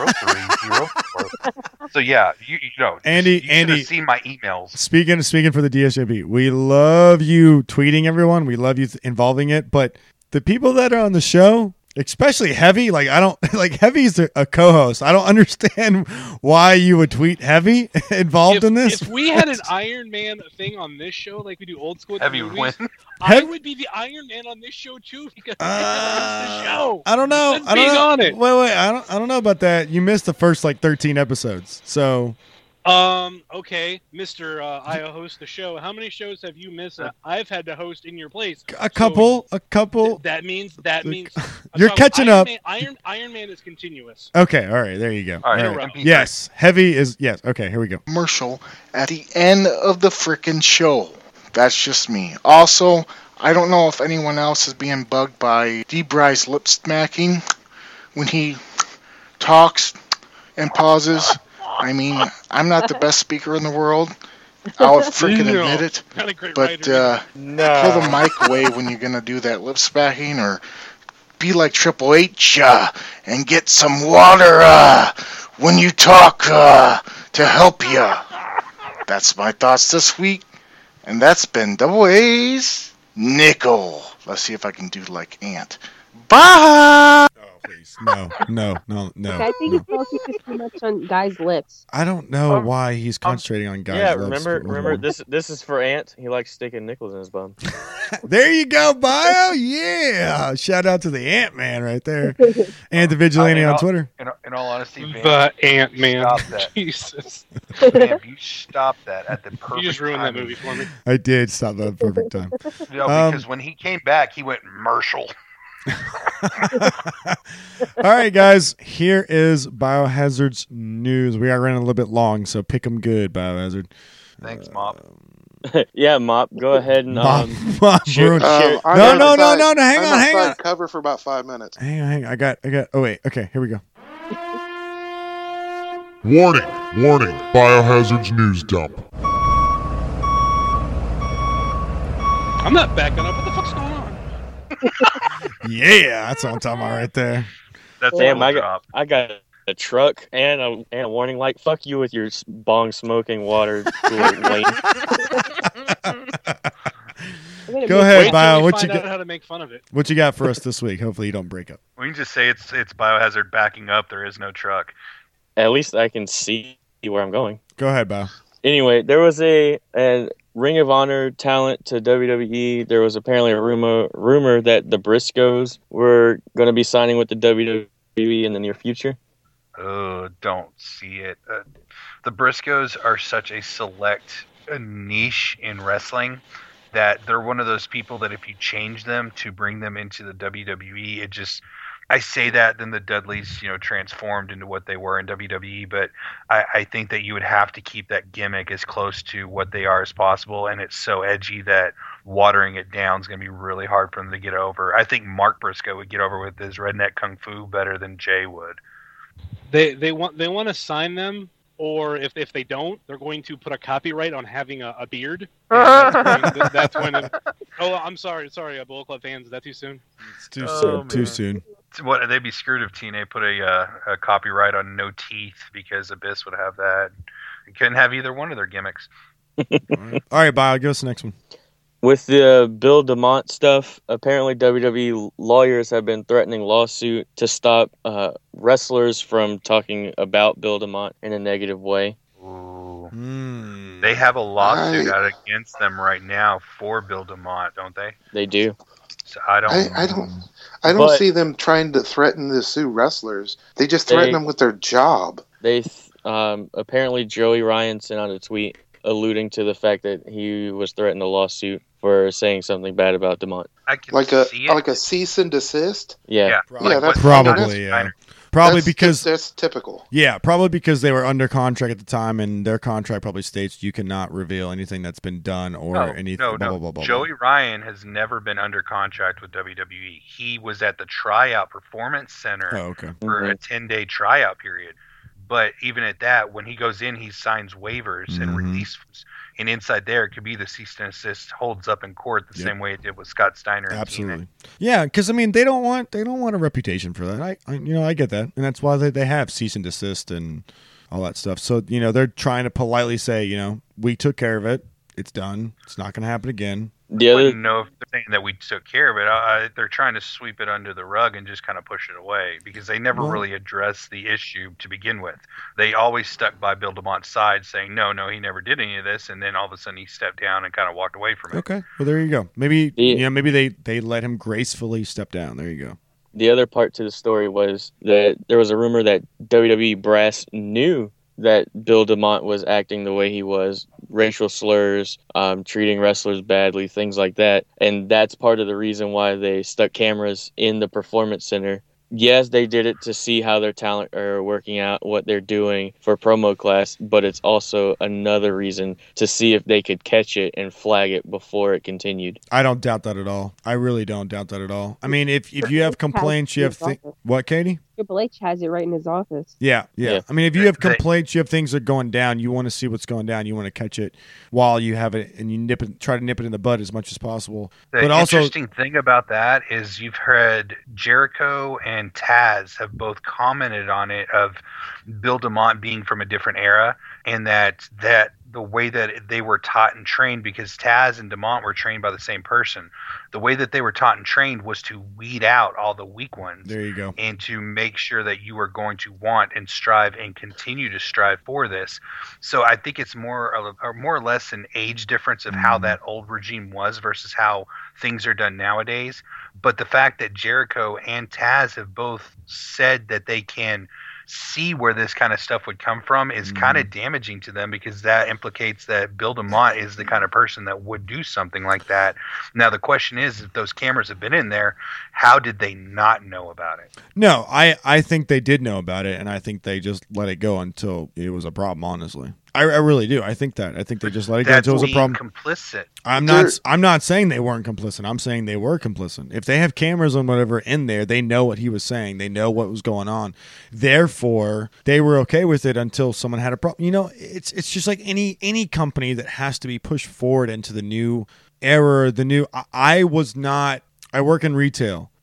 04. So yeah, you know, Andy, you should have seen my emails. Speaking for the DSJP, we love you tweeting everyone. We love you involving it, but the people that are on the show, especially Heavy, like I don't like Heavy's a co-host. I don't understand why you would tweet Heavy involved in this. If we had an Iron Man thing on this show, like we do old school Heavy would win. I would be the Iron Man on this show too because the show. I don't know. Just being on it. Wait. I don't know about that. You missed the first 13 episodes. So. Okay, Mr. I host the show. How many shows have you missed? I've had to host in your place. A couple. That means you're catching up. Iron Man is continuous. Okay, all right, there you go. All right. Yes, Heavy is yes. Okay, here we go. Commercial at the end of the frickin' show. That's just me. Also, I don't know if anyone else is being bugged by D-Bry's lip smacking when he talks and pauses. I mean, I'm not the best speaker in the world. I'll freaking admit it. But pull the mic away when you're going to do that lip smacking, or be like Triple H and get some water when you talk to help you. That's my thoughts this week. And that's been Double A's Nickel. Let's see if I can do like Ant. Bye! Please. No. I think he's focusing too much on guys' lips. I don't know why he's concentrating on guys' lips. Remember this is for Ant. He likes sticking nickels in his bum. There you go, Bio. Yeah. Shout out to the Ant-Man right there. And the Vigilante on Twitter. In all honesty, Van, the Ant-Man. Stop that. Jesus. Man, you stop that at the perfect time. You just ruined that movie for me. I did stop that at the perfect time. Because when he came back, he went Marshall. All right, guys. Here is Biohazard's news. We are running a little bit long, so pick them good, Biohazard. Thanks, Mop. Yeah, Mop. Go ahead and Mop share. No. Hang on. Cover for about 5 minutes. Hang on. I got. Oh wait. Okay, here we go. Warning. Biohazard's news dump. I'm not backing up. What the fuck's going on? Yeah, that's what I'm talking about right there. That's Damn, a drop. I got a truck and a warning light. Fuck you with your bong smoking water cooler lane. Go ahead, Wait Bio. till we What you find out got? how to make fun of it. What you got for us this week? Hopefully you don't break up. We can just say it's Biohazard backing up. There is no truck. At least I can see where I'm going. Go ahead, Bio. Anyway, there was a Ring of Honor talent to WWE. There was apparently a rumor that the Briscoes were going to be signing with the WWE in the near future. Oh, don't see it. The Briscoes are such a select niche in wrestling that they're one of those people that if you change them to bring them into the WWE, it just... I say that, then the Dudleys, transformed into what they were in WWE, but I think that you would have to keep that gimmick as close to what they are as possible, and it's so edgy that watering it down is going to be really hard for them to get over. I think Mark Briscoe would get over with his redneck kung fu better than Jay would. They want to sign them, or if they don't, they're going to put a copyright on having a beard. That's when. I'm sorry, Bullet Club fans. Is that too soon? It's too soon. Man. Too soon. What, they'd be screwed if TNA put a copyright on no teeth, because Abyss would have that. You couldn't have either one of their gimmicks. All right, Bio, give us the next one. With the Bill DeMott stuff, apparently WWE lawyers have been threatening lawsuit to stop wrestlers from talking about Bill DeMott in a negative way. Ooh. They have a lawsuit out against them right now for Bill DeMott, don't they? They do. So I don't see them trying to threaten to sue wrestlers. They just threaten them with their job. They apparently Joey Ryan sent out a tweet alluding to the fact that he was threatened a lawsuit for saying something bad about DeMont. Like a cease and desist. Yeah, that's probably. Yeah. Probably because that's typical. Yeah, probably because they were under contract at the time, and their contract probably states you cannot reveal anything that's been done or anything. No. Blah, blah, blah, Joey Ryan has never been under contract with WWE. He was at the Tryout Performance Center for a 10-day tryout period. But even at that, when he goes in, he signs waivers and releases. And inside there, it could be the cease and desist holds up in court the same way it did with Scott Steiner. And absolutely, yeah. Because I mean, they don't want a reputation for that. I get that, and that's why they have cease and desist and all that stuff. So they're trying to politely say, we took care of it. It's done. It's not going to happen again. I wouldn't know if they're saying that we took care of it. They're trying to sweep it under the rug and just kind of push it away because they never really addressed the issue to begin with. They always stuck by Bill DeMont's side saying, no, he never did any of this. And then all of a sudden he stepped down and kind of walked away from it. Okay. Well, there you go. Maybe, maybe they let him gracefully step down. There you go. The other part to the story was that there was a rumor that WWE brass knew that Bill DeMott was acting the way he was, racial slurs, treating wrestlers badly, things like that. And that's part of the reason why they stuck cameras in the Performance Center. Yes, they did it to see how their talent are working out, what they're doing for promo class, but it's also another reason to see if they could catch it and flag it before it continued. I don't doubt that at all. I really don't doubt that at all. I mean, if you have complaints, you have what, Katie? Triple H has it right in his office. Yeah. I mean, if you have complaints, you have things that are going down. You want to see what's going down. You want to catch it while you have it, and you try to nip it in the bud as much as possible. The interesting thing about that is you've heard Jericho and Taz have both commented on it of Bill DeMott being from a different era, and that the way that they were taught and trained, because Taz and DeMont were trained by the same person. The way that they were taught and trained was to weed out all the weak ones. There you go. And to make sure that you are going to want and strive and continue to strive for this. So I think it's more or less an age difference of how that old regime was versus how things are done nowadays. But the fact that Jericho and Taz have both said that they can see where this kind of stuff would come from is kind of damaging to them, because that implicates that Bill DeMott is the kind of person that would do something like that. Now the question is, if those cameras have been in there, how did they not know about it? No, I think they did know about it, and I think they just let it go until it was a problem, honestly. I really do. I think they just let it go until it was a problem. Complicit. I'm not saying they weren't complicit. I'm saying they were complicit. If they have cameras and whatever in there, they know what he was saying. They know what was going on. Therefore, they were okay with it until someone had a problem. It's just like any company that has to be pushed forward into the new era. I work in retail.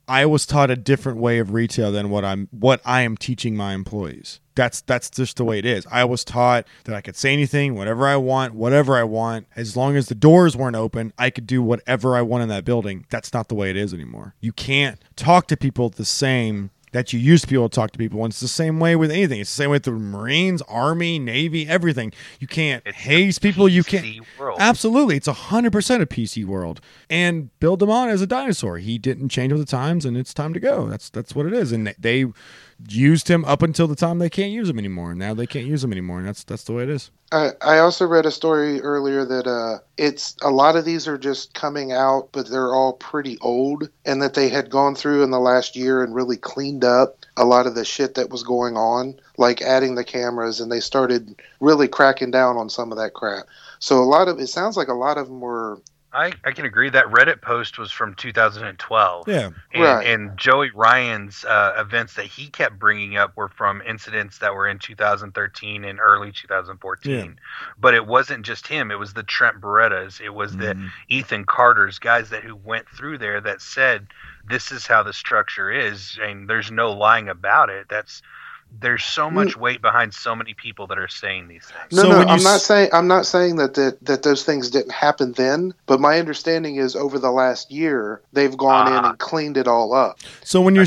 I was taught a different way of retail than what I am teaching my employees. That's just the way it is. I was taught that I could say anything, whatever I want. As long as the doors weren't open, I could do whatever I want in that building. That's not the way it is anymore. You can't talk to people the same that you used to be able to talk to people. And it's the same way with anything. It's the same way with the Marines, Army, Navy, everything. You can't haze people. You can't. World. Absolutely. It's 100% a PC world. And Bill DeMott is a dinosaur. He didn't change with the times, and it's time to go. That's what it is. And they used him up until the time they can't use him anymore. Now they can't use him anymore, and that's the way it is. I also read a story earlier that it's a lot of these are just coming out, but they're all pretty old, and that they had gone through in the last year and really cleaned up a lot of the shit that was going on, like adding the cameras, and they started really cracking down on some of that crap. So it sounds like a lot of them were. I can agree. That Reddit post was from 2012. Yeah. Right. And Joey Ryan's events that he kept bringing up were from incidents that were in 2013 and early 2014. Yeah. But it wasn't just him. It was the Trent Berettas. It was the Ethan Carters, guys who went through there that said, this is how the structure is. And there's no lying about it. There's so much weight behind so many people that are saying these things. I'm not saying that those things didn't happen then, but my understanding is over the last year they've gone in and cleaned it all up. So when you're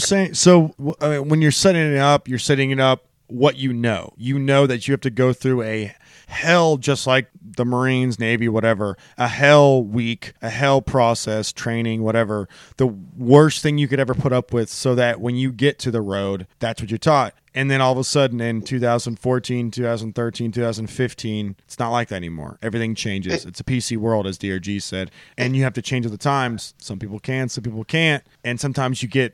when you're setting it up what you know that you have to go through a hell, just like the Marines, Navy, whatever, a hell week, a hell process, training, whatever, the worst thing you could ever put up with, so that when you get to the road, that's what you're taught. And then all of a sudden in 2014, 2013, 2015, it's not like that anymore. Everything changes. It's a PC world, as DRG said, and you have to change with the times. Some people can, some people can't. And sometimes you get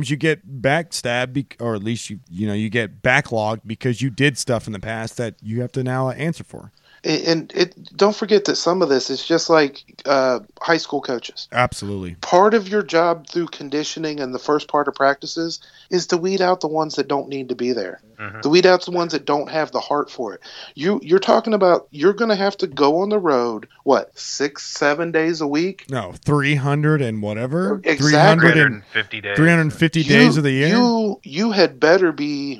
backstabbed, or at least you get backlogged because you did stuff in the past that you have to now answer for. And don't forget that some of this is just like high school coaches. Absolutely. Part of your job through conditioning and the first part of practices is to weed out the ones that don't need to be there. Mm-hmm. To weed out the ones that don't have the heart for it. You're talking about you're going to have to go on the road, 6-7 days a week? No, 300 and whatever. Exactly. 350 days. 350 days of the year. You had better be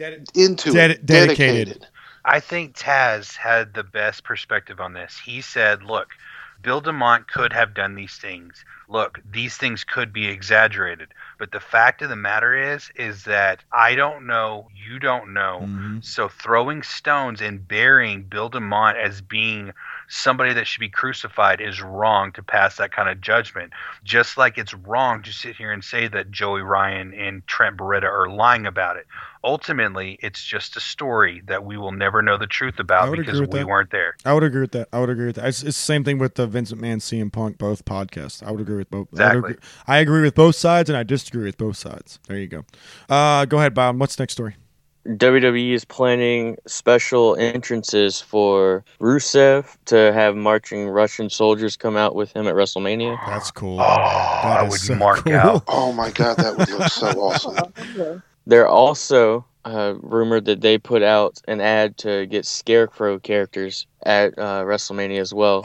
dedicated. I think Taz had the best perspective on this. He said, look, Bill DeMott could have done these things. Look, these things could be exaggerated. But the fact of the matter is that I don't know, you don't know. Mm-hmm. So throwing stones and burying Bill DeMott as being somebody that should be crucified is wrong to pass that kind of judgment. Just like it's wrong to sit here and say that Joey Ryan and Trent Beretta are lying about it. Ultimately, it's just a story that we will never know the truth about because we weren't there. I would agree with that. It's the same thing with the Vince McMahon, CM Punk, both podcasts. I would agree with both. Exactly. I agree with both sides, and I disagree with both sides. There you go. Go ahead, Bob. What's the next story? WWE is planning special entrances for Rusev to have marching Russian soldiers come out with him at WrestleMania. That's cool. I would mark out. Oh my God, that would look so awesome. They're also rumored that they put out an ad to get Scarecrow characters at WrestleMania as well.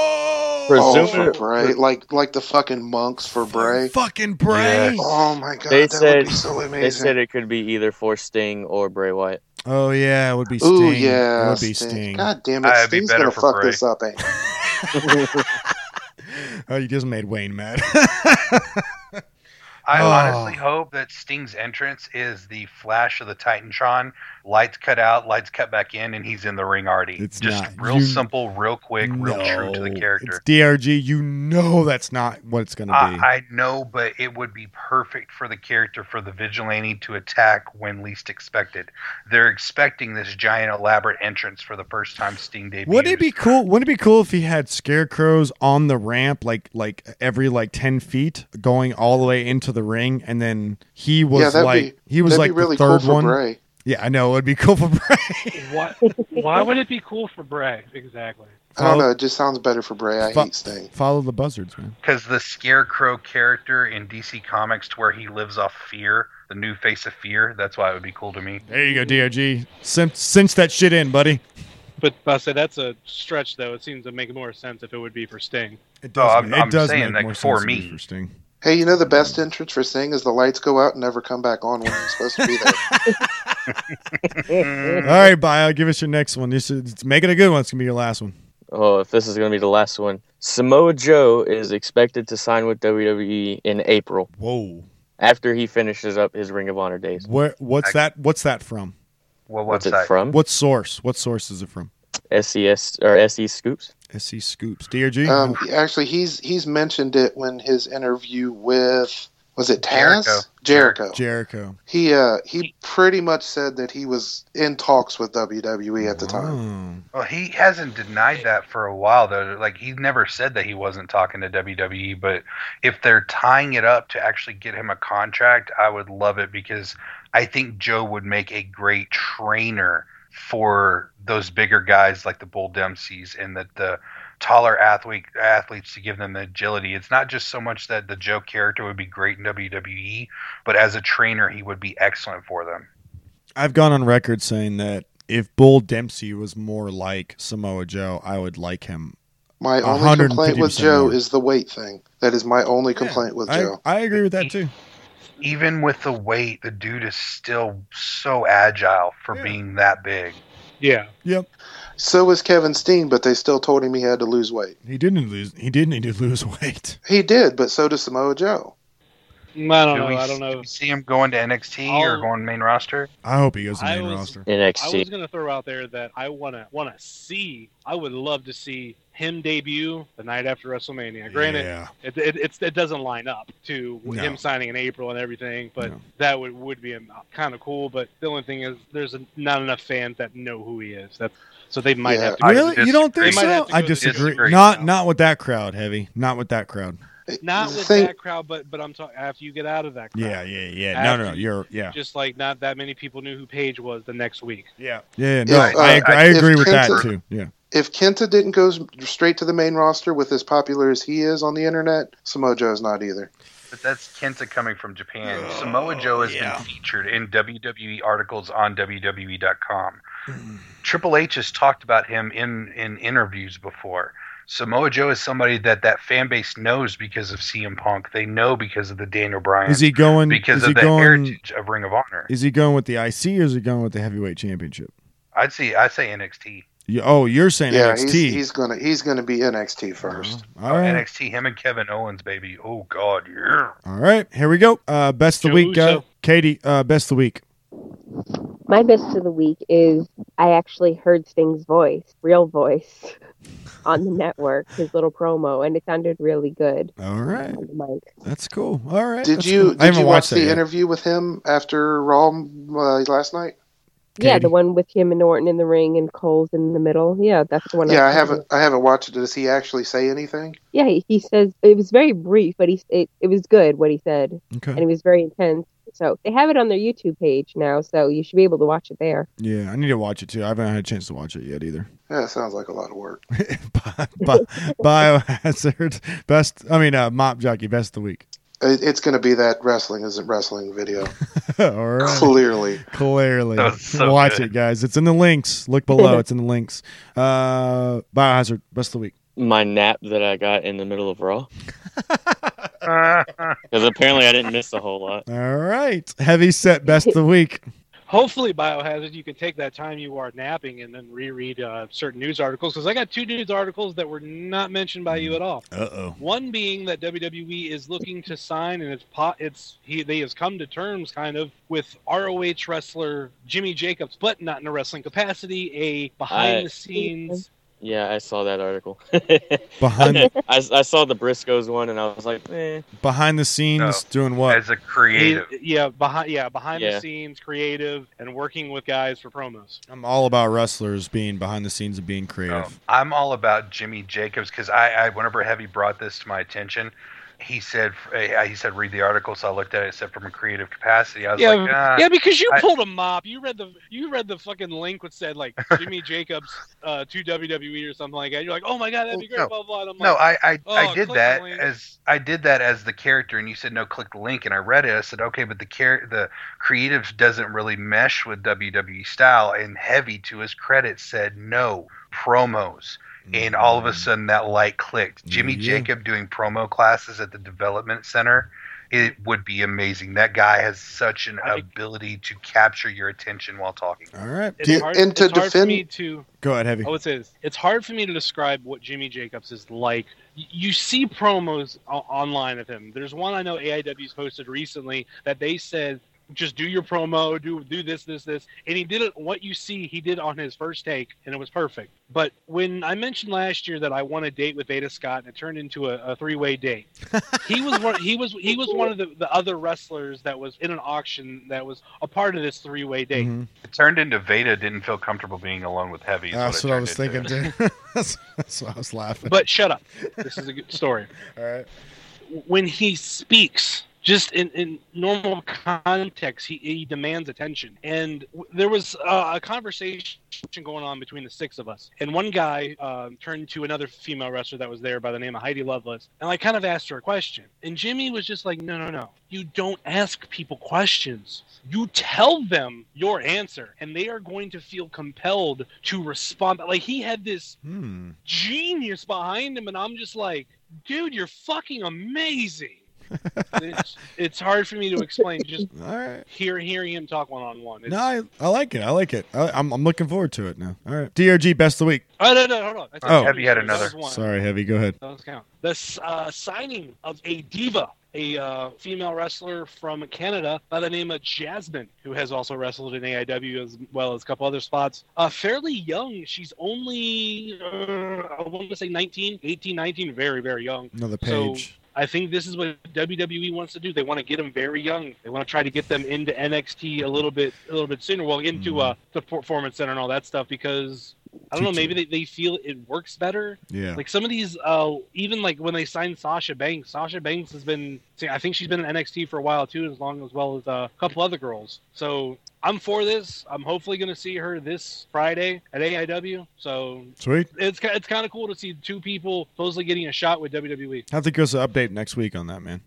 For Bray, like the fucking monks for Bray. Fucking Bray. Yeah. Oh my God, would be so amazing. They said it could be either for Sting or Bray Wyatt. Oh yeah, it would be Sting. Ooh yeah, it would be Sting. God damn it, Sting's gonna fuck this up, ain't he? Oh, you just made Wayne mad. I honestly hope that Sting's entrance is the flash of the Titantron. Lights cut out, lights cut back in, and he's in the ring already. It's just not. Real simple, real quick, real true to the character. It's DRG. You know that's not what it's going to be. I know, but it would be perfect for the character, for the vigilante to attack when least expected. They're expecting this giant, elaborate entrance for the first time Sting debuts. Wouldn't it be cool? Wouldn't it be cool if he had scarecrows on the ramp, like every 10 feet, going all the way into the ring, and then he was really the third cool one. Bray. Yeah, I know. It'd be cool for Bray. Why would it be cool for Bray? Exactly. I don't know. It just sounds better for Bray. I hate Sting. Follow the buzzards, man. Because the Scarecrow character in DC Comics, to where he lives off fear, the new face of fear, that's why it would be cool to me. There you go, DRG. Cinch that shit in, buddy. But I say that's a stretch, though. It seems to make more sense if it would be for Sting. It does. I'm does saying, make more for sense me. for Sting. Hey, you know the best entrance for Sting is the lights go out and never come back on when he's supposed to be there. All right, Bio, give us your next one. Make it a good one. It's going to be your last one. Oh, if this is going to be the last one. Samoa Joe is expected to sign with WWE in April. Whoa. After he finishes up his Ring of Honor days. What's that from? Well, what's it from? What source? What source is it from? SES or SE Scoops? SE Scoops. DRG? Actually, he's mentioned it when his interview with, was it Taz? Jericho. He pretty much said that he was in talks with WWE at the time. Well, he hasn't denied that for a while, though. Like, he never said that he wasn't talking to WWE, but if they're tying it up to actually get him a contract, I would love it, because I think Joe would make a great trainer for those bigger guys like the Bull Dempseys, and that the taller athletes to give them the agility. It's not just so much that the Joe character would be great in WWE, but as a trainer, he would be excellent for them. I've gone on record saying that if Bull Dempsey was more like Samoa Joe, I would like him. My only complaint with Joe is the weight thing. That is my only complaint with Joe. I agree with that too. Even with the weight, the dude is still so agile for being that big. Yeah. Yep. So is Kevin Steen, but they still told him he had to lose weight. He did need to lose weight. He did, but so does Samoa Joe. I don't know. Do we see him going to NXT or going main roster? I hope he goes to main roster. NXT. I was going to throw out there that I want to see. I would love to see him debut the night after WrestleMania. Granted, it doesn't line up to him signing in April and everything, but that would be kind of cool. But the only thing is, there's not enough fans that know who he is. So they might have to. Really? You don't think so? I disagree. Not with that crowd, Heavy. Not with that crowd. Not with that crowd, but I'm talking after you get out of that crowd. Yeah. No, you're just like not that many people knew who Paige was the next week. Yeah. No, I agree with that too. Yeah. If Kenta didn't go straight to the main roster with as popular as he is on the internet, Samoa Joe's not either. But that's Kenta coming from Japan. Samoa Joe has been featured in WWE articles on WWE.com. Triple H has talked about him in interviews before. Samoa Joe is somebody that fan base knows because of CM Punk. They know because of the Daniel Bryan. Is he going because of the heritage of Ring of Honor? Is he going with the IC or is he going with the Heavyweight Championship? I say NXT. You're saying NXT. He's gonna be NXT first. All right. NXT, him and Kevin Owens, baby. Oh God, yeah. All right, here we go. Best of the week, Katie. Best of the week. My best of the week is I actually heard Sting's real voice, on the network, his little promo, and it sounded really good. All right. On the mic. That's cool. All right. Did you watch the interview with him after Raw last night? Katie? Yeah, the one with him and Orton in the ring and Cole's in the middle. Yeah, that's the one. Yeah, I haven't watched it. Does he actually say anything? Yeah, he says it was very brief, but it was good what he said. Okay. And it was very intense. So they have it on their YouTube page now, so you should be able to watch it there. Yeah, I need to watch it too. I haven't had a chance to watch it yet either. Yeah, it sounds like a lot of work. Biohazard Mop Jockey best of the week. It's going to be that wrestling isn't wrestling video. All right. Clearly. So watch it, guys. It's in the links. Look below. It's in the links. Biohazard, best of the week. My nap that I got in the middle of Raw. Because apparently I didn't miss a whole lot. All right. Heavy set best of the week. Hopefully, Biohazard, you can take that time you are napping and then reread certain news articles, because I got 2 news articles that were not mentioned by you at all. Uh-oh. One being that WWE is looking to sign, and they has come to terms kind of with ROH wrestler Jimmy Jacobs, but not in a wrestling capacity, a behind-the-scenes... Yeah, I saw that article. I saw the Briscoes one, and I was like, eh. Behind the scenes, doing what? As a creative. Behind the scenes, creative, and working with guys for promos. I'm all about wrestlers being behind the scenes and being creative. I'm all about Jimmy Jacobs, because I whenever Heavy brought this to my attention, he said read the article, so I looked at it. It said from a creative capacity. I was like, because you pulled a mop. You read the fucking link which said like Jimmy Jacobs to WWE or something like that. You're like, oh my god, that'd be great. Blah blah. And I'm I did that as the character, and you said no, click the link, and I read it. I said okay, but the creatives doesn't really mesh with WWE style. And Heavy, to his credit, said no promos. and all of a sudden that light clicked. Jimmy Jacob doing promo classes at the development center, it would be amazing. That guy has such an ability to capture your attention while talking. All right. It's hard for me to... Go ahead, Heavy. I would say this. It's hard for me to describe what Jimmy Jacobs is like. You see promos online of him. There's one I know AIW's posted recently that they said, just do your promo, do this, and he did it. What you see, he did on his first take, and it was perfect. But when I mentioned last year that I won a date with Beta Scott, and it turned into a 3-way date, he was one of the other wrestlers that was in an auction that was a part of this 3-way date. Mm-hmm. It turned into Veda didn't feel comfortable being alone with Heavy. That's what I was thinking too. That's why I was laughing. But shut up. This is a good story. All right. When he speaks, just in normal context, he demands attention. And there was a conversation going on between the 6 of us. And one guy turned to another female wrestler that was there by the name of Heidi Lovelace. And I kind of asked her a question. And Jimmy was just like, no. You don't ask people questions. You tell them your answer. And they are going to feel compelled to respond. Like, he had this genius behind him. And I'm just like, dude, you're fucking amazing. It's hard for me to explain. Just hearing him talk one-on-one. No, I like it. I'm looking forward to it now. All right. DRG, best of the week. Oh, no, hold on. Heavy had another. Sorry, Heavy. Go ahead. Those count. The signing of a diva, a female wrestler from Canada by the name of Jasmine, who has also wrestled in AIW as well as a couple other spots. Fairly young. She's only, I want to say 18, 19. Very, very young. Another Page. So, I think this is what WWE wants to do. They want to get them very young. They want to try to get them into NXT a little bit sooner. Well, into the Performance Center and all that stuff, because I don't know. Maybe they feel it works better. Yeah. Like some of these, even like when they signed Sasha Banks. Sasha Banks has been. I think she's been in NXT for a while too, as well as a couple other girls. So I'm for this. I'm hopefully going to see her this Friday at AIW. So sweet. It's kind of cool to see 2 people supposedly getting a shot with WWE. I think there's an update next week on that, man.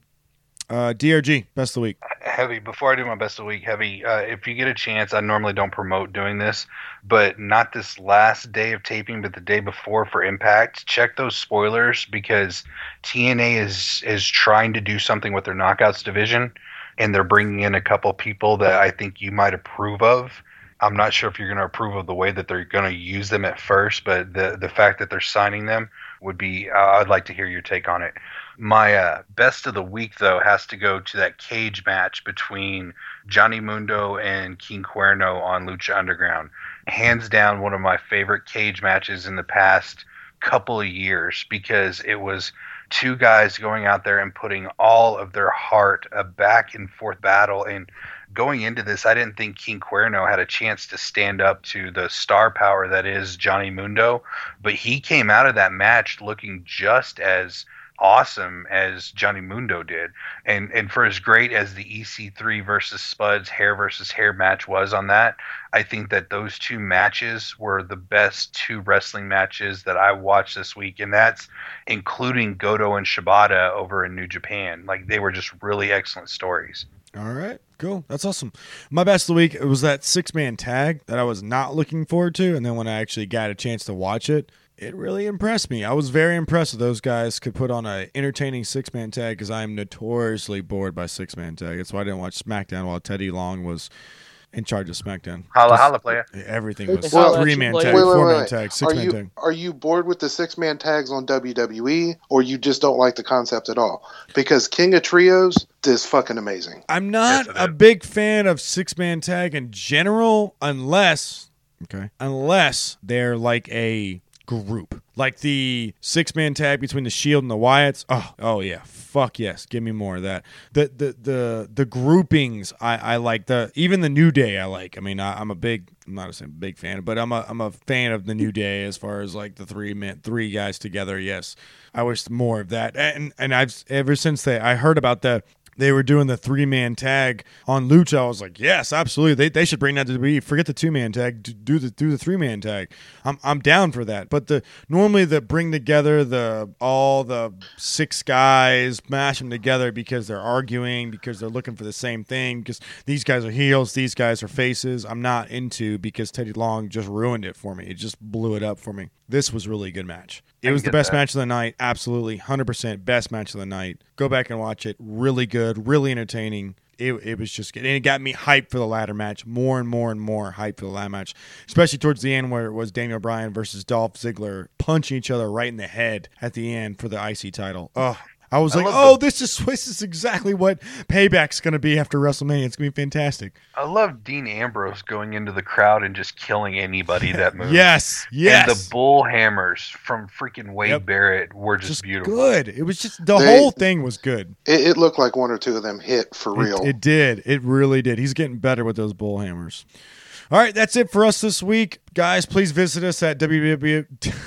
DRG, best of the week. Heavy, before I do my best of the week, Heavy, if you get a chance, I normally don't promote doing this, but not this last day of taping, but the day before for Impact, check those spoilers, because TNA is trying to do something with their Knockouts division, and they're bringing in a couple people that I think you might approve of. I'm not sure if you're going to approve of the way that they're going to use them at first, but the fact that they're signing them would be, I'd like to hear your take on it. My best of the week, though, has to go to that cage match between Johnny Mundo and King Cuerno on Lucha Underground. Hands down, one of my favorite cage matches in the past couple of years, because it was 2 guys going out there and putting all of their heart, a back and forth battle. And going into this, I didn't think King Cuerno had a chance to stand up to the star power that is Johnny Mundo, but he came out of that match looking just as awesome as Johnny Mundo did. And for as great as the EC3 versus Spuds hair versus hair match was on that, I think that those 2 matches were the best 2 wrestling matches that I watched this week, and that's including Goto and Shibata over in New Japan. Like, they were just really excellent stories. All right, cool. That's awesome. My best of the week, it was that 6-man tag that I was not looking forward to, and then when I actually got a chance to watch it, it really impressed me. I was very impressed that those guys could put on an entertaining 6-man tag, because I am notoriously bored by 6-man tag. That's why I didn't watch SmackDown while Teddy Long was in charge of SmackDown. Holla, player. Everything was 3-man tag, 4-man tag, 6-man tag. Are you bored with the 6-man tags on WWE, or you just don't like the concept at all? Because King of Trios is fucking amazing. I'm not a big fan of 6-man tag in general, unless they're like a group, like the 6-man tag between the Shield and the Wyatts. Oh yeah, fuck yes, give me more of that. The groupings I like. Even the New Day I like. I mean, I'm not a big fan, but I'm a fan of the New Day as far as like the 3 guys together. Yes, I wish more of that. And I've ever since I heard about they were doing the 3-man tag on Lucha, I was like, yes, absolutely. They should bring that to WWE. Forget the 2-man tag. Do the 3-man tag. I'm down for that. But normally bring together all the 6 guys, mash them together because they're arguing, because they're looking for the same thing, because these guys are heels, these guys are faces. I'm not into, because Teddy Long just ruined it for me. It just blew it up for me. this was really a good match. It was the best match of the night. Absolutely. 100% best match of the night. Go back and watch it. Really good. Really entertaining. It was just good. And it got me hyped for the ladder match. More and more and more hyped for the ladder match. Especially towards the end where it was Daniel Bryan versus Dolph Ziggler punching each other right in the head at the end for the IC title. Oh, I was like, this is exactly what Payback's going to be after WrestleMania. It's going to be fantastic. I love Dean Ambrose going into the crowd and just killing anybody that moves. Yes. And the bull hammers from freaking Wade Barrett were just beautiful. Good. It was just, whole thing was good. It looked like one or two of them hit for real. It did. It really did. He's getting better with those bull hammers. All right, that's it for us this week. Guys, please visit us at www.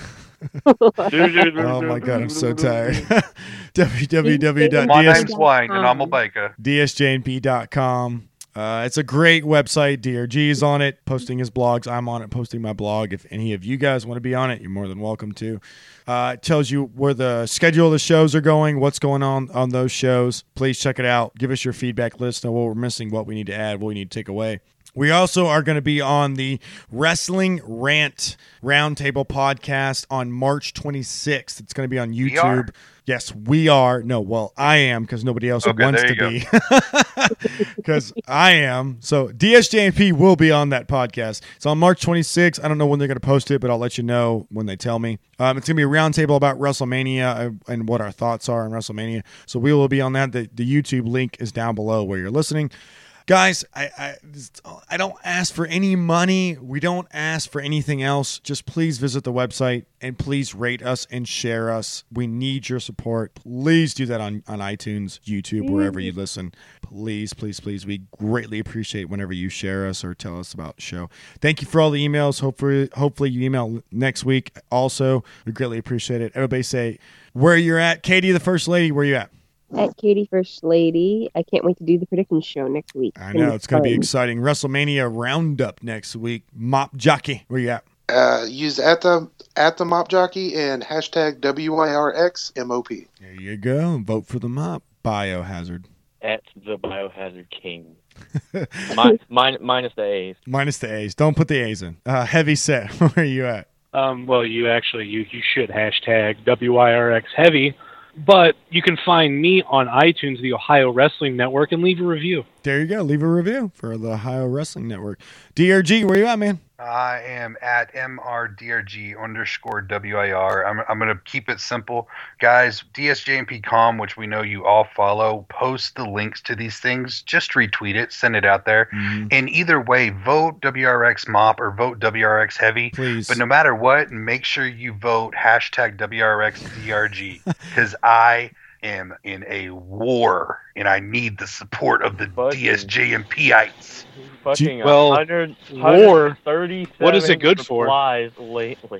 Oh my god, I'm so tired. www.dsjnp.com. My name's Wayne, and I'm a baker. dsjnp.com. It's a great website. DRG is on it, posting his blogs. I'm on it, posting my blog. If any of you guys want to be on it, you're more than welcome to. It tells you where the schedule of the shows are going, what's going on those shows. Please check it out. Give us your feedback list, know what we're missing, what we need to add, what we need to take away. We also are going to be on the Wrestling Rant Roundtable podcast on March 26th. It's going to be on YouTube. Yes, we are. No, well, I am because nobody else wants to be. Because I am. So DSJP will be on that podcast. It's on March 26th. I don't know when they're going to post it, but I'll let you know when they tell me. It's going to be a roundtable about WrestleMania and what our thoughts are on WrestleMania. So we will be on that. The YouTube link is down below where you're listening. Guys, I don't ask for any money. We don't ask for anything else. Just please visit the website and please rate us and share us. We need your support. Please do that on iTunes, YouTube, wherever you listen. Please, please, please. We greatly appreciate whenever you share us or tell us about the show. Thank you for all the emails. Hopefully you email next week also. We greatly appreciate it. Everybody say where you're at. Katie, the First Lady, where you at? At Katie First Lady. I can't wait to do the prediction show next week. I know, it's going to be exciting. WrestleMania Roundup next week. Mop Jockey, where you at? Use at the Mop Jockey and hashtag WIRXMOP. There you go. Vote for the Mop. Biohazard. At the Biohazard King. Minus the A's. Minus the A's. Don't put the A's in. Heavy Set, where are you at? Well, you should hashtag WIRX Heavy. But you can find me on iTunes, the Ohio Wrestling Network, and leave a review. There you go. Leave a review for the Ohio Wrestling Network. DRG, where you at, man? I am at MRDRG_WIR. I'm going to keep it simple. Guys, DSJMP.com, which we know you all follow, post the links to these things. Just retweet it. Send it out there. Mm-hmm. And either way, vote WRX Mop or vote WRX Heavy. Please. But no matter what, make sure you vote hashtag WRXDRG because I am in a war and I need the support of the DSJMPites. Fucking well, 137 what is it good for? Lately.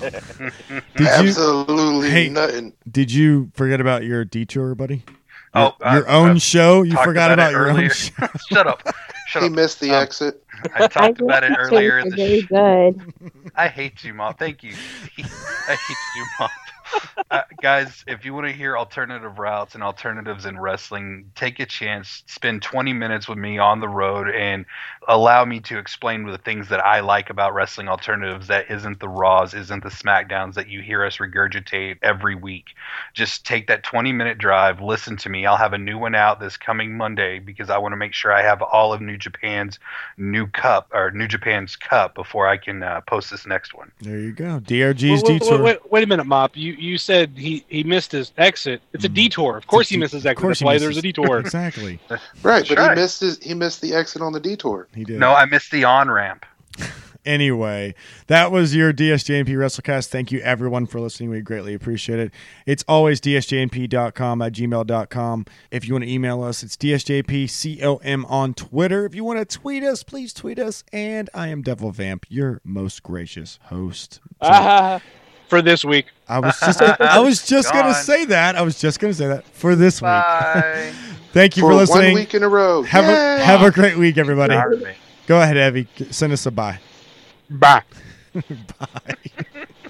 Absolutely nothing. Did you forget about your detour, buddy? Your own show? You forgot about your own show? Shut up. He missed the exit. I talked about it earlier. Very good. I hate you, Mom. Thank you. I hate you, Mom. Guys, if you want to hear alternative routes and alternatives in wrestling, take a chance, spend 20 minutes with me on the road and allow me to explain the things that I like about wrestling alternatives that isn't the Raws, isn't the SmackDowns that you hear us regurgitate every week. Just take that 20-minute drive, listen to me. I'll have a new one out this coming Monday because I want to make sure I have all of New Japan's New Japan's Cup before I can post this next one. There you go. DRG's detour. Wait a minute, Mop. You said he missed his exit. It's a detour. Of course he missed his exit. That's why there's a detour. Exactly. Right, but he missed the exit on the detour. He did. No, I missed the on-ramp. Anyway, that was your DSJMP WrestleCast. Thank you, everyone, for listening. We greatly appreciate it. It's always dsjmp.com at gmail.com. If you want to email us, it's dsjpcom on Twitter. If you want to tweet us, please tweet us. And I am Devil Vamp, your most gracious host. For this week. I was just going to say that. For this week. Thank you for listening. 1 week in a row. Have a great week, everybody. Go ahead, Evie. Send us a bye. Bye. Bye.